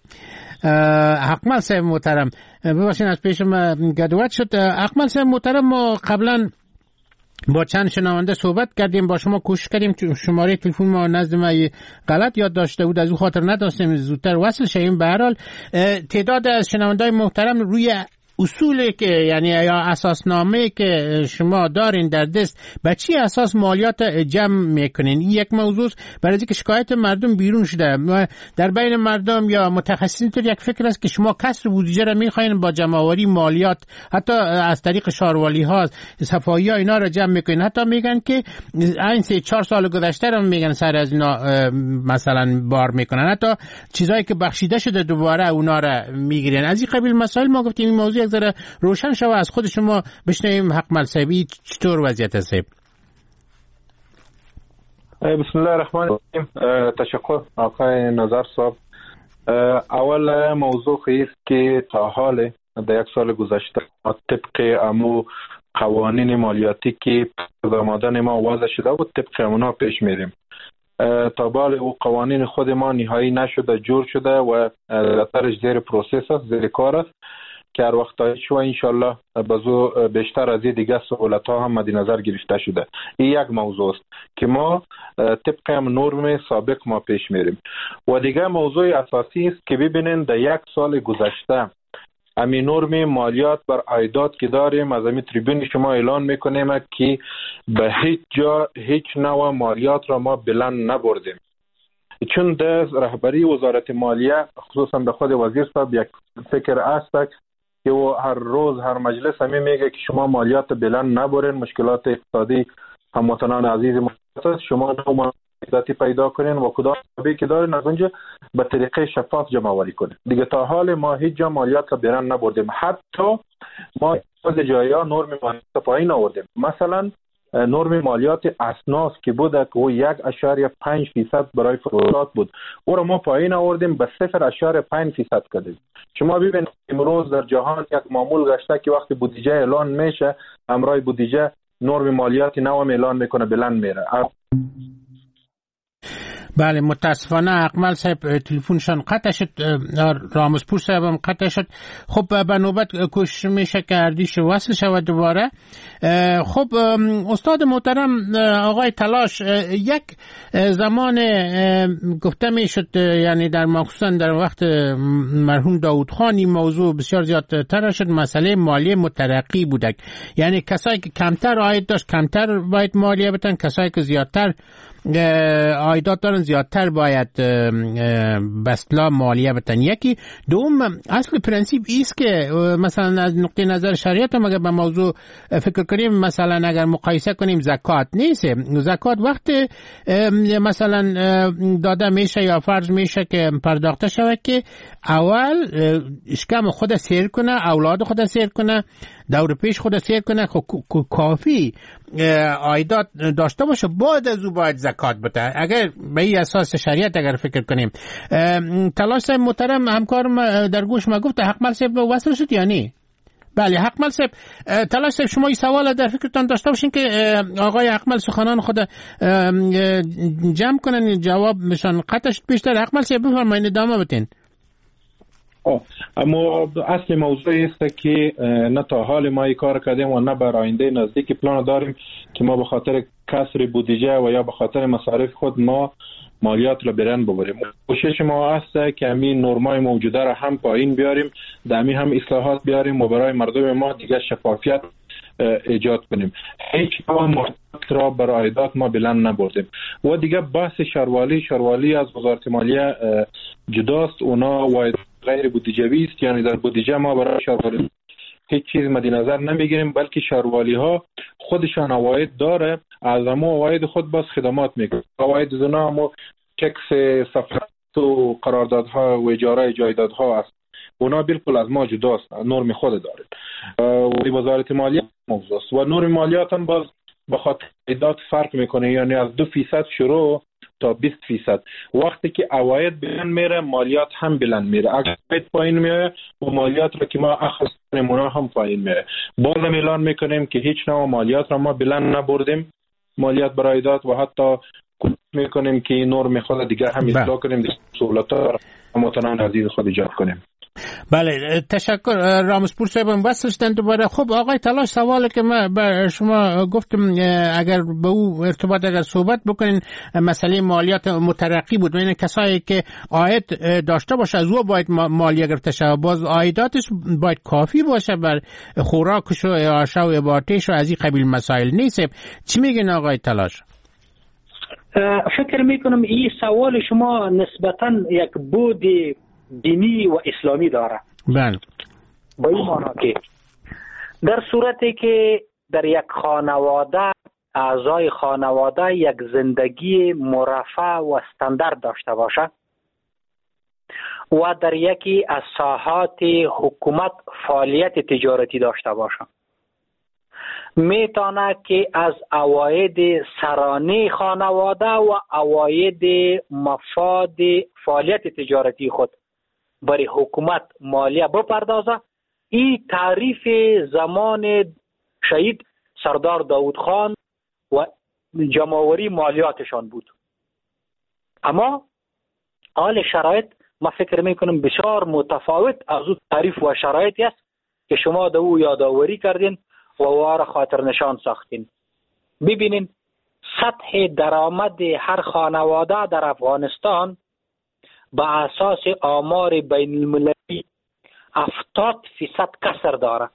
حقمل صاحب محترم، ببخشید از پیشم گدوت شد. حقمل صاحب محترم، ما قبلا با چند شنونده صحبت کردیم، با شما کوشش کردیم شماره تلفن ما نزد ما غلط یاد داشته بود، از اون خاطر نداشتیم زودتر وصل شیم. به هر حال تعداد از شنونده‌های محترم روی اصولی که یعنی یا اساسنامه که شما دارین در دست، به چی اساس مالیات جمع میکنین؟ این یک موضوع برای اینکه شکایت مردم بیرون شده در بین مردم یا متخصصین، تو یک فکر است که شما کسر بودجه را میخواین با جمع‌آوری مالیات، حتی از طریق شاروالی ها، صفایی ها اینا را جمع میکنین. حتی میگن که این سه چهار سال گذشته را میگن سر از اینا مثلا بار میکنن، حتی چیزایی که بخشیده شده دوباره اونا را میگیرن. از این قبیل مسائل ما گفتیم این موضوع یک ذره روشن شود. از خود شما بشنویم حقمل صاحبی چطور وضعیت است. بسم الله الرحمن الرحیم. تشکر آقای نظر صاحب. اول موضوع است که تا حال در یک سال گذشته طبق امو قوانین مالیاتی که آمدن ما وضع شده بود طبق امونا پیش میریم. تا بال او قوانین خود ما نهایی نشده، جور شده و ترش زیر پروسس است، زیر کار است. که هر وقت شو انشالله بازو بیشتر از دیگه سهولت ها هم مد نظر گرفته شده. این یک موضوع است که ما طبق هم نرم سابق ما پیش میریم. و دیگه موضوع اساسی است که ببینین در یک سال گذشته همین نرم مالیات بر عایدات که داریم از همین تریبون شما اعلان میکنیم که به هیچ جا هیچ نوع مالیات را ما بلند نبردیم، چون در رهبری وزارت مالیه خصوصا به خود وزیر صاحب یک فکر است که او هر روز هر مجلس همین میگه که شما مالیات بلند نبرین، مشکلات اقتصادی هموطنان عزیز ما شما نوع مالیاتی پیدا کنین و کدام منابعی که دارین از اونجا به طریقه شفاف جمع آوری کنین. دیگه تا حال ما هیچ جا مالیات را بلند نبردیم، حتی ما از جایا نرم مالیات پایین آوردیم. مثلا نرم مالیات اسناس که بود که او یک اشاریه پنج فیصد برای فروشات بود، او را ما پایین آوردیم به صفر اشاریه پنج فیصد کردیم. شما ببینید امروز در جهان یک معمول گشته که وقتی بودجه اعلان میشه همراه بودجه نرم مالیات نو اعلان میکنه بلند میره. بله متاسفانه اقمل صاحب تلفنشان قطع شد، رامزپور صاحب هم قطع شد. خب به نوبت کوشش میشه که اردیش وصل شود دوباره. خب استاد محترم آقای تلاش، یک زمان گفته میشد یعنی در مخصوصا در وقت مرحوم داود خان این موضوع بسیار زیاد تر شد، مسئله مالیه مترقی بودک، یعنی کسایی که کمتر عاید داشت کمتر باید مالیه بدن، کسایی که زیادتر عایدات دارن زیادتر باید بسلا مالیه بدن. یکی دوم اصل پرنسیپ ایست که مثلا از نقطه نظر شریعت هم اگر به موضوع فکر کنیم، مثلا اگر مقایسه کنیم زکات نیست، زکات وقت مثلا داده میشه یا فرض میشه که پرداخته شود که اول اشکام خود سیر کنه، اولاد خود سیر کنه، دور پیش خود سیر کنه، خب کافی عایدات داشته باشه، بعد از او باید زکات بده. اگر به این اساس شریعت اگر فکر کنیم. تلاش صاحب محترم همکارم در گوش ما گفت حقمل صاحب وصل شد یا نی؟ بله حقمل صاحب، تلاش صاحب شما این سوال در فکرتان داشته باشین که آقای حقمل سخنان خود جمع کنن، جوابشان قطع شد بیشتر. حقمل صاحب بفرمایید ادامه بدین. اما اصل موضوع است که نه تا حال ما این کار کردیم و نه بر آینده نزدیک پلان داریم که ما به خاطر کسر بودجه و یا به خاطر مصارف خود ما مالیات را برن ببریم. کوشش ما است که همین نرمای موجوده را هم پایین بیاریم، در همین هم اصلاحات بیاریم و برای مردم ما دیگه شفافیت ایجاد کنیم. هیچ نوع مالیات را برای عایدات ما بلند نبردیم. و دیگه بحث شاروالی شاروالی از وزارت مالیه جداست، اونا واحد غیر بودجه‌ای است، یعنی در بودجه ما برای شاروالی هیچ چیز مد نظر نمیگیریم، بلکه شاروالی ها خودشان عواید داره، از همون عواید خود باز خدمات میکنه. عواید زنا همون چکس سفارت و قراردادها و اجاره جایدادها است، اونا بالکل از ما جداست، نرم خود داره. و وزارت مالیه موضوع است و نرم مالیات هم باز به خاطر عایدات فرق میکنه، یعنی از دو فیصد شروع تا بیست فیصد. وقتی که عواید بلند میره مالیات هم بلند میره، اگر عواید پایین میره و مالیات را که ما اخذ کنیم اونا هم پایین میره. باز هم اعلان میکنیم که هیچ نوع مالیات را ما بلند نبردیم، مالیات برای عایدات، و حتی میکنیم که این نرم خود دیگر هم اصلاح کنیم، سهولت‌ها هموطنان عزیز خود ایجاد کنیم. بله تشکر. رامزپور صاحب وصل شدن دوباره. خب آقای تلاش، سوالی که من به شما گفتم اگر به او ارتباط اگر صحبت بکنین، مسئله مالیات مترقی بود، یعنی کسایی که عاید داشته باشه از او باید مالیه گرفته شود، باز عایداتش باید کافی باشه بر خوراکش و اعاشه و اباطه‌اش و از این قبیل مسائل نیست. چی میگین آقای تلاش؟ فکر میکنم این سوال شما نسبتاً یک بود دینی و اسلامی داره. بله. با این معنا که در صورتی که در یک خانواده اعضای خانواده یک زندگی مرفه و استاندارد داشته باشه و در یکی از ساحات حکومت فعالیت تجارتی داشته باشه، میتونه که از عواید سرانه خانواده و عواید مفاد فعالیت تجارتی خود برای حکومت مالیه بپردازه. این تعریف زمان شهید سردار داود خان و جمع‌آوری مالیاتشان بود. اما حال شرایط ما فکر میکنم بسیار متفاوت از اون تعریف و شرایطی است که شما در او یادآوری کردین و وار خاطر نشان ساختین. ببینین سطح درآمد هر خانواده در افغانستان با اساس آمار بین المللی هفتاد فیصد کسر داره.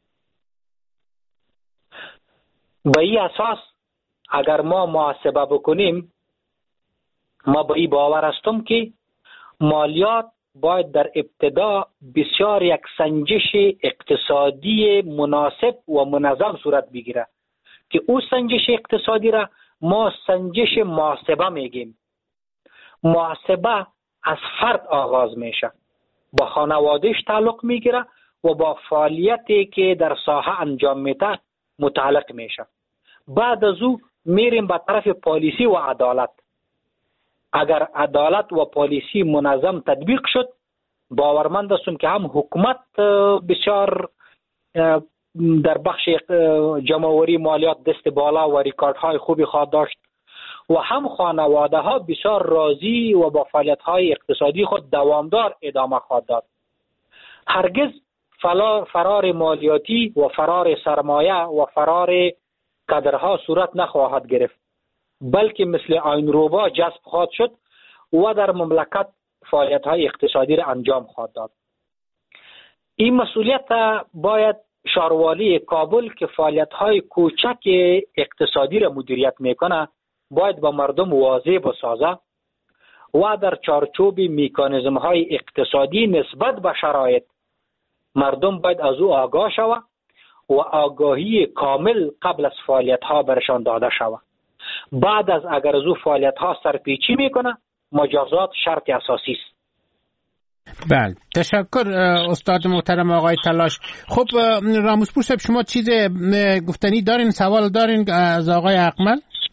به این اساس اگر ما محاسبه بکنیم، ما به این باور هستم که مالیات باید در ابتدا بسیار یک سنجش اقتصادی مناسب و منظم صورت بگیره که او سنجش اقتصادی را ما سنجش محاسبه میگیم. محاسبه از فرد آغاز میشه، با خانوادهش تعلق میگیره و با فعالیتی که در ساحه انجام میده متعلق میشه. بعد از او میریم به طرف پالیسی و عدالت. اگر عدالت و پالیسی منظم تطبیق شد، باورمند هستم که هم حکومت بسیار در بخش جمع‌آوری مالیات دست بالا و ریکاردهای خوبی خواهد داشت و هم خانواده ها بسیار راضی و با فعالیت‌های اقتصادی خود دوامدار ادامه خواهد داد. هرگز فرار مالیاتی و فرار سرمایه و فرار کادرها صورت نخواهد گرفت، بلکه مثل آینروبا جذب خواهد شد و در مملکت فعالیت‌های اقتصادی را انجام خواهد داد. این مسئولیت باید شاروالی کابل که فعالیت‌های کوچک اقتصادی را مدیریت میکنه باید با مردم واضح بسازه و در چارچوب میکانیزم‌های اقتصادی نسبت به شرایط مردم باید از او آگاه شود و آگاهی کامل قبل از فعالیت‌ها برشان داده شود. بعد از اگر از او فعالیت‌ها سرپیچی میکنه مجازات شرط اساسی است. بله، تشکر استاد محترم آقای تلاش. خب راموسپور صاحب، شما چیز گفتنی دارین، سوال دارین از آقای اقمل؟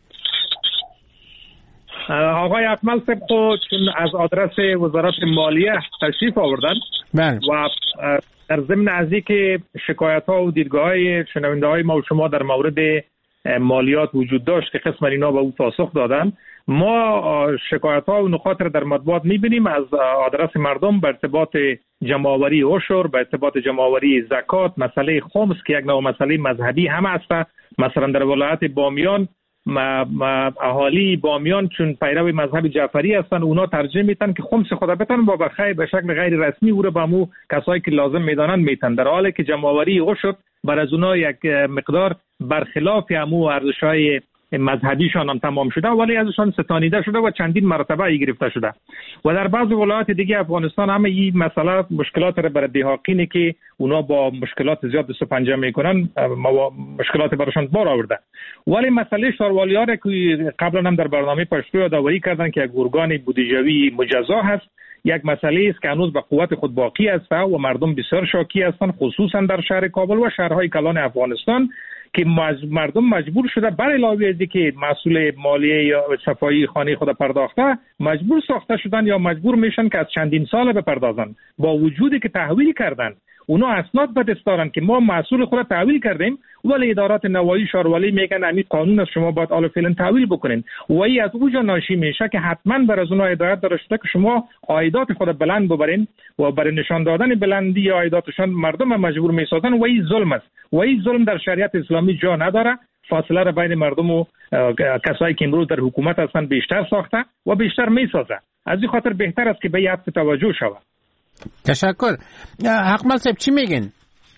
آقای اقمل صاحب خود چون از آدرس وزارت مالیه تشریف آوردن بله. و در ضمن از اینکه شکایت‌ها و دیدگاه‌های شنونده‌های ما و شما در مورد مالیات وجود داشت که قسم اینا به او پاسخ دادن، ما شکایت‌ها و نکات را در مطبوعات می‌بینیم از آدرس مردم به ارتباط جمع‌آوری عشر، به ارتباط جمع‌آوری زکات، مسئله خمس که یک نوع مسئله مذهبی هم است. مثلا در ولایت بامیان ما ما اهالی بامیان چون پیرو مذهب جعفری هستند، اونا ترجیح میتن که خمس خدا بتن و بخیر به شکل غیر رسمی او رو به مو کسایی که لازم میدانند میتن، در حالی که جمع‌آوری عشر بر از اونا یک مقدار برخلاف همو ارزش‌های مذهبیشان هم تمام شده ولی ازشان ستانیده شده و چندین مرتبه ای گرفته شده. و در بعض ولایات دیگه افغانستان هم این مسئله مشکلات را بر دیحاقینی که اونا با مشکلات زیاد دست و پنجه میکنن مشکلات براشان بار آورده. ولی مسئله شاروالی ها را که قبلا هم در برنامه پشتو یادآوری کردن که یک ارگان بودجوی مجزا هست، یک مسئله است که هنوز به قوت خود باقی است و مردم بسیار شاکی هستند، خصوصا در شهر کابل و شهرهای کلان افغانستان که مردم مجبور شده بر علاوه از اینکه مسئول مالیه یا صفایی خانه خود پرداخته مجبور ساخته شدن یا مجبور میشن که از چندین سال بپردازن، با وجودی که تحویل کردن اونا اسناد به دست دارن که ما مسئول خود تحویل کردیم ولی ادارات نوایی شاروالی میگن همین قانون از شما باید آل فعلا تحویل بکنین و این از اونجا ناشی میشه که حتما بر از اونها هدایت داره شده که شما عایدات خود بلند ببرین و برای نشان دادن بلندی عایداتشان مردم مجبور میسازن و این ظلم است و این ظلم در شریعت اسلامی جا نداره. فاصله را بین مردم و کسایی که امروز در حکومت هستند بیشتر ساخته و بیشتر میسازه. از این خاطر بهتر است که به این توجه شود. تشکر. اقمل صاحب چی میگین؟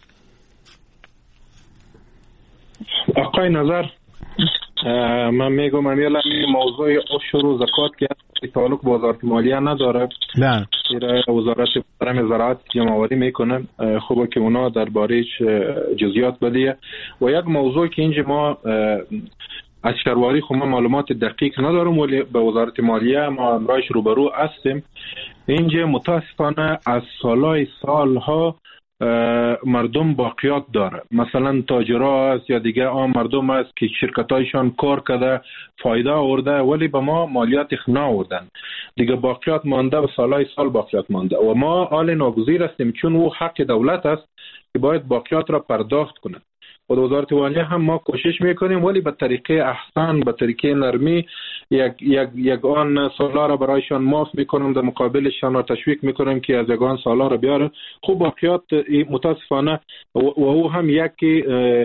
آقای نظر من میگم امیالا موضوع عشر و زکات که تعلق با وزارت مالیه نداره، نه وزارت محترم زراعت جمع‌آوری میکنه، خوبه که اونا درباره جزئیات بدیه. و یک موضوع که اینجا ما از شهرواری خب ما معلومات دقیق ندارم ولی به وزارت مالیه ما امرایش روبرو هستیم. اینجا متاسفانه از سالهای سالها مردم باقیات داره، مثلا تاجرها است یا دیگه آن مردم است که شرکتایشان کار کرده فایده آورده ولی به ما مالیات خنا آوردن دیگه، باقیات مانده و سالهای سال باقیات مانده و ما حال ناگزیر هستیم چون او حق دولت است که باید باقیات را پرداخت کنه. و وزارت مالیه هم ما کوشش میکنیم ولی به طریقه احسان، به طریقه نرمی یک یک یک آن سالا را برایشان معاف میکنم، در مقابلشان را تشویق میکنم که از یگان سالا را بیاره. خوب باقیات متاسفانه و او هم یکی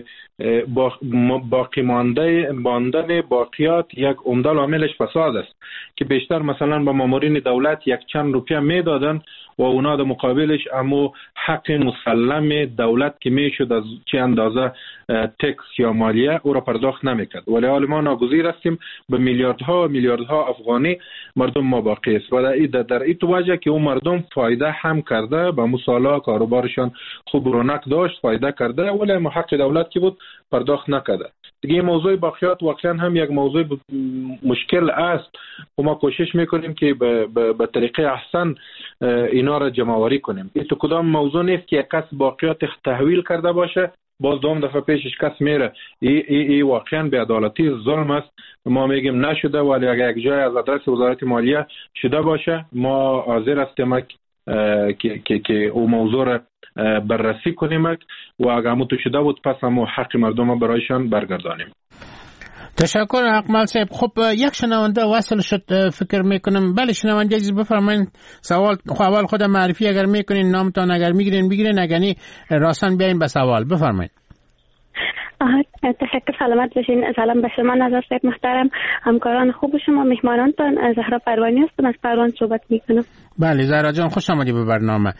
باقی مانده ماندن باقیات یک عمده عاملش فساد است که بیشتر مثلا به مامورین دولت یک چند روپیه میدادن و اونا در مقابلش امو حق مسلم دولت که میشد از چه اندازه تکس یا مالیه او را پرداخت نمیکرد، ولی حال ما ناگزیر هستیم به میلیاردها و میلیاردها افغانی مردم ما باقی است و در, در این وجه که اون مردم فایده هم کرده، به مسالا کاروبارشان خوب رونق داشت، فایده کرده، ولی ما حق دولت که بود پرداخت نکرده. دیگه موضوع باقیات واقعا هم یک موضوع مشکل است و ما کوشش میکنیم که به طریقه احسن اینا را جمع آوری کنیم. این تو کدام موضوع نیست که یک کس باقیات تحویل کرده باشه باز دوم دفعه پیشش کس میره. ای, ای, ای واقعا بی‌عدالتی، ظلم است. ما میگیم نشده، ولی اگر یک جای از آدرس وزارت مالیه شده باشه ما حاضر هستیم که که که او موضوع را بررسی کنیم و اگر همون تو شده بود پس همون حق مردم برایشان برگردانیم. تشکر اقمال صاحب. خب یک شنونده وصل شد فکر میکنم. بله شنونده عزیز بفرمایید سوال. خب اول خود معرفی اگر میکنین، نامتان اگر میگیرین بگیرین، اگر نی راستن بیاین به سوال. بفرمایید. تشکر، سلامت باشین. سلام به شما نظر صاحب محترم، همکاران خوب شما، مهمانانتان. زهرا پروانی هستم، از پروان صحبت میکنم. بله زهرا جان خوش آمدید به برنامه.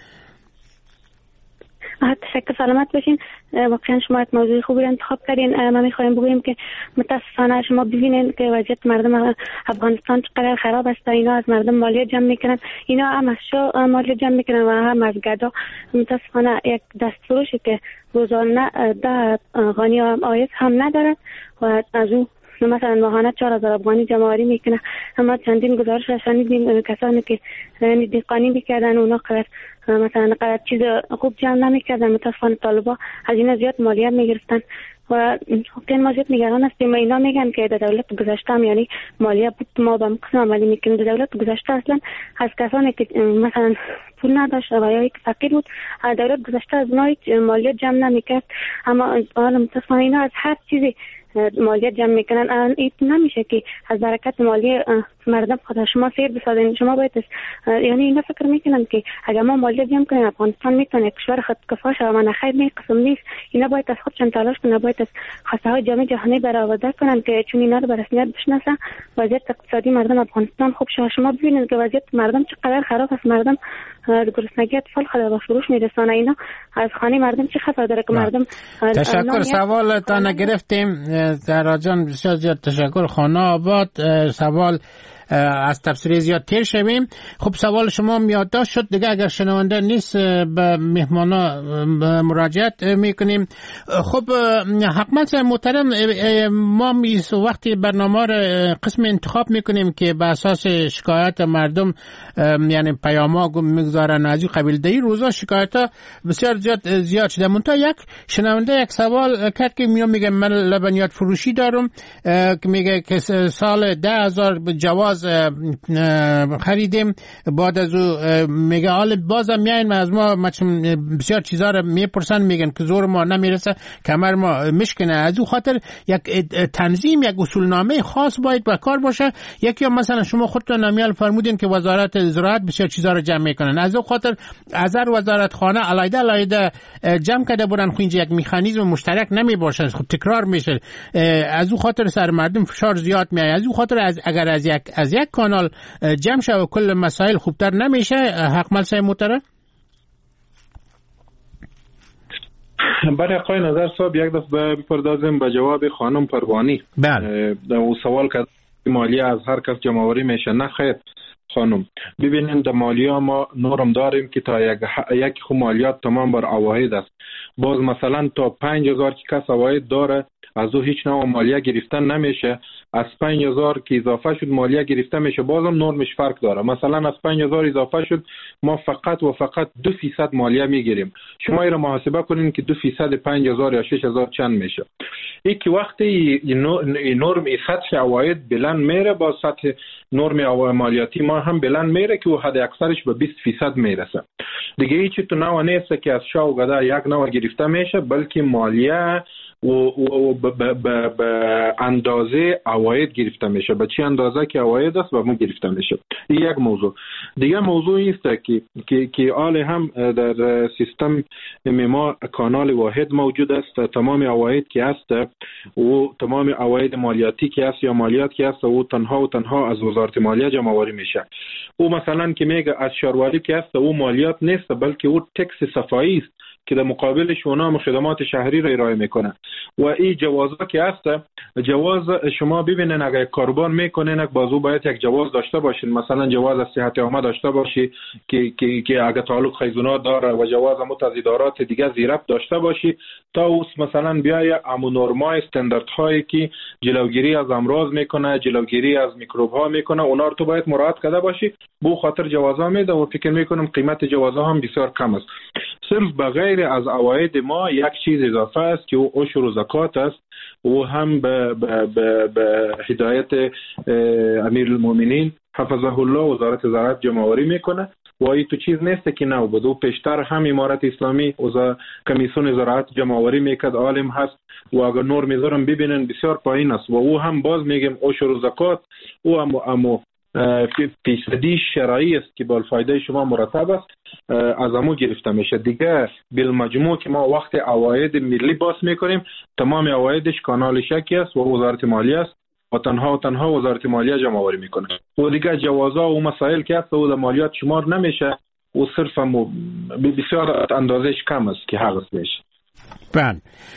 تشکر، سلامت باشین. واقعا شما یک موضوع خوبی انتخاب کردین. ما میخوایم بگوییم که متاسفانه شما ببینید که وضعیت مردم افغانستان چقدر خراب است. اینا از مردم مالیات جمع میکنن، اینا هم از شاه مالیات جمع میکنن و هم از گدا. متاسفانه یک دستفروشی که روزانه ده افغانی آیت هم ندارد و از او مثلا ماهانه چهار هزار افغانی جمع آوری میکنه. اما چندین گزارش شنیدیم کسانی که دیقانی میکردن اونا قدر مثلا قدر چیز خوب جمع نمیکردن. متاسفانه طالبا از اینا زیاد مالیه میگرفتن و خب ما زیاد نگران هستیم. اینا میگن که در دولت گذشته هم یعنی مالیه بود ما به قسم عملی میکنیم. در دولت گذشته اصلا از کسانی که مثلا پول نداشت و یا یک فقیر بود دولت گذشته از اونها مالیه جمع نمیکرد. اما حالا متاسفانه اینا از هر چیزی مالیات جمع میکنن. این نمیشه که از برکت مالی مردم خود شما سیر بسازین. شما باید یعنی اینا فکر میکنن که اگر ما مالیات جمع کنیم افغانستان میتونه کشور خودکفا شه و من خیر نه قسم نیست. اینا باید از خودشون تلاش کنن، باید از خواسته های جامعه جهانی برآورده کنن که چون اینا رو به رسمیت بشناسن. وضعیت اقتصادی مردم افغانستان خوب شه. شما ببینید که وضعیت مردم چقدر خراب است. مردم گرسنگی اطفال خود به فروش میرسانه. اینا از خانه مردم چه خبر داره که مردم. تشکر، سوال تا نگرفتیم. زهرا جان بسیار زیاد تشکر. خانه آباد سوال از تفسیر زیاد تیر شویم. خب سوال شما یادداشت شد دیگه، اگر شنونده نیست به مهمانا مراجعت میکنیم. خب حکمت محترم، ما وقتی برنامه را قسم انتخاب میکنیم که به اساس شکایت مردم یعنی پیاما میگذارن از این قبیل. در این روزا شکایت ها بسیار زیاد زیاد شده. منتها یک شنونده یک سوال کرد که میگه میگه من لبنیات فروشی دارم که میگه که سال ده هزار جواز خریدیم، بعد از او میگه حال بازم میاین از ما بسیار چیزا رو میپرسن، میگن که زور ما نمیرسه، کمر ما مشکنه. از او خاطر یک تنظیم، یک اصولنامه خاص باید با کار باشه. یکی مثلا شما خودتون نمیال فرمودین که وزارت زراعت بسیار چیزا رو جمع میکنن، از او خاطر از هر وزارت خانه علایده علایده جمع کرده بودن، خو اینجا یک مکانیزم مشترک نمی باشه، خب تکرار میشه. از او خاطر سر مردم فشار زیاد میاد. از او خاطر از اگر از یک از یک کانال جمع شه و کل مسائل خوبتر نمیشه. حق مل صاحب محترم. برای آقای نظر صاحب یک دفعه بپردازیم به جواب خانم پروانی. بله. او سوال کرد مالیه از هر کس جمع آوری میشه. نه خیر خانم، ببینید در مالیه ما نورم داریم که تا یک یک خو مالیات تمام بر عواید است. باز مثلا تا پنج هزار که کس عواید داره از او هیچ نوع مالیه گرفتن نمیشه. از پنج هزار که اضافه شد مالیه گرفته میشه، بازم نرمش فرق داره. مثلا از پنج هزار اضافه شد ما فقط و فقط دو فیصد مالیه میگیریم. شما این رو محاسبه کنین که دو فیصد پنج هزار یا شش هزار چند میشه. این که وقتی نرم سطح عواید بلند میره با سطح نرم عواید مالیاتی ما هم بلند میره که حد اکثرش به بیست فیصد میرسه. دیگه هیچ تو نوع نیست که از شاه و گدا یک نوع گرفته میشه، بلکه مالیه و به اندازه عواید گرفته میشه. به چه اندازه که عواید است به ما گرفته میشه. این یک موضوع. دیگه موضوع است که که که آل هم در سیستم ما کانال واحد موجود است. تمام عواید که است و تمام عواید مالیاتی که است یا مالیات که است و تنها و تنها از وزارت مالیه جمع آوری میشه. او مثلا که میگه از شهرواری که است او مالیات نیست بلکه او تکس صفایی است که در مقابلش اونا خدمات شهری را ارائه میکنه. و این جوازا که هست، جواز شما ببینین اگر کاروبار میکنین بازو باید یک جواز داشته باشین، مثلا جواز از صحت عامه داشته باشی که که که اگر تعلق خیزونات داره و جواز متعددات دیگه زیرب داشته باشی تا اوس مثلا بیای امو نرمای استاندارد هایی که جلوگیری از امراض میکنه، جلوگیری از میکروب ها میکنه، اونا رو تو باید مراعات کرده باشی. بو خاطر جوازا میده و فکر میکنم قیمت جوازا هم بسیار کم است. صرف بغیر از عواید ما یک چیز اضافه است که او عشر و زکات است و هم به به به هدایت امیرالمومنین حفظه الله وزارت زراعت جمع آوری میکنه و این تو چیز نیست که نو بدو. پیشتر هم امارت اسلامی و کمیسیون زراعت جمع آوری میکرد، عالم هست و اگر نور میذارم ببینن بسیار پایین است و او هم باز میگم عشر و زکات او هم امو فیصدی شرعی است که بالفایده شما مرتب است از امو گرفته میشه. دیگه بالمجموع که ما وقت عواید ملی باز میکنیم تمام عوایدش کانال شکی است و وزارت مالیه است و تنها و تنها وزارت مالیه جمع آوری میکنه و دیگه جوازا و مسائل که هست و در مالیات شمار نمیشه و صرف بسیار اندازش کم است که حق میشه. بله.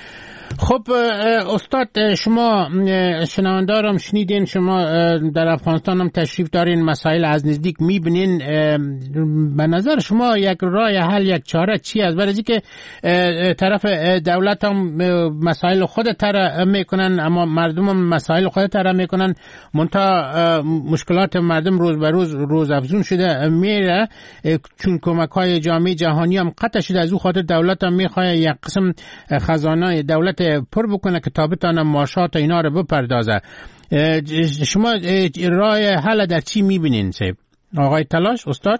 خب استاد شما شنوندارم شنیدین، شما در افغانستان هم تشریف دارین، مسائل از نزدیک میبینین. به نظر شما یک راه حل، یک چاره چی است؟ برای اینکه طرف دولت هم مسائل خود طرح میکنن اما مردم هم مسائل خود طرح میکنن، منتها مشکلات مردم روز به روز روز افزون شده میره چون کمک های جامعه جهانی هم قطع شده. از او خاطر دولت هم میخواد یک قسم خزانه دولت پر بکنه که تا بتونه معاشات اینا رو بپردازه. شما راه حل در چی میبینین صاحب؟ آقای تلاش استاد؟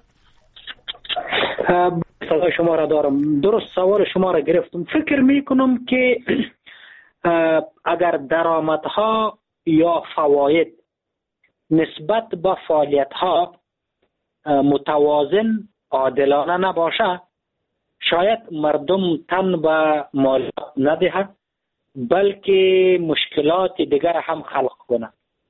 صدای شما را دارم. درست سوال شما را گرفتم. فکر میکنم که اگر درآمدها یا فواید نسبت به فعالیتها متوازن عادلانه نباشه شاید مردم تن به مالیات ندهد بلکه مشکلات دیگر هم خلق کنه.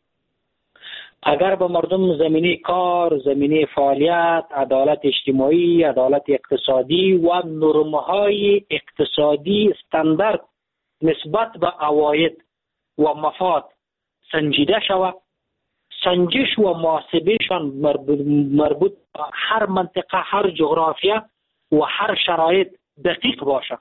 اگر به مردم زمینه کار، زمینه فعالیت، عدالت اجتماعی، عدالت اقتصادی و نرم‌های اقتصادی استاندارد نسبت به عواید و مفاد سنجیده شود، سنجش و محاسبهشان مربوط به هر منطقه، هر جغرافیا و هر شرایط دقیق باشه،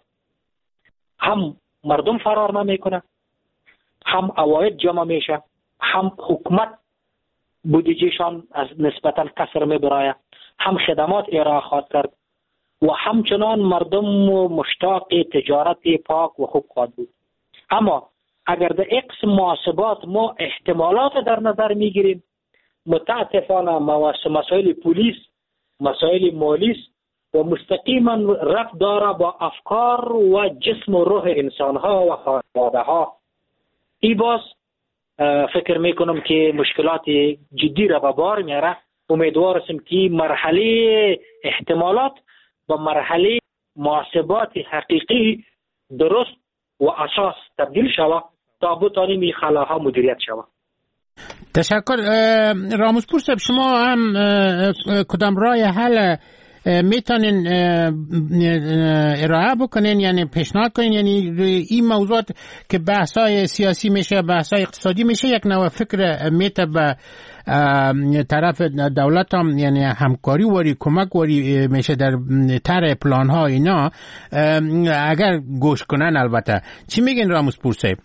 هم مردم فرار نمیکنه، هم عواید جمع میشه، هم حکومت بودجهشان از نسبتا کسر میبراید، هم خدمات ارائه خواهد کرد و همچنان مردم مشتاق تجارت پاک و خوب خواهد بود. اما اگر در اکس محاسبات ما احتمالات در نظر میگیریم، متاسفانه مسائل پولیس، مسائل مالی و مستقیما ربط داره با افکار و جسم و روح انسان ها و خانواده ها. ای باز فکر میکنم که مشکلات جدی را به بار میاره. امیدوار هستم که مرحله احتمالات به مرحله محاسبات حقیقی درست و اساس تبدیل شود تا بتانیم این خلاها مدیریت شود. تشکر. راموزپور صاحب، شما هم کدام راه حل میتونین ارائه بکنین، یعنی پیشنهاد کنین، یعنی این موضوعات که بحثای سیاسی میشه، بحثای اقتصادی میشه، یک نوع فکر میته به طرف دولت هم، یعنی همکاری وری، کمک وری میشه در طرح پلان ها اینا، اگر گوش کنن. البته چی میگین راموزپور صاحب؟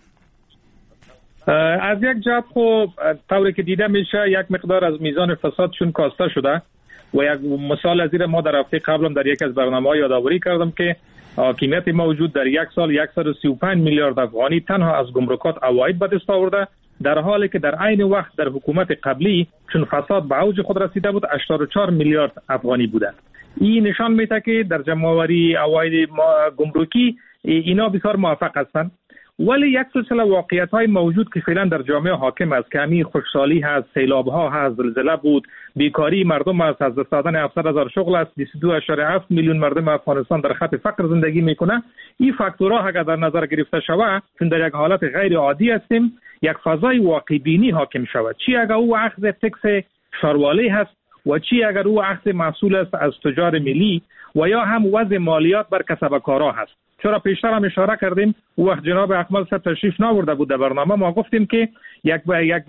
از یک جهت خب طوری که دیده میشه یک مقدار از میزان فسادشون کاسته شده و یک مثال از این ما در هفته قبلم در یک از برنامه‌ها یادآوری کردم که حاکمیت موجود در یک سال صد و سی و پنج میلیارد افغانی تنها از گمرکات عواید به دست آورده، در حالی که در عین وقت در حکومت قبلی چون فساد به اوج خود رسیده بود هشتاد و چهار میلیارد افغانی بوده. این نشان میده که در جمع‌آوری عواید گمرکی اینا بسیار موفق هستند ولی یک سلسله واقعیت های موجود که فعلا در جامعه حاکم است که همین خشکسالی هست، سیلاب ها هست، زلزله بود، بیکاری مردم است، از دست دادن هفتصد هزار شغل است، بیست و دو اشاره هفت میلیون مردم افغانستان در خط فقر زندگی میکنه. این فاکتورها اگر در نظر گرفته شود، چون در یک حالت غیر عادی هستیم، یک فضای واقع بینی حاکم شود. چی اگر او اخذ تکس شاروالی هست و چی اگر او اخذ مسئول است از تجار ملی و یا هم وضع مالیات بر کسبکارا هست. چرا پیشتر هم اشاره کردیم وقت جناب اکمل صاحب تشریف ناورده بود در برنامه، ما گفتیم که یک به یک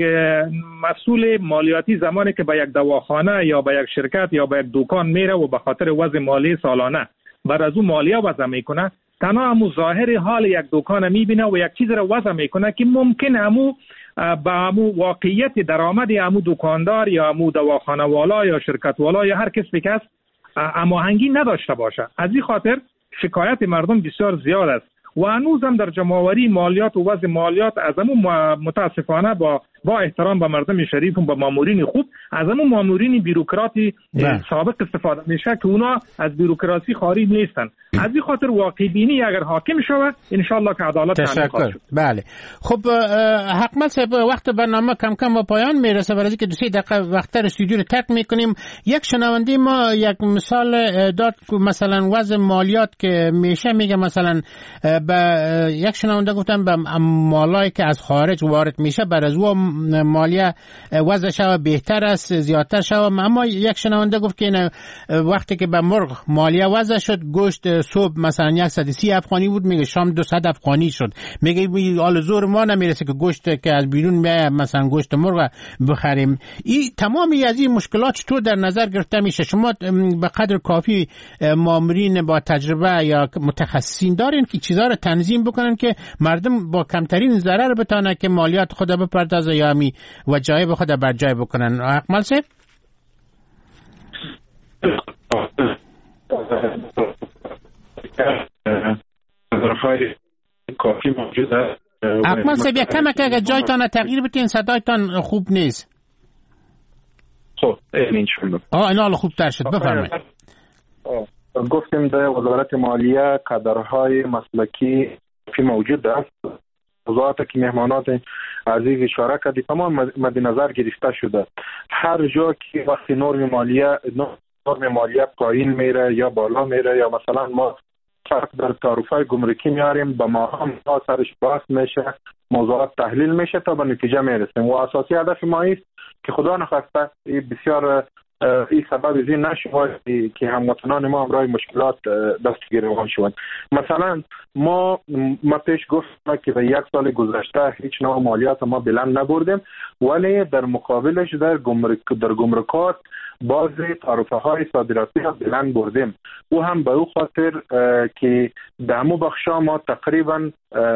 مسئول مالیاتی زمانی که به یک دواخانه یا به یک شرکت یا به یک دکان میره و به خاطر وضع مالی سالانه بعد از اون مالیه وضع میکنه، تنها همو ظاهر حال یک دکان میبینه و یک چیز را وضع میکنه که ممکن همو با همو واقعیت درآمد همو دکاندار یا همو دواخانه والا یا شرکت والا یا هر کسی که است هماهنگی نداشته باشه. از این خاطر شکایت مردم بسیار زیاد است و هنوز هم در جمع‌آوری مالیات و وضع مالیات از همون متاسفانه با با احترام به مردم شریف و به مامورین خوب از همون مامورین بیروکراتی سابق استفاده میشه که اونا از بیروکراسی خارج نیستن. از این خاطر واقع بینی اگر حاکم شود ان شاء الله که عدالت تامین خواهد شد. بله خب حکمت صاحب وقت برنامه کم کم به پایان میرسه، برای اینکه دو سه دقیقه وقت استودیو رو ترک میکنیم. یک شنونده ما یک مثال داد مثلا وضع مالیات که میشه، میگه مثلا به یک شنونده گفتن به مالایی که از خارج وارد میشه بر از او مالیه وضع شو بهتر است، زیادتر شو. اما یک شنونده گفت که وقتی که به مرغ مالیه وضع شد، گوشت صبح مثلا صد و سی افغانی بود، میگه شام دویست افغانی شد. میگه حال زور ما نمیرسه که گوشت که از بیرون میاد مثلا گوشت مرغ بخریم. این تمامی از این مشکلات چطور در نظر گرفته میشه؟ شما به قدر کافی مامورین با تجربه یا متخصصین دارین که چیزا رو تنظیم بکنن که مردم با کمترین ضرر بتونه که مالیات خود بپردازه یا می وجایب خود بر جای بکنن؟ اکمل صاحب اکمل صاحب یک کم که اگر جایتان تغییر بتین صدایتان خوب نیست. خب این شد. آه اینا حالا خوب تر شد، بفرمایید. گفتیم در وزارت مالیه کادرهای مسلکی فی موجود است. وزارت که مهمانات عزیز اشاره کردی تمام مد نظر گرفته شده. هر جا که وقتی نرم مالیه نرم مالیه پایین میره یا بالا میره یا مثلا ما فرق در تعرفه گمرکی میاریم به ما هم سرش باز میشه، موضوعات تحلیل میشه تا به نتیجه میرسیم و اساسی هدف ما است که خدا نخواسته بسیار این سبب از این نشود که هموطنان ما همراه مشکلات دست گریبان شوند. مثلا ما ما پیش گفتم که به یک سال گذشته هیچ نوع مالیات ما بلند نبردیم، ولی در مقابلش در گمرک در گمرکات باز تعرفه های صادراتی ها بلند بردیم. او هم به او خاطر که در مو بخشا ما تقریبا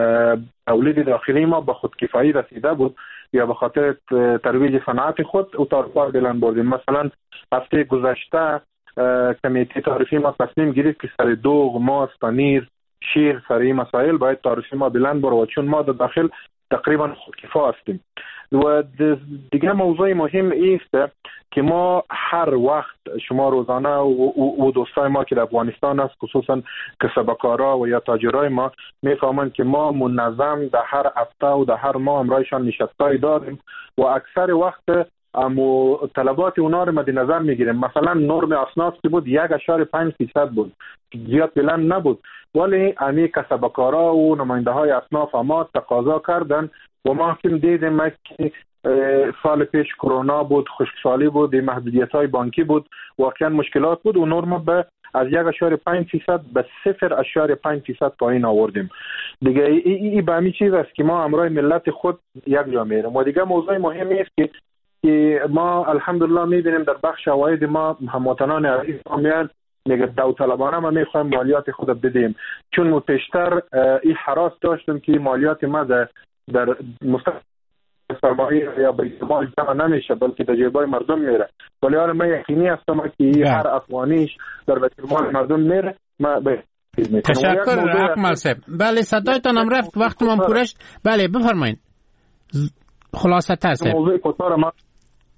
تولید داخلی ما به خودکفایی رسیده بود یا به خاطر ترویج صنعت خود او تعرفه بلند بردیم. مثلا هفته گذشته کمیته تعرفی ما تصمیم گرفت که سر دوغ، ماست، پنیر، شیر، سر این مسائل باید تعرفی ما بلند بره چون ما در داخل تقریبا خودکفا هستیم. و دیگه موضوع مهم است که ما هر وقت شما روزانه و, و دوستای ما که در افغانستان است خصوصا کسبکارا و یا تاجرای ما میفهمند که ما منظم در هر هفته و در هر ماه امرایشان نشستای داریم و اکثر وقت امو طلبات اونا رو مد نظر میگیریم. مثلا نرم اصناف که بود یک اشاره پنج فیصد بود، زیاد بلند نبود، ولی امی کسبکارا و نماینده های اصناف ما تقاضا کردن و ما هم دیدیم که سال پیش کرونا بود، خشکسالی بود، محدودیت های بانکی بود، واقعا مشکلات بود و نرم به از یک اشاره پنج فیصد به صفر اشاره پنج فیصد پایین آوردیم. دیگه این ای به همین چیز است که ما همراه ملت خود یک جا میریم. و دیگه موضوع مهمی است که که ما الحمدلله میبینیم در بخش عواید ما هموطنان عزیز میان میگه داوطلبانه ما میخوایم مالیات خود بدیم، چون ما پیشتر این حراس داشتیم که مالیات ما در در مستقبل سرمایه یا بیت مال جمع نمیشه بلکه در جیبای مردم میره، ولی حالا من یقینی هستم که هر افغانیش در بیت مال مردم میره. ما به تشکر اکمل صاحب. بله صدایتان هم رفت، وقتمون پورشت. بله بفرمایید خلاصه تاسه. موضوع کوتاه ما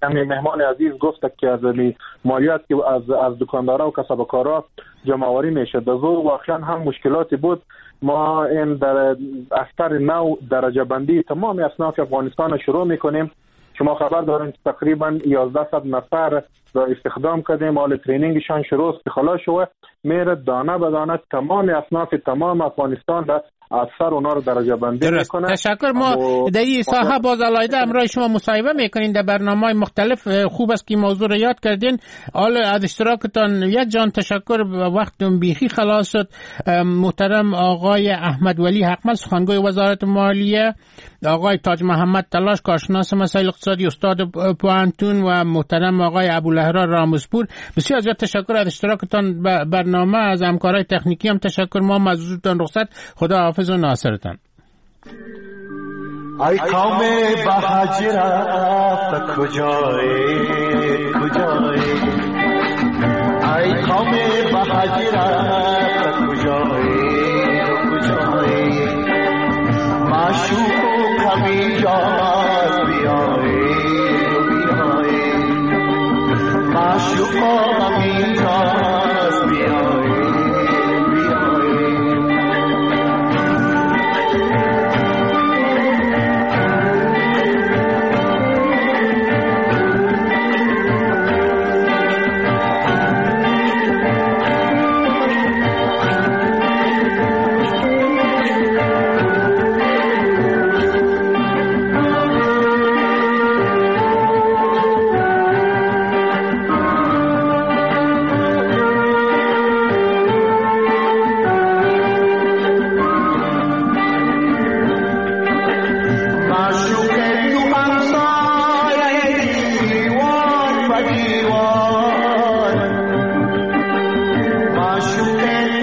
همین مهمان عزیز گفت که از مالیات که از از دکاندارا و کسبکارا جمع آوری میشه در زور واقعا هم مشکلاتی بود. ما این در اثر نو درجه بندی تمام اصناف افغانستان شروع میکنیم. شما خبر دارین که تقریبا یازده صد نفر را استخدام کردیم، حال ترینینگشان شروع است، خلاص شده میره دانه به دانه تمام اصناف تمام افغانستان را اثر اونا رو درجه بندی میکنه. تشکر. ما در این ساحه باز علایده امرای شما مصاحبه میکنین در برنامه‌های مختلف. خوب است که موضوع رو یاد کردین. حالا از اشتراکتان یک جان تشکر. وقتم بیخی خلاص شد. محترم آقای احمد ولی حقمل سخنگوی وزارت مالیه، آقای تاج محمد تلاش کارشناس مسائل اقتصادی استاد پوهنتون و محترم آقای ابوالهرا رامزپور، بسیار زیاد تشکر از اشتراکتان برنامه. از همکارای تکنیکی هم تشکر. ما مزودتان رخصت. خدا حافظ و ناصرتان. ای قوم بهاجرت کجایی کجایی ای قوم بهاجرت